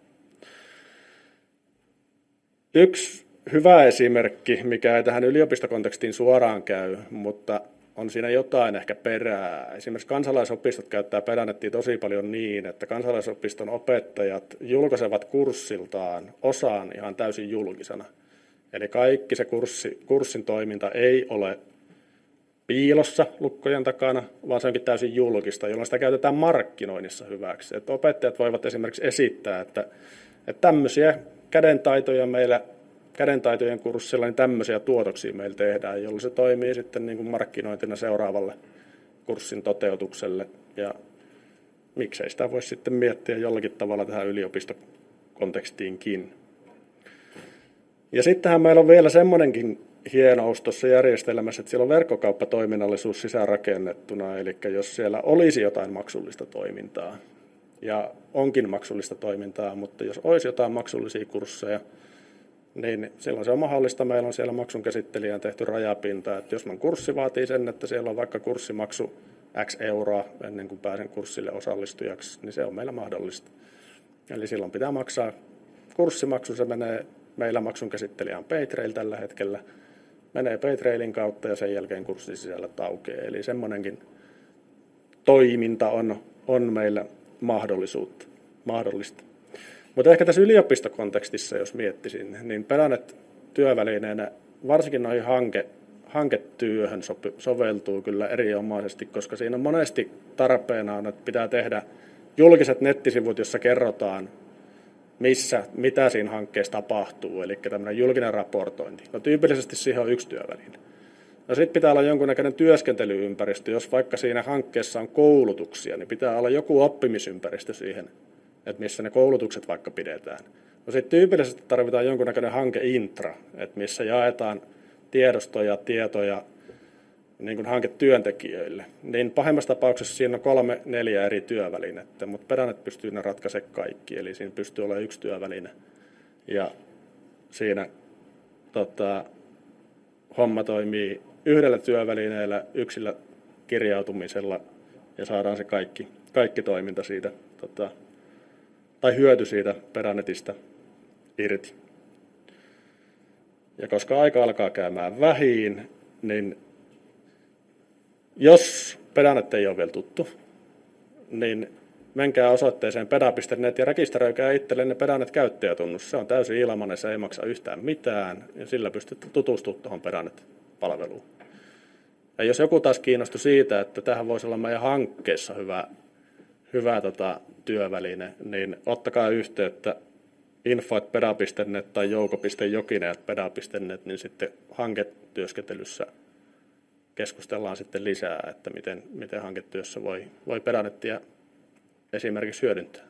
Yksi hyvä esimerkki, mikä ei tähän yliopistokontekstiin suoraan käy, mutta on siinä jotain ehkä perää. Esimerkiksi kansalaisopistot käyttää Pedannettia tosi paljon niin, että kansalaisopiston opettajat julkaisevat kurssiltaan osaan ihan täysin julkisena. Eli kaikki se kurssi, kurssin toiminta ei ole piilossa lukkojen takana, vaan se onkin täysin julkista, jolloin sitä käytetään markkinoinnissa hyväksi. Että opettajat voivat esimerkiksi esittää, että, että tämmöisiä kädentaitoja meillä, kädentaitojen kurssilla, niin tämmöisiä tuotoksia meillä tehdään, jolloin se toimii sitten niin kuin markkinointina seuraavalle kurssin toteutukselle. Ja miksei sitä voisi sitten miettiä jollakin tavalla tähän yliopistokontekstiinkin. Ja sittenhän meillä on vielä semmoinenkin hienous tuossa järjestelmässä, että siellä on verkkokauppatoiminnallisuus sisäänrakennettuna, eli jos siellä olisi jotain maksullista toimintaa, ja onkin maksullista toimintaa, mutta jos olisi jotain maksullisia kursseja, niin silloin se on mahdollista. Meillä on siellä maksun käsittelijään tehty rajapinta, että jos mun kurssi vaatii sen, että siellä on vaikka kurssimaksu X euroa ennen kuin pääsen kurssille osallistujaksi, niin se on meillä mahdollista. Eli silloin pitää maksaa kurssimaksu, se menee meillä maksun käsittelijään Paytrail tällä hetkellä, menee Paytrailin kautta ja sen jälkeen kurssin sisällä aukeaa. Eli semmoinenkin toiminta on, on meillä mahdollisuutta, mahdollista. Mutta ehkä tässä yliopistokontekstissa, jos miettisin, niin Pedanet työvälineenä varsinkin noihin hanke, hanketyöhön sopi, soveltuu kyllä erinomaisesti, koska siinä monesti tarpeena on, että pitää tehdä julkiset nettisivut, jossa kerrotaan, missä, mitä siinä hankkeessa tapahtuu, eli tämmöinen julkinen raportointi. No tyypillisesti siihen on yksi työväline. No sitten pitää olla jonkunnäköinen työskentelyympäristö, jos vaikka siinä hankkeessa on koulutuksia, niin pitää olla joku oppimisympäristö siihen, että missä ne koulutukset vaikka pidetään. No sitten tyypillisesti tarvitaan jonkunnäköinen hankeintra, että missä jaetaan tiedostoja, tietoja niin kuin hanketyöntekijöille. Niin pahimmassa tapauksessa siinä on kolme, neljä eri työvälinettä, mutta Pedanet pystyy ne ratkaisemaan kaikki, eli siinä pystyy olemaan yksi työväline. Ja siinä tota, homma toimii yhdellä työvälineellä, yksillä kirjautumisella ja saadaan se kaikki, kaikki toiminta siitä, tota, tai hyöty siitä Pedanetista irti. Ja koska aika alkaa käymään vähiin, niin jos Pedanet ei ole vielä tuttu, niin menkää osoitteeseen peda piste net ja rekisteröikää itsellenne Pedanet käyttäjätunnus. Se on täysin ilmainen, se ei maksa yhtään mitään ja sillä pystytte tutustumaan tuohon Pedanet-palveluun. Ja jos joku taas kiinnostui siitä, että tähän voisi olla meidän hankkeessa hyvä, hyvä tota, työväline, niin ottakaa yhteyttä info at peda piste net tai jouko piste jokinen at peda piste net, niin sitten hanketyöskentelyssä keskustellaan sitten lisää, että miten, miten hanketyössä voi, voi Pedanettia esimerkiksi hyödyntää.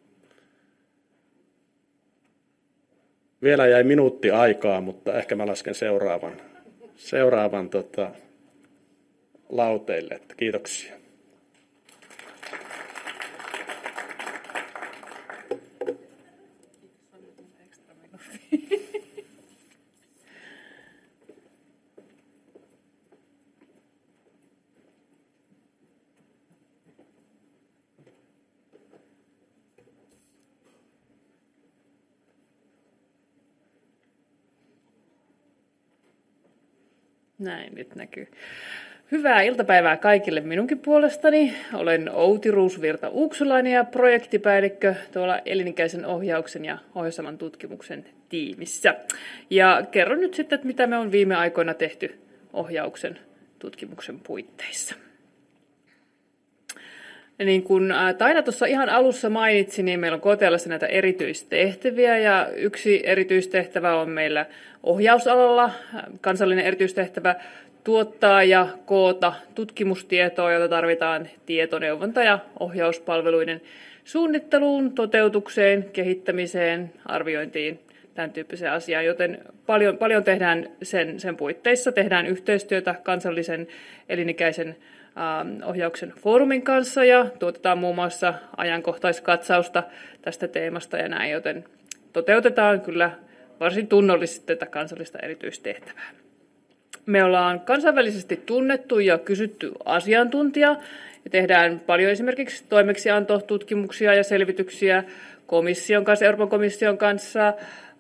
Vielä jäi minuutti aikaa, mutta ehkä mä lasken seuraavan, seuraavan tota, lauteille. Että kiitoksia. Näin nyt näkyy. Hyvää iltapäivää kaikille minunkin puolestani. Olen Outi Ruusvirta-Uuksulainen ja projektipäällikkö tuolla elinikäisen ohjauksen ja ohjausalan tutkimuksen tiimissä. Ja kerron nyt sitten, että mitä me on viime aikoina tehty ohjauksen tutkimuksen puitteissa. Niin kuin Taina tuossa ihan alussa mainitsi, niin meillä on K T L:ssä näitä erityistehtäviä ja yksi erityistehtävä on meillä ohjausalalla, kansallinen erityistehtävä tuottaa ja koota tutkimustietoa, jota tarvitaan tietoneuvonta- ja ohjauspalveluiden suunnitteluun, toteutukseen, kehittämiseen, arviointiin, tämän tyyppiseen asiaan, joten paljon, paljon tehdään sen, sen puitteissa, tehdään yhteistyötä kansallisen elinikäisen ohjauksen foorumin kanssa ja tuotetaan muun muassa ajankohtaiskatsausta tästä teemasta ja näin, joten toteutetaan kyllä varsin tunnollisesti tätä kansallista erityistehtävää. Me ollaan kansainvälisesti tunnettu ja kysytty asiantuntija ja tehdään paljon esimerkiksi toimeksiantotutkimuksia ja selvityksiä komission kanssa, Euroopan komission kanssa,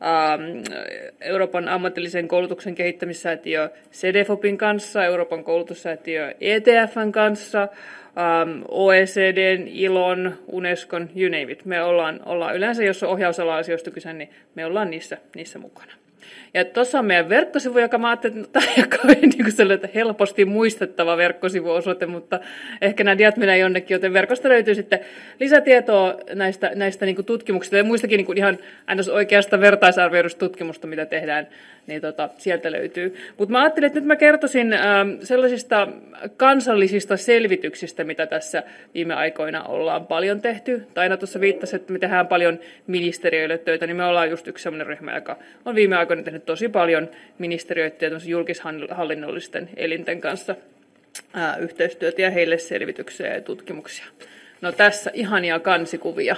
Euroopan ammatillisen koulutuksen kehittämissäätiö CEDEFOPin kanssa, Euroopan koulutussäätiö E T F:n kanssa, O E C D:n, ILOn, Unescon, you name it. Me ollaan, ollaan yleensä, jos on ohjausala-asioista kyse, niin me ollaan niissä, niissä mukana. Ja tuossa on meidän verkkosivu, joka mä ajattelin, että tämä on niin sellainen helposti muistettava verkkosivuosoite, mutta ehkä nämä diat menee jonnekin, joten verkosta löytyy sitten lisätietoa näistä, näistä niin kuin tutkimuksista ja muistakin niin kuin ihan oikeasta vertaisarvioidusta tutkimusta, mitä tehdään, niin tota, sieltä löytyy. Mutta mä ajattelin, että nyt mä kertoisin ähm, sellaisista kansallisista selvityksistä, mitä tässä viime aikoina ollaan paljon tehty. Taina tuossa viittasi, että me tehdään paljon ministeriöille töitä, niin me ollaan just yksi sellainen ryhmä, joka on viime aikoina tehnyt tosi paljon ministeriöiden ja julkishallinnollisten elinten kanssa ää, yhteistyötä ja heille selvityksiä ja tutkimuksia. No tässä ihania kansikuvia.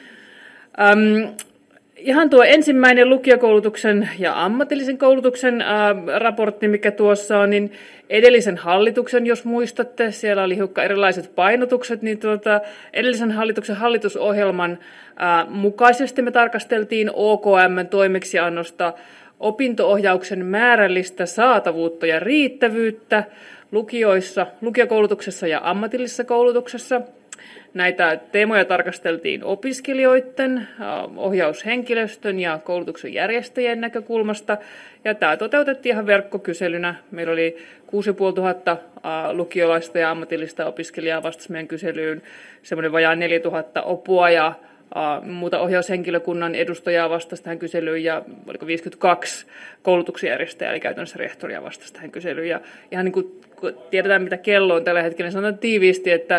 Äm, ihan tuo ensimmäinen lukiokoulutuksen ja ammatillisen koulutuksen ää, raportti, mikä tuossa on, niin edellisen hallituksen, jos muistatte, siellä oli hiukan erilaiset painotukset, niin tuota, edellisen hallituksen hallitusohjelman ää, mukaisesti me tarkasteltiin O K M:n toimeksiannosta opinto-ohjauksen määrällistä saatavuutta ja riittävyyttä lukioissa, lukiokoulutuksessa ja ammatillisessa koulutuksessa. Näitä teemoja tarkasteltiin opiskelijoiden, ohjaushenkilöstön ja koulutuksen järjestäjien näkökulmasta. Ja tämä toteutettiin ihan verkkokyselynä. Meillä oli kuusi tuhatta viisisataa lukiolaista ja ammatillista opiskelijaa vastasi meidän kyselyyn. Semmoinen vajaa neljätuhatta opua ja muuta ohjaushenkilökunnan edustajaa vastasi tähän kyselyyn ja oliko viisikymmentäkaksi koulutuksen järjestäjää, eli käytännössä rehtoria vastasi tähän kyselyyn. Ja ihan niin kuin tiedetään, mitä kello on tällä hetkellä, niin sanotaan tiiviisti, että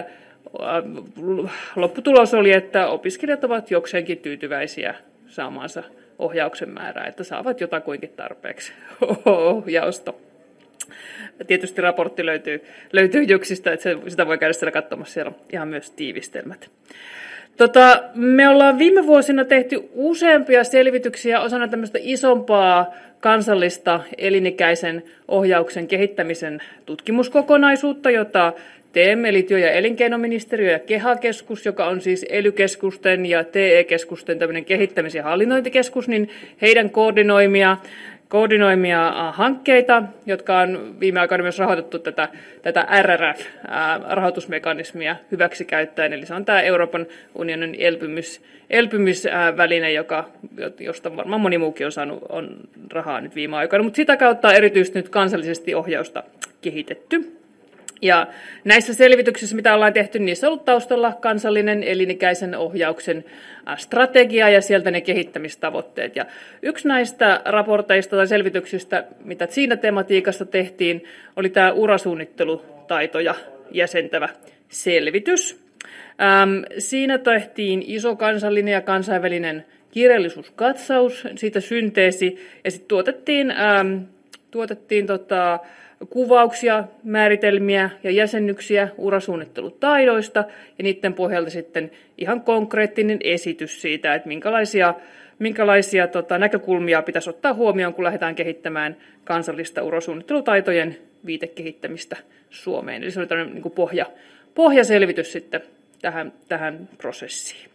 lopputulos oli, että opiskelijat ovat jokseenkin tyytyväisiä saamaansa ohjauksen määrää, että saavat jotakuinkin tarpeeksi ohjausta. Tietysti raportti löytyy, löytyy Juksista, että sitä voi käydä siellä katsomassa, siellä on ihan myös tiivistelmät. Tota, me ollaan viime vuosina tehty useampia selvityksiä osana tämmöistä isompaa kansallista elinikäisen ohjauksen kehittämisen tutkimuskokonaisuutta, jota teemme, eli työ- ja elinkeinoministeriö ja KEHA-keskus, joka on siis E L Y-keskusten ja T E-keskusten tämmöinen kehittämis- ja hallinnointikeskus, niin heidän koordinoimia, koordinoimia hankkeita, jotka on viime aikoina myös rahoitettu tätä, tätä R R F-rahoitusmekanismia hyväksi käyttäen, eli se on tämä Euroopan unionin elpymys, elpymisväline, joka, josta varmaan moni muukin on saanut on rahaa nyt viime aikoina, mutta sitä kautta on erityisesti nyt kansallisesti ohjausta kehitetty. Ja näissä selvityksissä, mitä ollaan tehty, niissä on ollut taustalla kansallinen elinikäisen ohjauksen strategia ja sieltä ne kehittämistavoitteet. Ja yksi näistä raporteista tai selvityksistä, mitä siinä tematiikassa tehtiin, oli tämä urasuunnittelutaitoja jäsentävä selvitys. Ähm, siinä tehtiin iso kansallinen ja kansainvälinen kirjallisuuskatsaus, siitä synteesi, ja sitten tuotettiin, ähm, tuotettiin tota, kuvauksia, määritelmiä ja jäsennyksiä urasuunnittelutaidoista ja niiden pohjalta sitten ihan konkreettinen esitys siitä, että minkälaisia, minkälaisia tota, näkökulmia pitäisi ottaa huomioon, kun lähdetään kehittämään kansallista urasuunnittelutaitojen viitekehittämistä Suomeen. Eli se oli tämmöinen niin kuin pohja, pohjaselvitys sitten tähän, tähän prosessiin.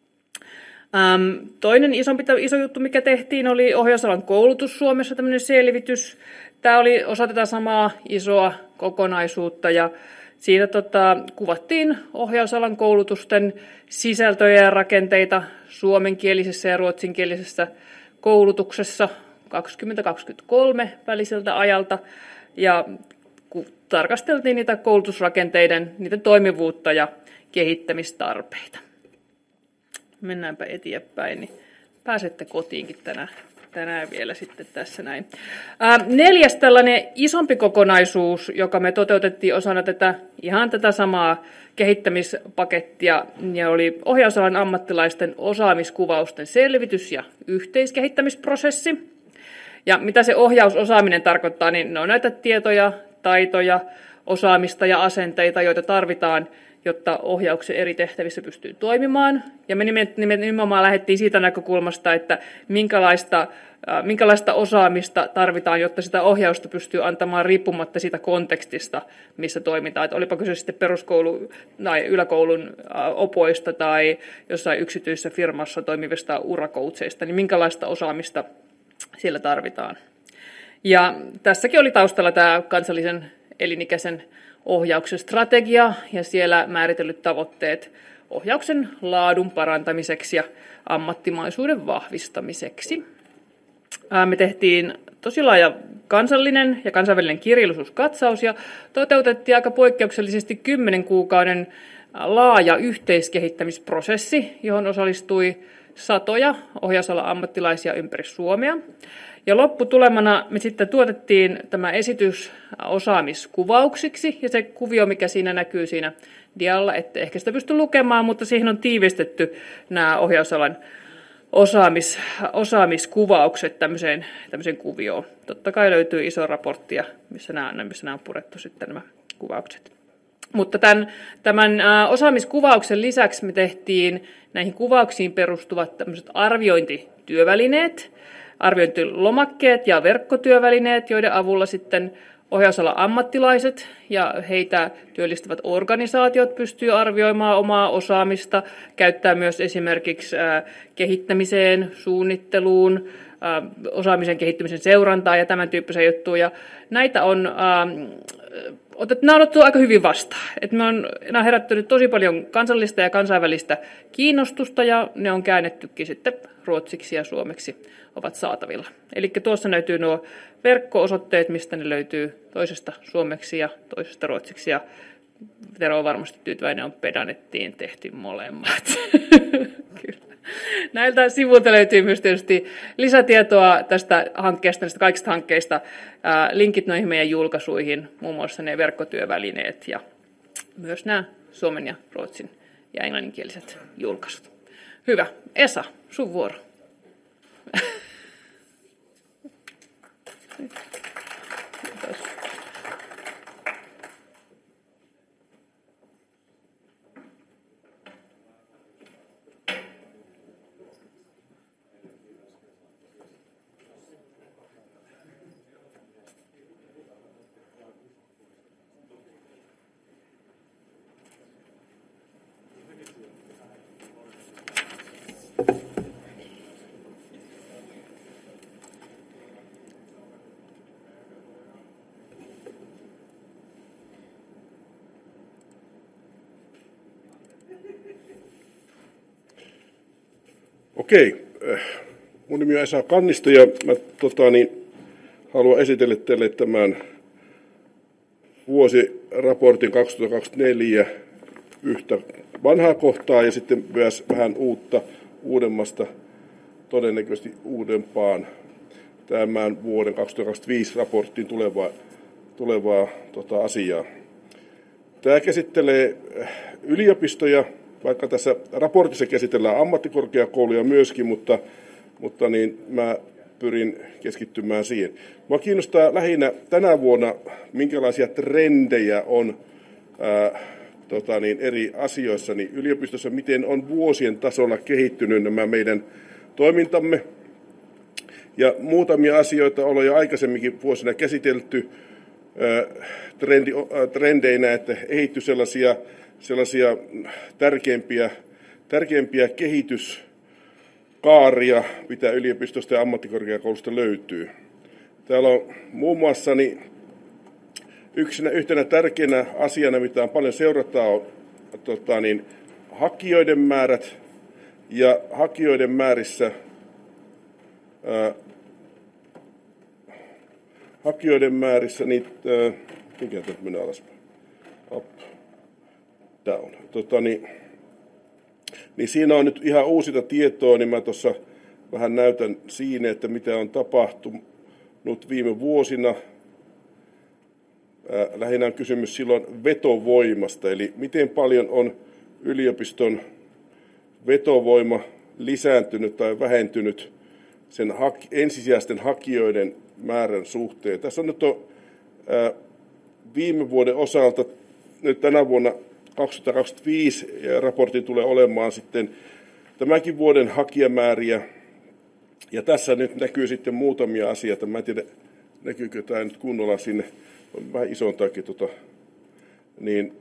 Ähm, toinen isompi, iso juttu, mikä tehtiin, oli ohjausalan koulutus Suomessa, tämmöinen selvitys. Tämä oli osa tätä samaa isoa kokonaisuutta ja siinä tota, kuvattiin ohjausalan koulutusten sisältöjä ja rakenteita suomenkielisessä ja ruotsinkielisessä koulutuksessa kaksikymmentä kaksikymmentäkolme väliseltä ajalta ja tarkasteltiin niitä koulutusrakenteiden, niiden toimivuutta ja kehittämistarpeita. Mennäänpä eteenpäin, niin pääsette kotiinkin tänään. Tänään vielä sitten tässä näin. Ää, neljäs tällainen isompi kokonaisuus, joka me toteutettiin osana tätä ihan tätä samaa kehittämispakettia, ja oli ohjausalan ammattilaisten osaamiskuvausten selvitys ja yhteiskehittämisprosessi. Ja mitä se ohjausosaaminen tarkoittaa, niin ne on näitä tietoja, taitoja, osaamista ja asenteita, joita tarvitaan, jotta ohjauksen eri tehtävissä pystyy toimimaan. Ja me nimenomaan lähdettiin siitä näkökulmasta, että minkälaista, minkälaista osaamista tarvitaan, jotta sitä ohjausta pystyy antamaan riippumatta siitä kontekstista, missä toimitaan. Että olipa kyse sitten peruskoulu- tai yläkoulun opoista tai jossain yksityisessä firmassa toimivista urakoutseista, niin minkälaista osaamista siellä tarvitaan. Ja tässäkin oli taustalla tämä kansallisen elinikäisen ohjauksen strategia ja siellä määritellyt tavoitteet ohjauksen laadun parantamiseksi ja ammattimaisuuden vahvistamiseksi. Me tehtiin tosi laaja kansallinen ja kansainvälinen kirjallisuuskatsaus ja toteutettiin aika poikkeuksellisesti kymmenen kuukauden laaja yhteiskehittämisprosessi, johon osallistui satoja ohjausalan ammattilaisia ympäri Suomea. Ja lopputulemana me sitten tuotettiin tämä esitys osaamiskuvauksiksi, ja se kuvio, mikä siinä näkyy siinä dialla, että ehkä sitä pysty lukemaan, mutta siihen on tiivistetty nämä ohjausalan osaamis, osaamiskuvaukset tämmöiseen, tämmöiseen kuvioon. Totta kai löytyy iso raportti, missä nämä, missä nämä on purettu sitten nämä kuvaukset. Mutta tämän, tämän osaamiskuvauksen lisäksi me tehtiin näihin kuvauksiin perustuvat tämmöiset arviointityövälineet, arviointilomakkeet ja verkkotyövälineet, joiden avulla sitten ohjausalan ammattilaiset ja heitä työllistävät organisaatiot pystyy arvioimaan omaa osaamista, käyttää myös esimerkiksi kehittämiseen, suunnitteluun, osaamisen kehittymisen seurantaa ja tämän tyyppisiä juttuja. Näitä on, äh, otet, nämä on otettu aika hyvin vastaan. Et me on, nämä on herättänyt tosi paljon kansallista ja kansainvälistä kiinnostusta ja ne on käännettykin sitten ruotsiksi ja suomeksi ovat saatavilla. Eli tuossa näytyy nuo verkko-osoitteet, mistä ne löytyy toisesta suomeksi ja toisesta ruotsiksi. Ja Tero on varmasti tyytyväinen, on Pedanettiin tehty molemmat. Kyllä. Näiltä sivuilta löytyy myös tietysti lisätietoa tästä hankkeesta, näistä kaikista hankkeista, ää, linkit noihin meidän julkaisuihin, muun muassa ne verkkotyövälineet ja myös nämä suomen ja ruotsin ja englanninkieliset julkaisut. Hyvä. Esa, sun vuoro. Okei, mun nimi on Esa Kannisto ja mä tota, niin, haluan esitellä teille tämän vuosiraportin kaksituhattakaksikymmentäneljä yhtä vanhaa kohtaa ja sitten myös vähän uutta, uudemmasta, todennäköisesti uudempaan tämän vuoden kaksituhattakaksikymmentäviisi raporttiin tulevaa, tulevaa tota, asiaa. Tämä käsittelee yliopistoja, vaikka tässä raportissa käsitellään ammattikorkeakouluja myöskin, mutta, mutta niin mä pyrin keskittymään siihen. Mua kiinnostaa lähinnä tänä vuonna, minkälaisia trendejä on ää, tota niin, eri asioissa niin yliopistossa, miten on vuosien tasolla kehittynyt nämä meidän toimintamme. Ja muutamia asioita on jo aikaisemminkin vuosina käsitelty ää, trendi, ää, trendeinä, että ehittyy sellaisia sellaisia tärkeimpiä, tärkeimpiä kehityskaaria, mitä yliopistosta ja ammattikorkeakoulusta löytyy. Täällä on muun muassa niin yksinä, yhtenä tärkeänä asiana, mitä on paljon seurataan, on tota, niin, hakijoiden määrät. Ja hakijoiden määrissä, ää, hakijoiden määrissä, niin, ää, mikä tämä menee alaspäin? Up. Down. Tota, niin, niin siinä on nyt ihan uusita tietoa, niin mä tuossa vähän näytän siinä, että mitä on tapahtunut viime vuosina. Ää, lähinnä on kysymys silloin vetovoimasta, eli miten paljon on yliopiston vetovoima lisääntynyt tai vähentynyt sen haki, ensisijaisten hakijoiden määrän suhteen. Tässä on nyt on, ää, viime vuoden osalta, nyt tänä vuonna kaksituhattakaksikymmentäviisi raportti tulee olemaan sitten tämänkin vuoden hakijamääriä. Ja tässä nyt näkyy sitten muutamia asioita. Mä en tiedä, näkyykö tämä nyt kunnolla sinne. On vähän isontaakin tota, niin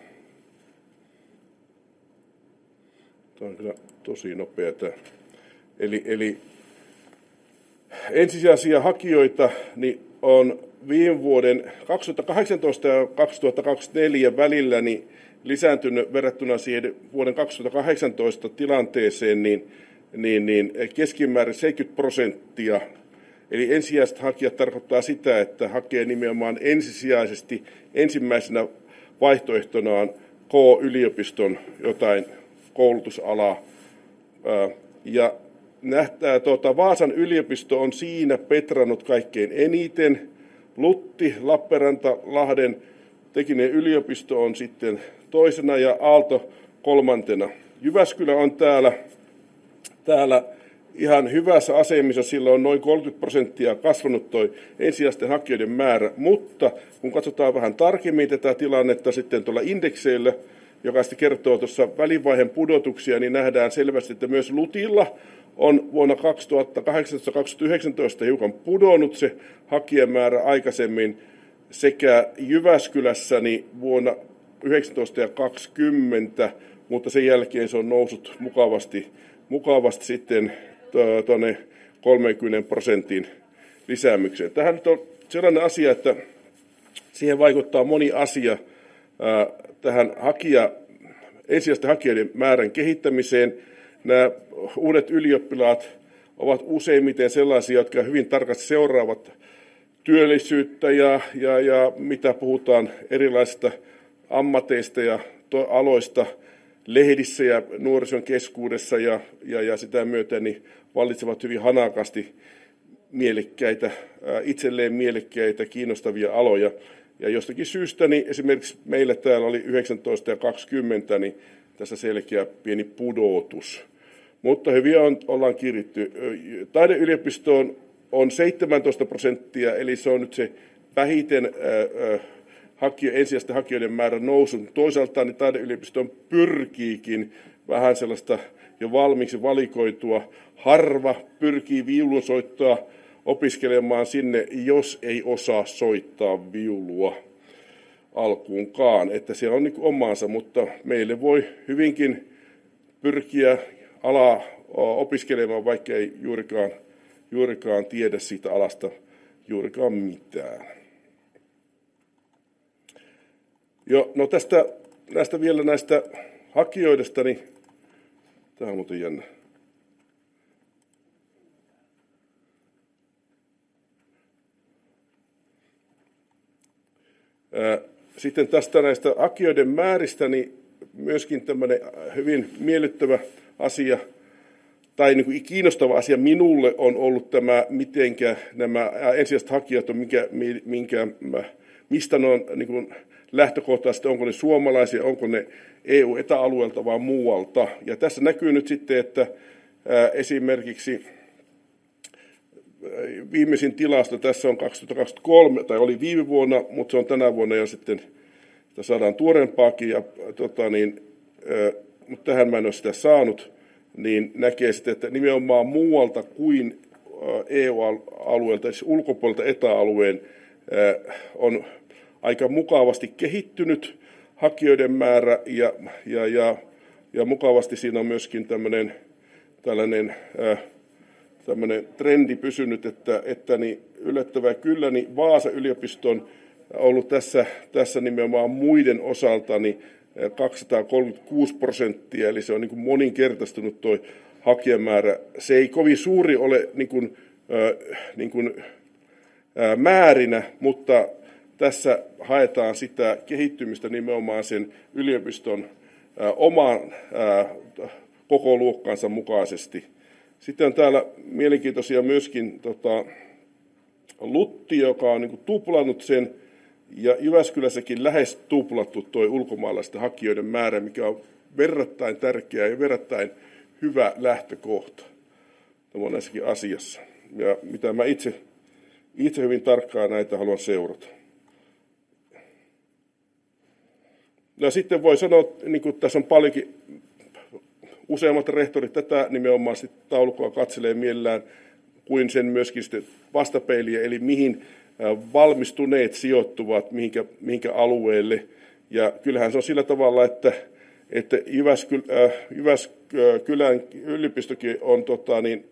tämä on kyllä tosi nopeata. Eli, eli ensisijaisia hakijoita niin on viime vuoden kaksituhattakahdeksantoista ja kaksituhattakaksikymmentäneljä välillä niin lisääntynyt verrattuna siihen vuoden kaksituhattakahdeksantoista tilanteeseen niin, niin, niin keskimäärin seitsemänkymmentä prosenttia. Eli ensisijaiset hakijat tarkoittaa sitä, että hakee nimenomaan ensisijaisesti ensimmäisenä vaihtoehtonaan K-yliopiston jotain koulutusalaa. Ja nähtää, tuota, Vaasan yliopisto on siinä petrannut kaikkein eniten. Lutti, Lappeenranta, Lahden tekninen yliopisto on sitten toisena ja Aalto kolmantena. Jyväskylä on täällä, täällä ihan hyvässä asemissa, sillä on noin kolmekymmentä prosenttia kasvanut tuo ensisijaisten hakijoiden määrä, mutta kun katsotaan vähän tarkemmin tätä tilannetta sitten tuolla indekseillä, joka sitten kertoo tuossa välivaiheen pudotuksia, niin nähdään selvästi, että myös Lutilla on vuonna kaksituhattakahdeksantoista kaksituhattayhdeksäntoista hiukan pudonnut se hakijamäärä aikaisemmin sekä Jyväskylässä niin vuonna yhdeksäntoista ja kaksikymmentä, mutta sen jälkeen se on noussut mukavasti, mukavasti sitten tuonne kolmekymmentä prosentin lisäämiseen. Tähän nyt on sellainen asia, että siihen vaikuttaa moni asia ää, tähän hakija, ensisijaisten hakijoiden määrän kehittämiseen. Nämä uudet ylioppilaat ovat useimmiten sellaisia, jotka hyvin tarkasti seuraavat työllisyyttä ja, ja, ja mitä puhutaan erilaisista ammateista ja to, aloista lehdissä ja nuorison keskuudessa ja, ja, ja sitä myöten niin vallitsevat hyvin hanakasti mielekkäitä, itselleen mielekkäitä, kiinnostavia aloja. Ja jostakin syystä niin esimerkiksi meillä täällä oli yhdeksäntoista ja kaksikymmentä, niin tässä selkeä pieni pudotus. Mutta hyviä on, ollaan kiritty. Taideyliopistoon on seitsemäntoista prosenttia, eli se on nyt se vähiten ää, hakija, ensisijaisten hakijoiden määrän nousun. Toisaalta niin taideyliopistoon pyrkiikin vähän sellaista jo valmiiksi valikoitua. Harva pyrkii viulunsoittoa opiskelemaan sinne, jos ei osaa soittaa viulua alkuunkaan. Että se on niin kuin omaansa, mutta meille voi hyvinkin pyrkiä alaa opiskelemaan, vaikka ei juurikaan, juurikaan tiedä siitä alasta juurikaan mitään. Jo, no tästä, näistä vielä näistä hakijoista, niin tämä on muuten jännä. Sitten tästä näistä hakijoiden määristä, niin myöskin tämmöinen hyvin miellyttävä asia, tai niin kuin kiinnostava asia minulle on ollut tämä, mitenkä nämä ensisijaiset hakijat on, minkä, minkä, mistä ne on niin kuin lähtökohtaisesti, onko ne suomalaisia, onko ne E U-etäalueelta vai muualta. Ja tässä näkyy nyt sitten, että ää, esimerkiksi viimeisin tilasto tässä on kaksituhattakaksikymmentäkolme, tai oli viime vuonna, mutta se on tänä vuonna jo sitten, sitä saadaan tuorempaakin, ja, tota niin, ää, mutta tähän mä en ole sitä saanut, niin näkee sitten, että nimenomaan muualta kuin E U-alueelta, siis ulkopuolelta etäalueen, ää, on aika mukavasti kehittynyt hakijoiden määrä, ja, ja, ja, ja mukavasti siinä on myöskin tämmöinen tällainen ää, tämmöinen trendi pysynyt, että, että niin yllättävää kyllä, niin Vaasan yliopisto on ollut tässä, tässä nimenomaan muiden osalta niin kaksisataakolmekymmentäkuusi prosenttia, eli se on niin kuin moninkertaistunut tuo hakijamäärä. Se ei kovin suuri ole niin kuin, äh, niin kuin, äh, määrinä, mutta tässä haetaan sitä kehittymistä nimenomaan sen yliopiston äh, oman äh, koko luokkansa mukaisesti. Sitten on täällä mielenkiintoisia myöskin tota, Lutti, joka on niin kuin tuplannut sen, ja Jyväskylässäkin lähes tuplattu tuo ulkomaalaisten hakijoiden määrä, mikä on verrattain tärkeä ja verrattain hyvä lähtökohta näissäkin asiassa. Ja mitä mä itse, itse hyvin tarkkaan näitä haluan seurata. Ja sitten voi sanoa, niin kuin tässä on paljonkin, useammat rehtorit tätä nimenomaan sit taulukkoa katselee mielellään, kuin sen myöskin sitten vastapeiliä, eli mihin valmistuneet sijoittuvat, mihinkä, mihinkä alueelle. Ja kyllähän se on sillä tavalla, että, että Jyväskylän, äh, Jyväskylän yliopistokin on tota, niin,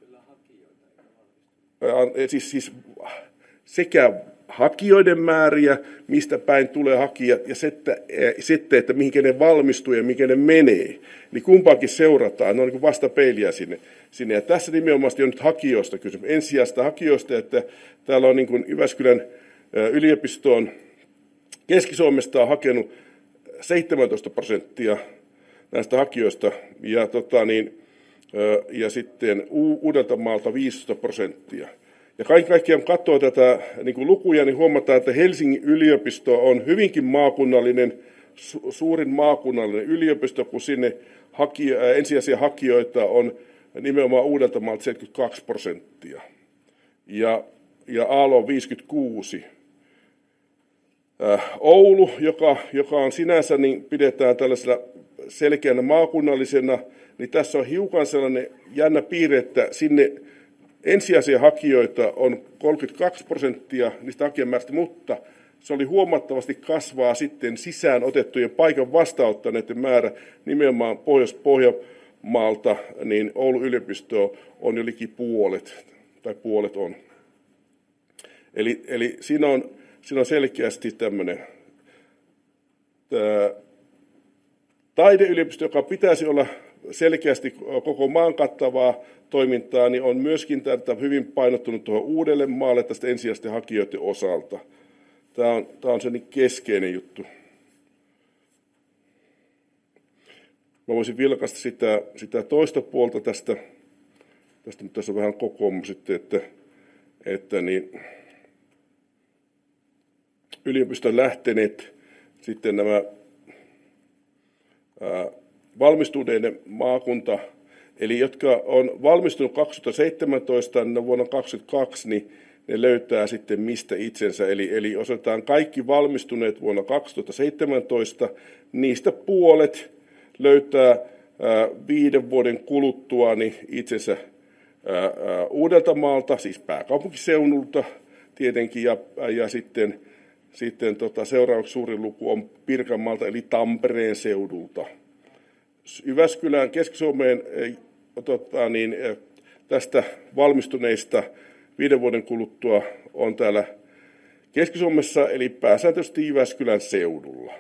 äh, siis, siis sekä hakijoiden määriä, mistä päin tulee hakijat, ja sitten, että mihinkä ne valmistuu ja mihinkä ne menee. Niin kumpaakin seurataan, ne on niin vastapeiliä sinne. sinne. Ja tässä nimenomaan on nyt hakijoista kysymys, ensisijaista hakijoista, että täällä on niin kuin Jyväskylän yliopistoon Keski-Suomesta on hakenut seitsemäntoista prosenttia näistä hakijoista, ja, tota niin, ja sitten Uudeltamaalta viisitoista prosenttia. Ja kaiken kaikkiaan kun katsoo tätä niin kuin lukuja, niin huomataan, että Helsingin yliopisto on hyvinkin maakunnallinen, su- suurin maakunnallinen yliopisto, kun sinne hakija, ensisijaisia hakijoita on nimenomaan Uudeltamaalta seitsemänkymmentäkaksi prosenttia. Ja, ja Aalo on viisikymmentäkuusi. Äh, Oulu, joka, joka on sinänsä, niin pidetään tällaisena selkeänä maakunnallisena, niin tässä on hiukan sellainen jännä piirre, että sinne ensisijaisia hakijoita on kolmekymmentäkaksi prosenttia niistä hakijamäärästä, mutta se oli huomattavasti kasvaa sitten sisään otettujen paikan vastaanottaneiden määrä nimenomaan Pohjois- Pohja, maalta, niin Oulun yliopisto on jo liki puolet, tai puolet on. Eli, eli siinä, on, siinä on selkeästi tämmöinen tämä taideyliopisto, joka pitäisi olla selkeästi koko maan kattavaa toimintaa, niin on myöskin tätä hyvin painottunut tuohon Uudellemaalle tästä ensisijaisten hakijoiden osalta. Tämä on, tämä on se niin keskeinen juttu. Mä voisin vilkaista sitä, sitä toista puolta tästä, tästä mutta tässä on vähän kokoomus sitten, että, että niin, yliopiston lähteneet sitten nämä ää, valmistuneiden maakunta, eli jotka on valmistunut kaksituhattaseitsemäntoista, niin vuonna kaksituhattakaksikymmentäkaksi, niin ne löytää sitten mistä itsensä. Eli, eli osoitetaan kaikki valmistuneet vuonna kaksituhattaseitsemäntoista, niistä puolet löytää ää, viiden vuoden kuluttua niin itsensä ää, ää, Uudeltamaalta, siis pääkaupunkiseudulta tietenkin, ja, ja sitten, sitten tota, seuraavaksi suurin luku on Pirkanmaalta, eli Tampereen seudulta. Jyväskylään, Keski-Suomeen tota, niin, tästä valmistuneista viiden vuoden kuluttua on täällä Keski-Suomessa, eli pääsääntöisesti Jyväskylän seudulla.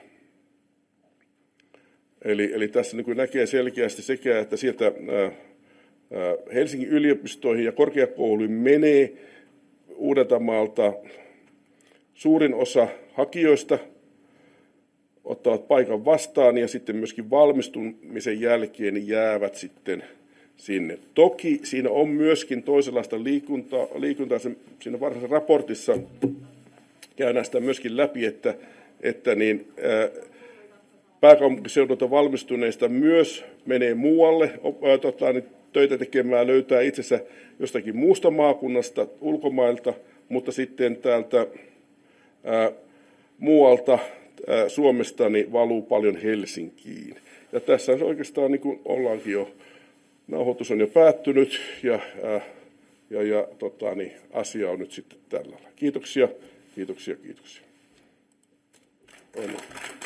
Eli, eli tässä niin näkee selkeästi sekä, että sieltä ää, ää, Helsingin yliopistoihin ja korkeakouluihin menee Uudeltamaalta suurin osa hakijoista, ottavat paikan vastaan ja sitten myöskin valmistumisen jälkeen niin jäävät sitten sinne. Toki siinä on myöskin toisenlaista liikuntaa, liikuntaa siinä varsinaisessa raportissa käydään sitä myöskin läpi, että, että niin, ää, pääkaupunkiseudulta valmistuneista myös menee muualle ää, tota, niin töitä tekemään, löytää itsensä jostakin muusta maakunnasta, ulkomailta, mutta sitten täältä ää, muualta Suomesta niin valuu paljon Helsinkiin. Ja tässä oikeastaan niin kuin ollaankin jo, nauhoitus on jo päättynyt ja, ja, ja tota, niin, asia on nyt sitten tällä. Kiitoksia, kiitoksia, kiitoksia. Aina.